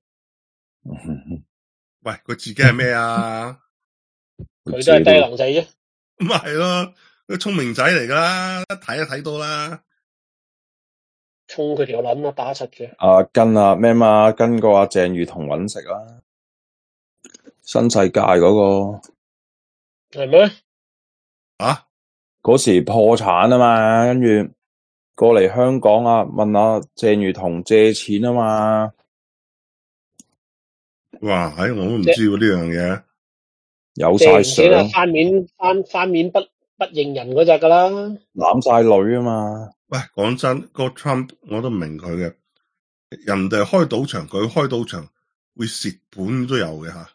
喂，佢自己係咩啊？ 佢都係低能仔啫。 咁咪係咯，佢聰明仔嚟噶啦，一睇就睇到啦。 衝佢條撚啊，打柒嘅。 啊跟啊咩嘛，跟個阿鄭裕彤搵食啦，新世界嗰、嗰個係咩？ 啊？ 嗰時破產啊嘛，跟住過嚟香港啊，問阿鄭裕彤借錢啊嘛。 哇！唉、哎，我都唔知喎呢樣嘢。 有晒相啊， 翻面翻翻面不不認人嗰隻噶啦， 攬晒女啊嘛。 喂，講真，個 Trump 我都唔明佢嘅，人哋開賭場，佢開賭場會蝕本都有嘅吓。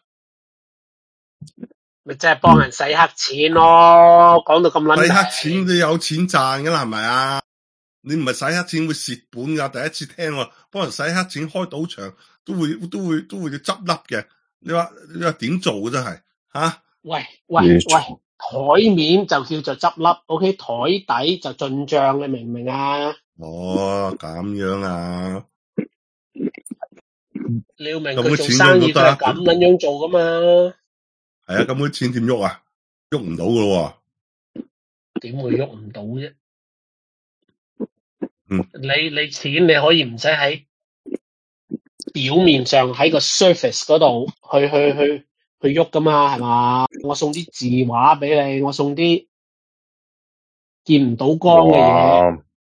咪即係幫人洗黑錢咯，講、嗯、到咁撚。 洗黑錢都有錢賺噶啦，係咪啊？你唔係洗黑錢會蝕本噶，第一次聽喎，幫人洗黑錢開賭場都會都會都會執笠嘅。你話你話點做嘅真係吓？ 喂喂喂，台面就叫做執笠 ，OK， 台底就進賬，你明唔明啊？ 哦，咁樣啊？ 你要明佢做生意佢係咁撚樣做噶嘛？ 係啊，咁啲錢點喐啊？喐唔到噶咯？ 點會喐唔到啫？ 嗯， 你你錢你可以唔使喺表面上喺個 surface 嗰度去去去去喐噶嘛，係嘛？我送啲字畫俾你，我送啲見唔到光嘅嘢，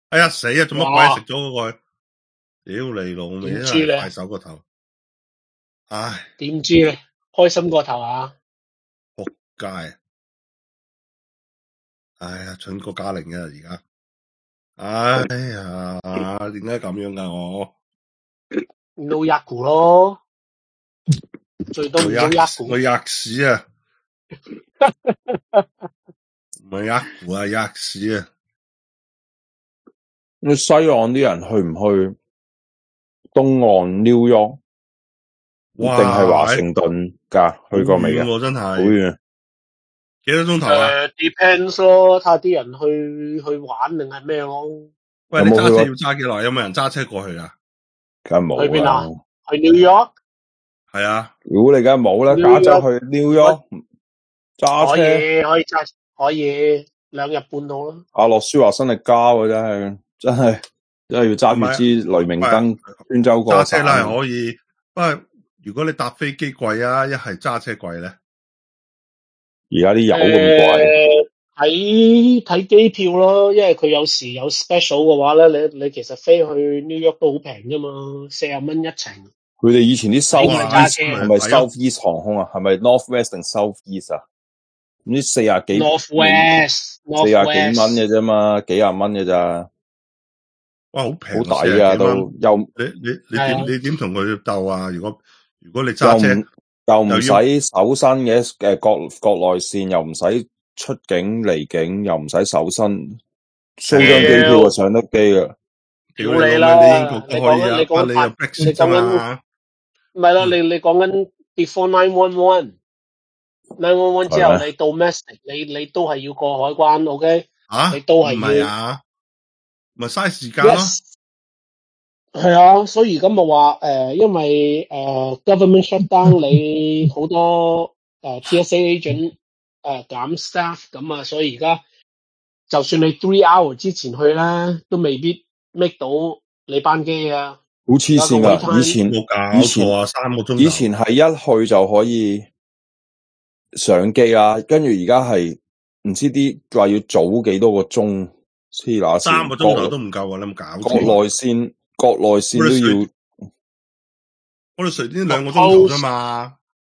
哎呀死啊！做乜鬼食咗嗰個？屌你老味，真點知咧？ 係快手個頭。唉， 點知咧？開心過頭啊！ 仆街！哎呀，蠢過嘉玲嘅而家。哎呀，點解咁樣噶我？ No Yaku 咯，最多唔 No 我 Yaku。 我吔屎啊！唔係Yaku啊，吔屎啊！ 咁西岸啲人去唔去東岸 New York 定係華盛頓㗎？去過未啊？ 好遠喎，真係。 好遠。 幾多鐘頭啊？ 誒 depends 咯，睇下啲人去去玩定係咩咯。 喂，你揸車要揸幾耐？有冇人揸車過去啊？ 梗係冇去邊啊？ 啦。 去 New York？ 係啊。 如果你梗係冇啦， New 加州 York 去 New York 揸可車， 以可以揸可以兩日半到啦。 阿諾舒華辛力加喎，真係真係真係要揸住支雷明燈穿州過省。 揸車啦係可以，不過如果你搭飛機貴啊，一係揸車貴咧。 而家啲油咁貴， 睇睇機票咯，因為佢有時有 special 嘅話咧，你你其實飛去 New York 都好平啫嘛，四十蚊一程。 佢哋以前啲 South 揸車係咪 South East 航空啊？係咪 North West 定 South East 啊？唔知四廿幾 North West 四廿幾蚊嘅啫嘛，幾廿蚊嘅咋？ 哇，好平， 好抵啊！都又你你你點你點同佢鬥啊？如果如果你揸車又唔使搜身嘅，誒國國內線又唔使出境離境，又唔使搜身，租張機票就上得機啊！ 屌你啦！你英國都可以啊， 你講你又 Brexit 啫嘛？ 唔係咯，你你講緊 before nine one one。nine one one 之後你 domestic 你你都係要過海關 ，OK？ 啊， 你都係要， 唔係啊，咪嘥時間咯。 係啊，所以而家咪話誒，因為誒、呃、government shutdown，你好多誒、呃、T S A agent 誒、呃、減 staff 咁啊，所以而家就算你 three hour 之前去咧，都未必 make 到你班機啊。 好黐線噶，以前冇搞錯啊，三個鐘頭。 以前係一去就可以上機啦，跟住而家係唔知啲話要早幾多個鐘，黐乸線。 三個鐘頭都唔夠啊！你有冇搞錯？ 國內線國內線都要， 我哋隨便兩個鐘頭啫嘛。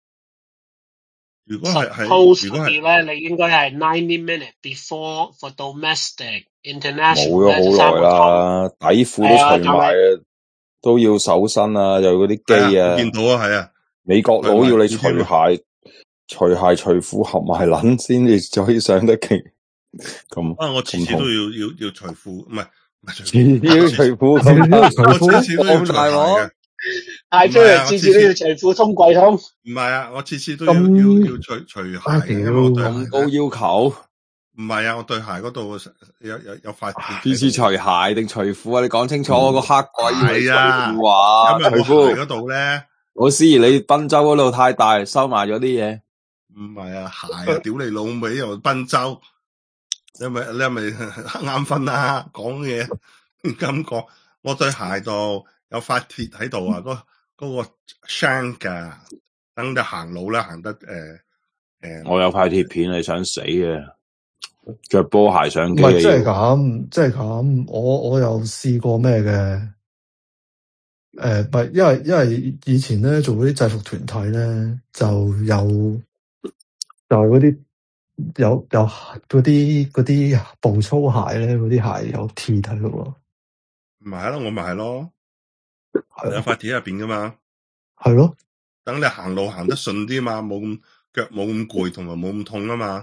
如果係係，如果係咧，你應該係 ninety minutes before for domestic international。 冇咗好耐啦，底褲都除埋，都要搜身啊，又嗰啲機啊。 見到啊，係啊。 美國佬要你除鞋、除鞋、除褲合埋撚先至就可以上得機。咁啊，我次次都要要要除褲，唔係唔係除褲，要除褲， 我次次都要除鞋嘅。 係即係次次都要除褲通櫃通。 唔係啊，我次次都要要要除除鞋嘅，因為我對咁高要求。 唔係啊，我對鞋嗰度有有有塊鐵。 次次除鞋定除褲啊？你講清楚，我個黑鬼係啊， 話除褲嗰度咧。 我思疑你賓州嗰度太大，收埋咗啲嘢。 唔係啊，鞋啊，屌你老味又賓州。你係咪你係咪啱瞓啊？講嘢咁講，我對鞋度有塊鐵喺度啊，嗰、嗰個 shank 噶，等你行路咧行得誒誒。呃呃、 我有塊鐵片，你想死嘅，着波鞋上機。 唔係，即係咁，即係咁。我我有試過咩嘅？誒、呃，唔係，因為因為以前咧做嗰啲制服團體咧，就有就係嗰啲。有有嗰啲嗰啲步操鞋咧，嗰啲鞋有鐵喺度喎。 唔係咯，我咪係咯，有塊鐵喺入邊噶嘛。 係咯， 等你行路行得順啲嘛，冇咁腳冇咁攰，同埋冇咁痛啊嘛。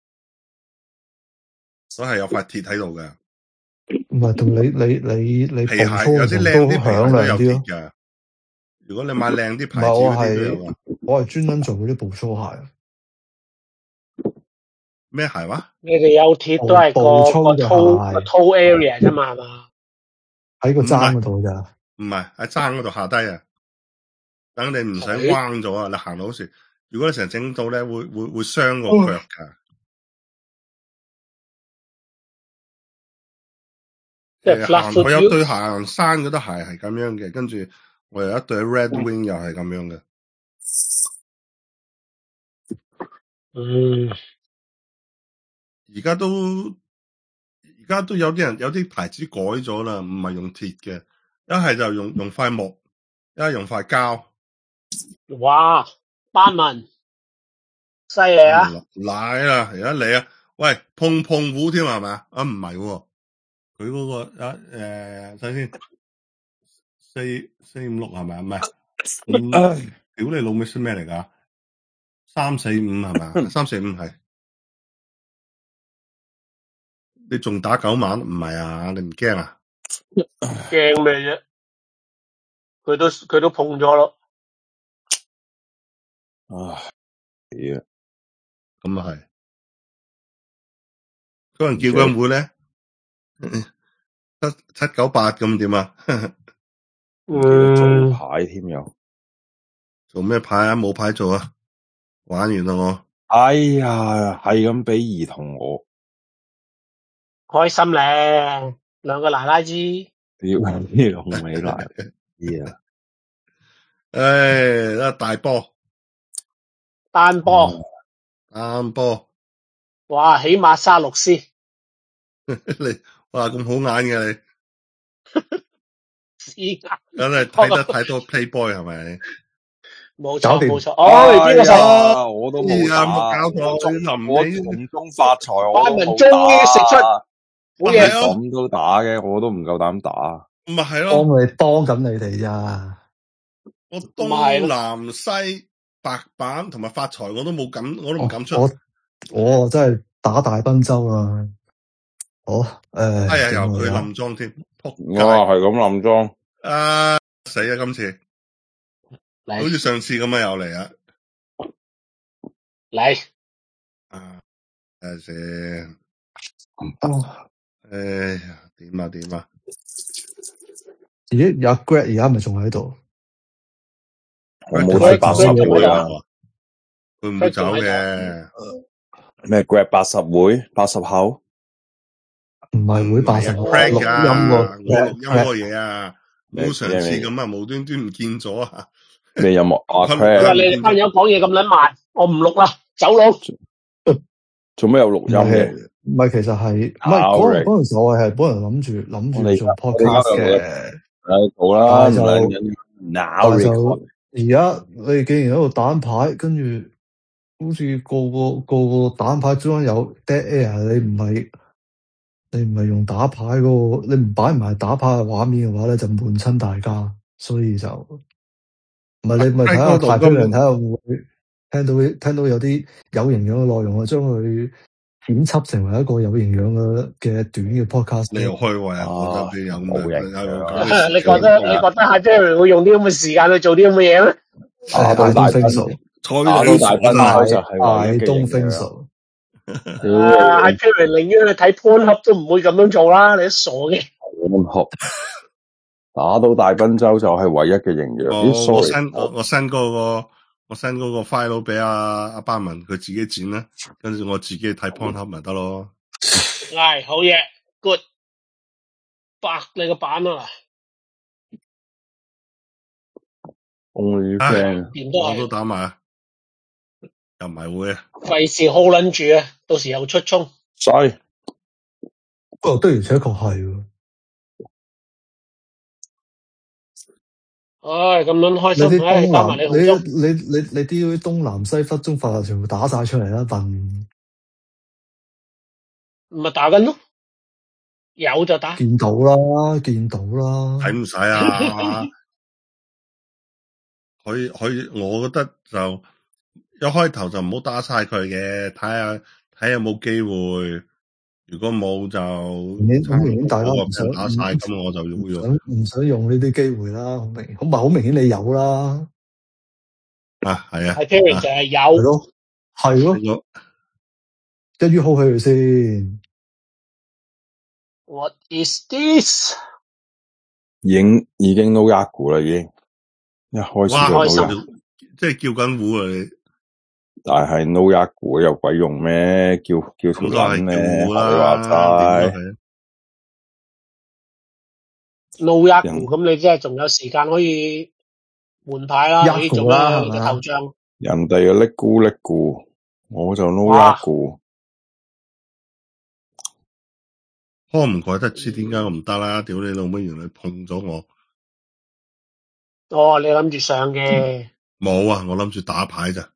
所以係有塊鐵喺度嘅。 唔係同你你你你皮鞋有啲靚啲皮鞋都有鐵嘅。如果你買靚啲牌子嗰啲都有啊。 我係專登做嗰啲步操鞋。 咩鞋話？ 你哋有鐵都係個個 toe 個 toe area 啫嘛，係嘛？ 喺個踭嗰度咋？ 唔係喺踭嗰度下低啊！等你唔使彎咗啊！你行到時，如果你成日整到咧，會會會傷個腳噶。 即係 flat foot。 我有對行山嗰對鞋係咁樣嘅，跟住我有一對 Red Wing 又係咁樣嘅。 嗯。 而家都而家都有啲人有啲牌子改咗啦，唔係用鐵嘅，一係就用用塊木，一係用塊膠。 哇，班文犀利啊！ 奶啦，而家嚟啊！喂，碰碰虎添係咪啊？啊唔係喎，佢嗰、那個啊誒，睇先，四四五六係咪啊？唔係，五屌你老味識咩嚟㗎？三四五係咪啊？三四五係。你仲打九萬？唔係啊？你唔驚啊？ 驚咩啫？佢都佢都碰咗咯。 唉，係啊， 咁啊係。嗰人叫緊會咧，七七九八咁點啊？ 唔記得做牌添又。 做咩牌啊？冇牌做啊！玩完啦我。 哎呀，係咁俾兒童我。 開心咧，兩個奶奶知。 屌你老味奶啲啊！ 唉，大波， 單波， 單波， 哇，起碼卅六絲。 你哇咁好眼嘅你， 絲眼， 梗係睇得太多 Playboy 係咪？ 冇錯冇錯。 哦， 邊個實？我都冇打， 冇搞錯，臨我尾從中發財，我都班文冇終於食出打。 好嘢， 咁都打嘅，我都唔夠膽打。 咁咪係幫咯， 你幫緊你哋咋？ 我東南西白板同埋發財我都冇敢，我都唔敢出。 我我我真係打大賓州啊！好，誒， 哎呀， 點啊由佢冧莊添，仆街， 哇，係咁冧莊。 啊死啊！今次嚟好似上次咁啊，又嚟啊！ 嚟， 啊，睇下先。 啊！ 哎呀，點啊點啊！ 咦，有 Greg 而家咪仲喺度？ 我冇睇八十會啊， 佢唔會走嘅。 咩 Greg 八十會八十後？ 唔係會八十後 ，Frank 錄啊， 音我喎錄音嗰個嘢啊，唔好上次咁啊，無端端唔見咗啊！ 咩音樂啊佢話 ？Craig 你哋班友講嘢咁撚慢，我唔錄啦，走佬。 做咩有錄音嘅？ 唔係，其實係唔係嗰嗰陣時我係本來諗住諗住做 podcast 嘅。 誒，好啦，唔就緊要。 但就而家你哋既然喺度打緊牌，跟住好似個個個個打緊牌中間有 dead air，你唔係你唔係用打牌嗰個，你唔擺埋打牌嘅畫面嘅話咧，就悶親大家，所以就唔係你咪睇下太多人睇下會唔會聽到聽到有啲有營養嘅內容啊，將佢剪輯成為一個有營養嘅嘅短嘅 podcast。 你又開胃啊？我覺得邊有冇營養。你覺得你覺得阿 Jerry 會用啲咁嘅時間去做啲咁嘅嘢咩？ 打到大分數，打到大分手就係唯一嘅營養。 阿 Jerry 寧願去睇 Pornhub 都唔會咁樣做啦，你都傻嘅。 Pornhub 打到大賓州就係唯一嘅營養。 我我 send 我我 send 嗰個我 send 嗰個 file 俾阿阿班文，佢自己剪啦，跟住我自己睇 Pornhub 咪得咯。 係好嘢 ，good， 白你個版啊！ Only friend， 我都打埋，又唔係會啊？ 費事 hold 撚住啊，到時又出衝。 衰， 不過的而且確係喎。 唉，咁樣開心，唉，加埋你紅中， 你你你你啲東南西北中法全部打晒出嚟啦，笨！ 咪打緊咯，有就打。 見到啦，見到啦。 睇唔使啊！佢佢，我覺得就一開頭就唔好打晒佢嘅，睇下睇下有冇機會。如果冇就明顯好明顯，大家唔想打晒，咁我就會用。 唔想用呢啲機會啦，好明，好唔係好明顯你有啦。 啊，係啊， 係 Terry 就係有， 係咯，係咯，一於 hold 起佢先。 What is this？ 已經已經 no yaku 啦，已經一開始就 no yaku， 即係叫緊糊啊你。 但係 no yaku 有鬼用咩？叫叫條撚咧，你話齋 no yaku，咁你即係仲有時間可以換牌啦，可以做啦個頭像。 人哋嘅叻咕叻咕，我就 no yaku。 ，Paul 唔怪得知點解我唔得啦，屌你老妹，原來碰咗我。 哦，你諗住上嘅？ 冇啊，我諗住打牌咋。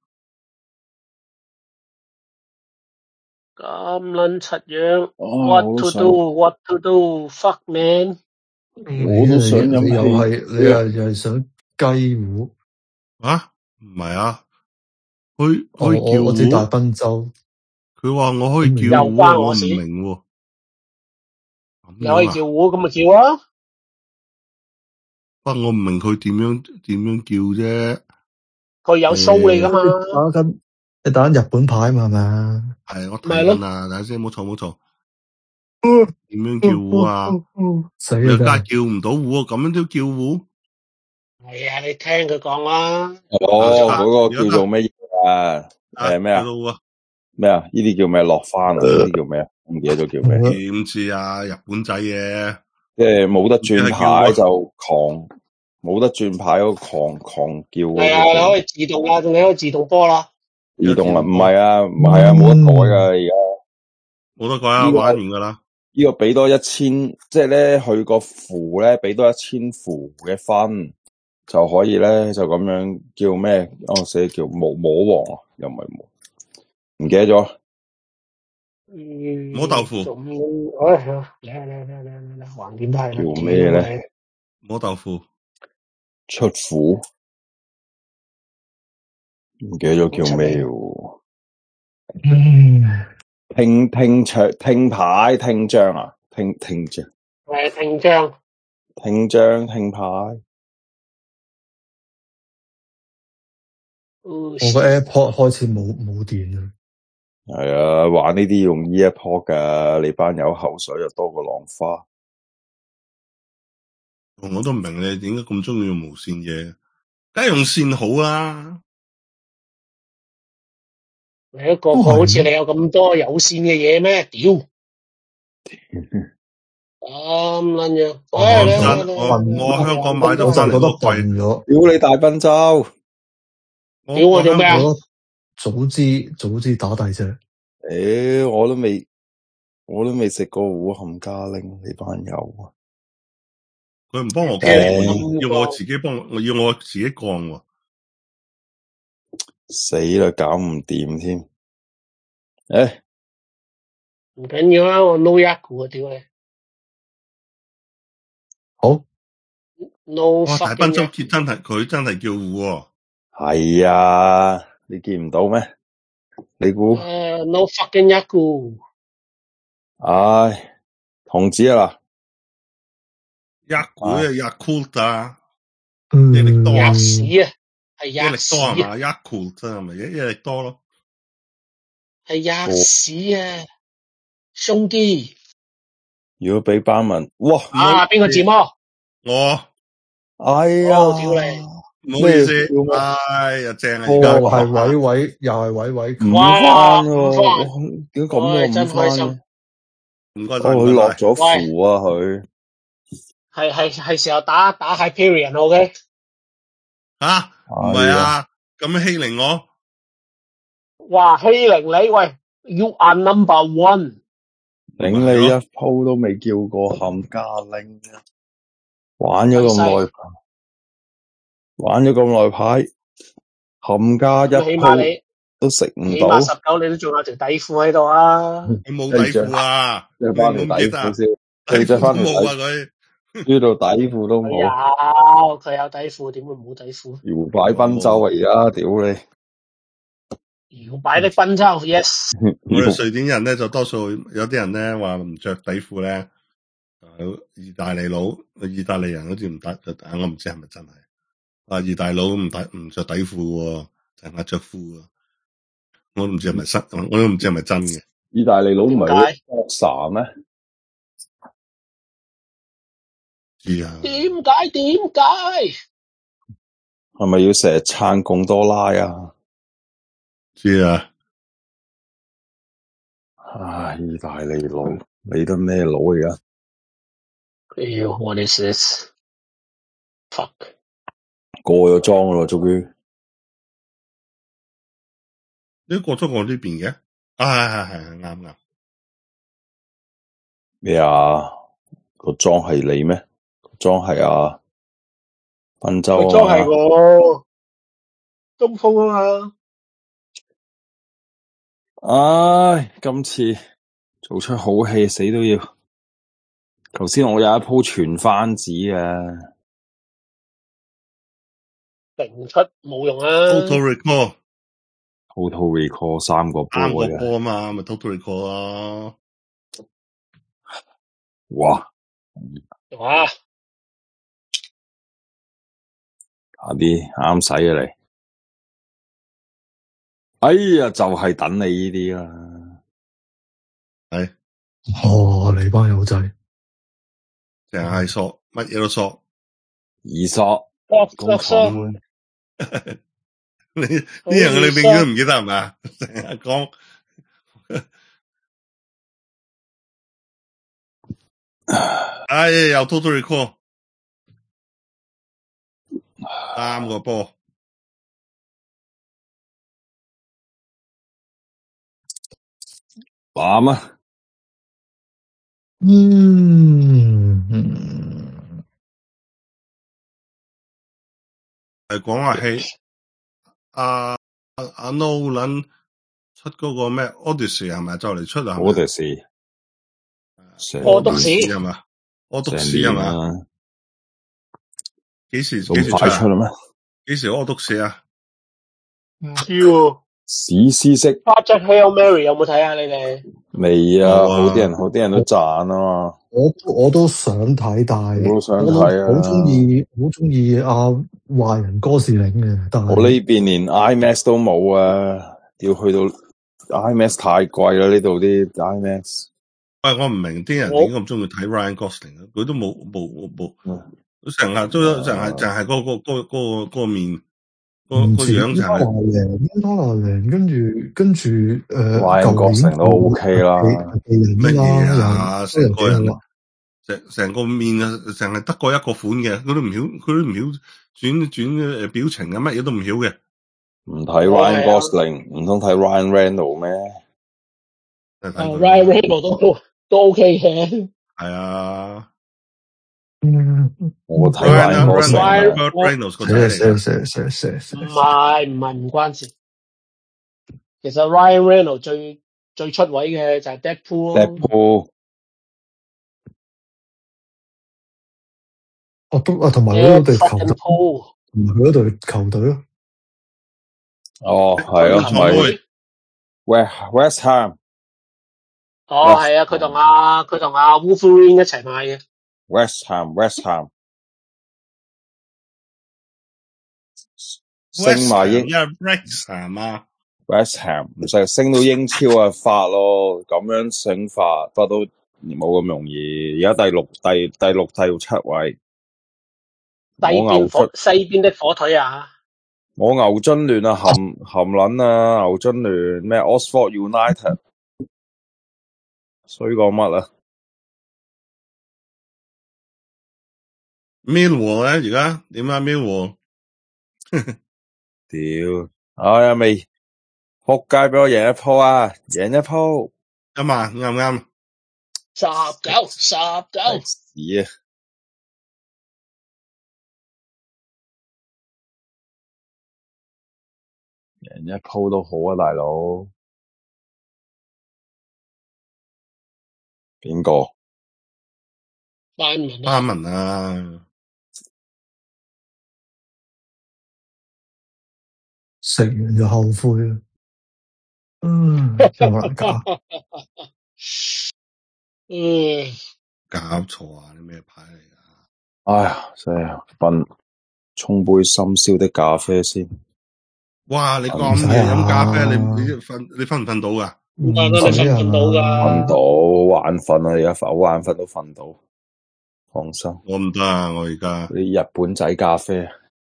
咁撚柒樣 What to do what to do fuck man。 我都想飲你又氣係你又又係想雞糊啊？唔係啊，去哦， 去叫我我知大糊。 賓州， 佢話我可以叫又糊啊，我唔關我事明喎。咁又可以樣啊？ 叫糊，咁咪叫啊！ 不過我唔明佢點樣點樣叫啫。 佢有 show 你噶嘛？ 打緊你打緊日本牌嘛係咪？ 係我睇咪咯緊啊，等下先，冇錯冇錯。 嗯點樣叫糊啊？ 死你又梗係啦真係！ 叫唔到糊啊？咁樣都叫糊？ 係啊，你聽佢講啦。 哦，嗰個而家得叫做咩嘢啊？ 啊， 誒咩啊？ 叫到糊啊？ 咩啊？呢啲叫咩？落番啊？呢啲叫咩啊？唔記得咗叫咩？ 點知啊？日本仔嘅， 即係冇得轉係叫牌就狂，冇得轉牌嗰個狂狂叫嗰係啊， 個叫你可以自動啦，仲你可以自動波啦。 移動啦，唔有自動波係啊，唔係啊，冇得改噶而家。 冇得改啊， 呢個玩完噶啦。 呢個俾多一千，即係咧佢個符咧俾多一千符嘅分就可以咧，就咁樣叫咩？我寫叫摸摸王啊，又唔係摸，唔記得咗。 嗯， 摸豆腐咁唉，嚟嚟嚟嚟嚟，橫掂都係啦。 叫咩咧？ 摸豆腐出符，唔記得咗叫咩喎？ 嗯， 聽聽桌聽牌聽章啊，聽聽章誒，聽章。 聽章聽牌。 我我個 AirPod 開始冇冇電啦。 係啊，玩呢啲用 EarPod 噶，你班友口水又多過浪花。 我都唔明你點解咁中意用無線嘢，梗係用線好啦。 你一個個好似你有咁多有線嘅嘢咩？屌！咁撚樣， 我唉你真你我你我香港買我咗翻嚟就覺得都貴。 笨咗。 屌你大賓州！ 屌我做咩啊？ 我早知早知打大隻。 誒，我都未，我都未食過糊冚家拎，你班友啊！ 佢唔幫我降誒喎，要我自己幫我，要我自己降喎。 死啦，搞唔掂添。誒， 唔緊要啊，我 no 一股啊，屌你好， ，no 哇！大 fucking 賓州一結真係佢真係叫糊喎。 係啊，你見唔到咩？你估？ 誒 no fucking 一股， 唉，同志啊一股啊一酷咋， 嗯益力多啊吔屎啊，係益力多吔屎啊， 係嘛？一酷真係咪益益力多咯？ 係吔屎啊，兄弟！ 如果俾班民，哇！ 啊，邊個自摸？ 我哎呀， 哦，屌你！ 唔好意思咩叫，咩哎呀正啊！ 又而家係偉偉，又係偉偉。 唔哇翻唔喎， 返哇點解咁唉都唔真開心翻嘅？哦， 唔該晒，唔佢落該晒。 咗符啊，佢係係係時候打打 Hyperion，OK？ 吓唔係啊？咁樣欺凌我， 哇，欺凌你，喂 ，You are number one。 頂你一鋪都未叫過冚家拎，玩咗咁耐牌，玩咗咁耐牌，冚家一起碼你鋪都食唔起到， 碼十九你都仲有條底褲喺度啊！ 佢冇底褲啊！ 着你翻條底唔記得啊？ 褲先， 底佢着翻條褲都冇啊！ 底， 佢呢度底褲都佢冇， 有佢有底褲，點會冇底褲？ 搖擺賓州啊！而家屌你， 搖擺的賓州 ，yes。 我哋瑞典人咧就多數有啲人咧話唔着底褲咧，有意大利佬、意大利人好似唔得，我唔知係咪真係。啊，意大利佬唔底唔着底褲喎，淨係着褲啊！我都唔知係咪真，我都唔知係咪真嘅。 意大利佬唔係點解好傻咩？ 知啊？ 點解？點解？ 係咪要成日撐貢多拉啊？ 知啊？ 唉，意大利佬，你得咩佬而家？ 妖 ，what is this？fuck！ 過咗莊咯，終於。 你過咗我呢邊嘅？啊係係係啱啱。 咩啊？個裝係你咩？個裝係啊，賓州個裝係啊嘛。 我中鋒啊嘛。 唉，今次做出好戲，死都要。頭先我有一鋪傳番子啊， 定出冇用啊。 Total recall，Total recall 三個波三個嘅， 波啊嘛，咪 total recall 咯。 哇！ 哇！ 下啲啱使啊你。哎呀，就係、是、等你呢啲啦。 係。 哦，你班友仔， 淨係索，乜嘢都索。 二索， 攻防妹。你呢樣你永遠都唔記得係咪？成日講。哎，又 total recall， 三個波。 攬啊！ 嗯嗯， 係講下戲。阿阿 Nolan 出嗰個咩 Odyssey 係咪就嚟出啊 ？Odyssey， 柯督士係嘛？柯督士係嘛？幾時幾時出啊？ 啦咩？ 幾時柯督士啊？ 唔知喎。 史詩式。 Project Hail Mary 有冇睇啊？你哋未啊？好啲人，好啲人都讚啊嘛。 我我都想睇，但係我都想睇啊。 好中意，好中意阿壞人哥士領嘅，但係我呢邊連 IMAX 都冇啊！要去到 IMAX 太貴啦，呢度啲 IMAX。 喂，我唔明啲人點解咁中意睇 Ryan Gosling，佢都冇冇冇，佢成日都成日就係嗰個嗰個嗰個個面。個個樣就係英多納零，跟住跟住誒， 舊年都 OK 啦。 乜嘢啊？成個人成成個面啊，成係得過一個款嘅，佢都唔曉，佢都唔曉轉轉誒表情啊，乜嘢都唔曉嘅。 唔睇 Ryan Gosling，唔通睇 Ryan Reynolds 咩？ 啊 ，Ryan Reynolds 都都 OK 嘅。 係啊。 嗯， 我睇 Ryan Gosling，Reynolds 個仔嚟㗎。 唔係唔係唔關事。其實 Ryan Reynolds 最最出位嘅就係 Deadpool 咯。 Deadpool。 哦，都啊，同埋嗰隊球隊，同埋佢嗰隊球隊咯。 哦，係咯，咪 West Ham。 哦，係啊，佢同阿佢同阿 Wolverine 一齊買嘅。 West Ham，West Ham。升埋英 ，West Ham 啊 ，West Ham 唔使升到英超啊，發咯，咁樣升法，不過都冇咁容易。而家第六、第第六、第六七位。 西邊火西邊的火腿啊！ 我牛津聯啊，含含撚啊，牛津聯咩 Oxford United， 衰過乜啊 ？Millwall 咧，而家點啊 ？Millwall， 屌，哎呀未，仆街俾我贏一鋪啊，贏一鋪， 啱啊，啱唔啱？ 十九十九， 屎啊！贏一鋪都好啊，大佬。邊個？ 班文啊！ 班文啊！ 食完就後悔啦。嗯，真難搞。 嗯， 搞錯啊！你咩牌嚟㗎？ 哎呀，真係瞓，沖杯深宵的咖啡先。 哇！你咁夜飲咖啡，你你瞓你瞓唔瞓到㗎？ 唔得，你瞓唔瞓到㗎？ 瞓到，眼瞓啊！而家好眼瞓都瞓到，放心。 我唔得啊！我而家啲日本仔咖啡，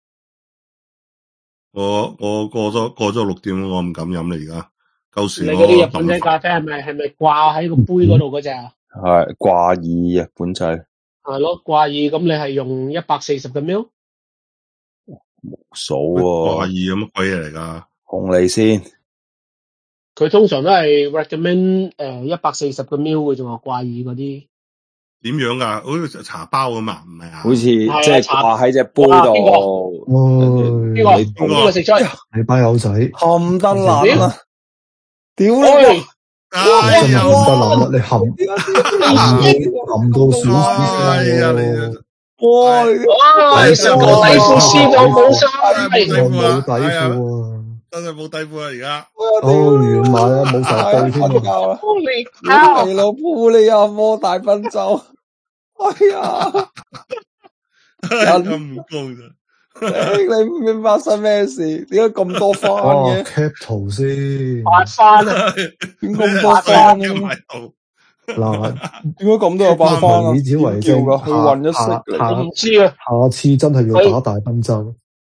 我我過咗過咗六點，我唔敢飲啦！而家舊時你嗰啲日本仔咖啡係咪係咪掛喺個杯嗰度嗰隻啊？ 係掛耳日本仔。 係咯，掛耳咁你係用一百四十嘅 ml？ 數喎， 掛耳有乜鬼嘢嚟㗎？ 紅你先。 佢通常都係 recommend 誒一百四十個 ml 嘅啫喎，掛耳嗰啲。 點樣噶？好似茶包咁啊？唔係啊？ 好似即係掛喺隻杯度。 邊個？邊個？邊個食出？ 你班友仔冚得撚啊！屌你！ 真係冚得撚啊！你冚冚到少少先喎。 哇！ 哇！成個底褲撕到冇晒， 冇底褲啊！ 真係冇底褲啊！而家哦，原來啊，冇晒對添啊！ 你老母你阿摩大賓州，哎呀！ 咁唔高咋？ 你唔明發生咩事？點解咁多番嘅 ？cap 圖先， 八番啊！ 點咁多番嘅？ 嗱， 點解咁多有八番啊？ 以此為證噶，去混一色嚟。 我唔知啊。 下次真係要打大賓州。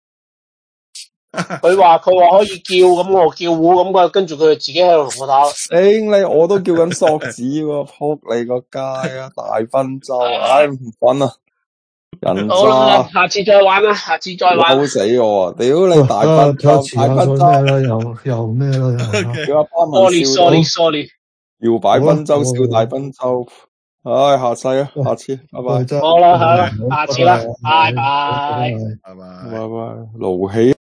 佢話佢話可以叫咁，我叫糊咁，佢跟住佢就自己喺度同我打。 頂你！我都叫緊索子喎，撲你個街啊！大賓州，唉唔瞓啊！人好啦，下次再玩啦，下次再玩。 嬲死我啊！屌你大賓州，大賓州咩啦？又又咩啦？ 叫阿班文笑 sorry sorry， 搖擺賓州笑大賓州。唉，下世啊，下次，拜拜。 好啦，好啦，下次啦，拜拜， 拜拜， 拜拜，勞氣。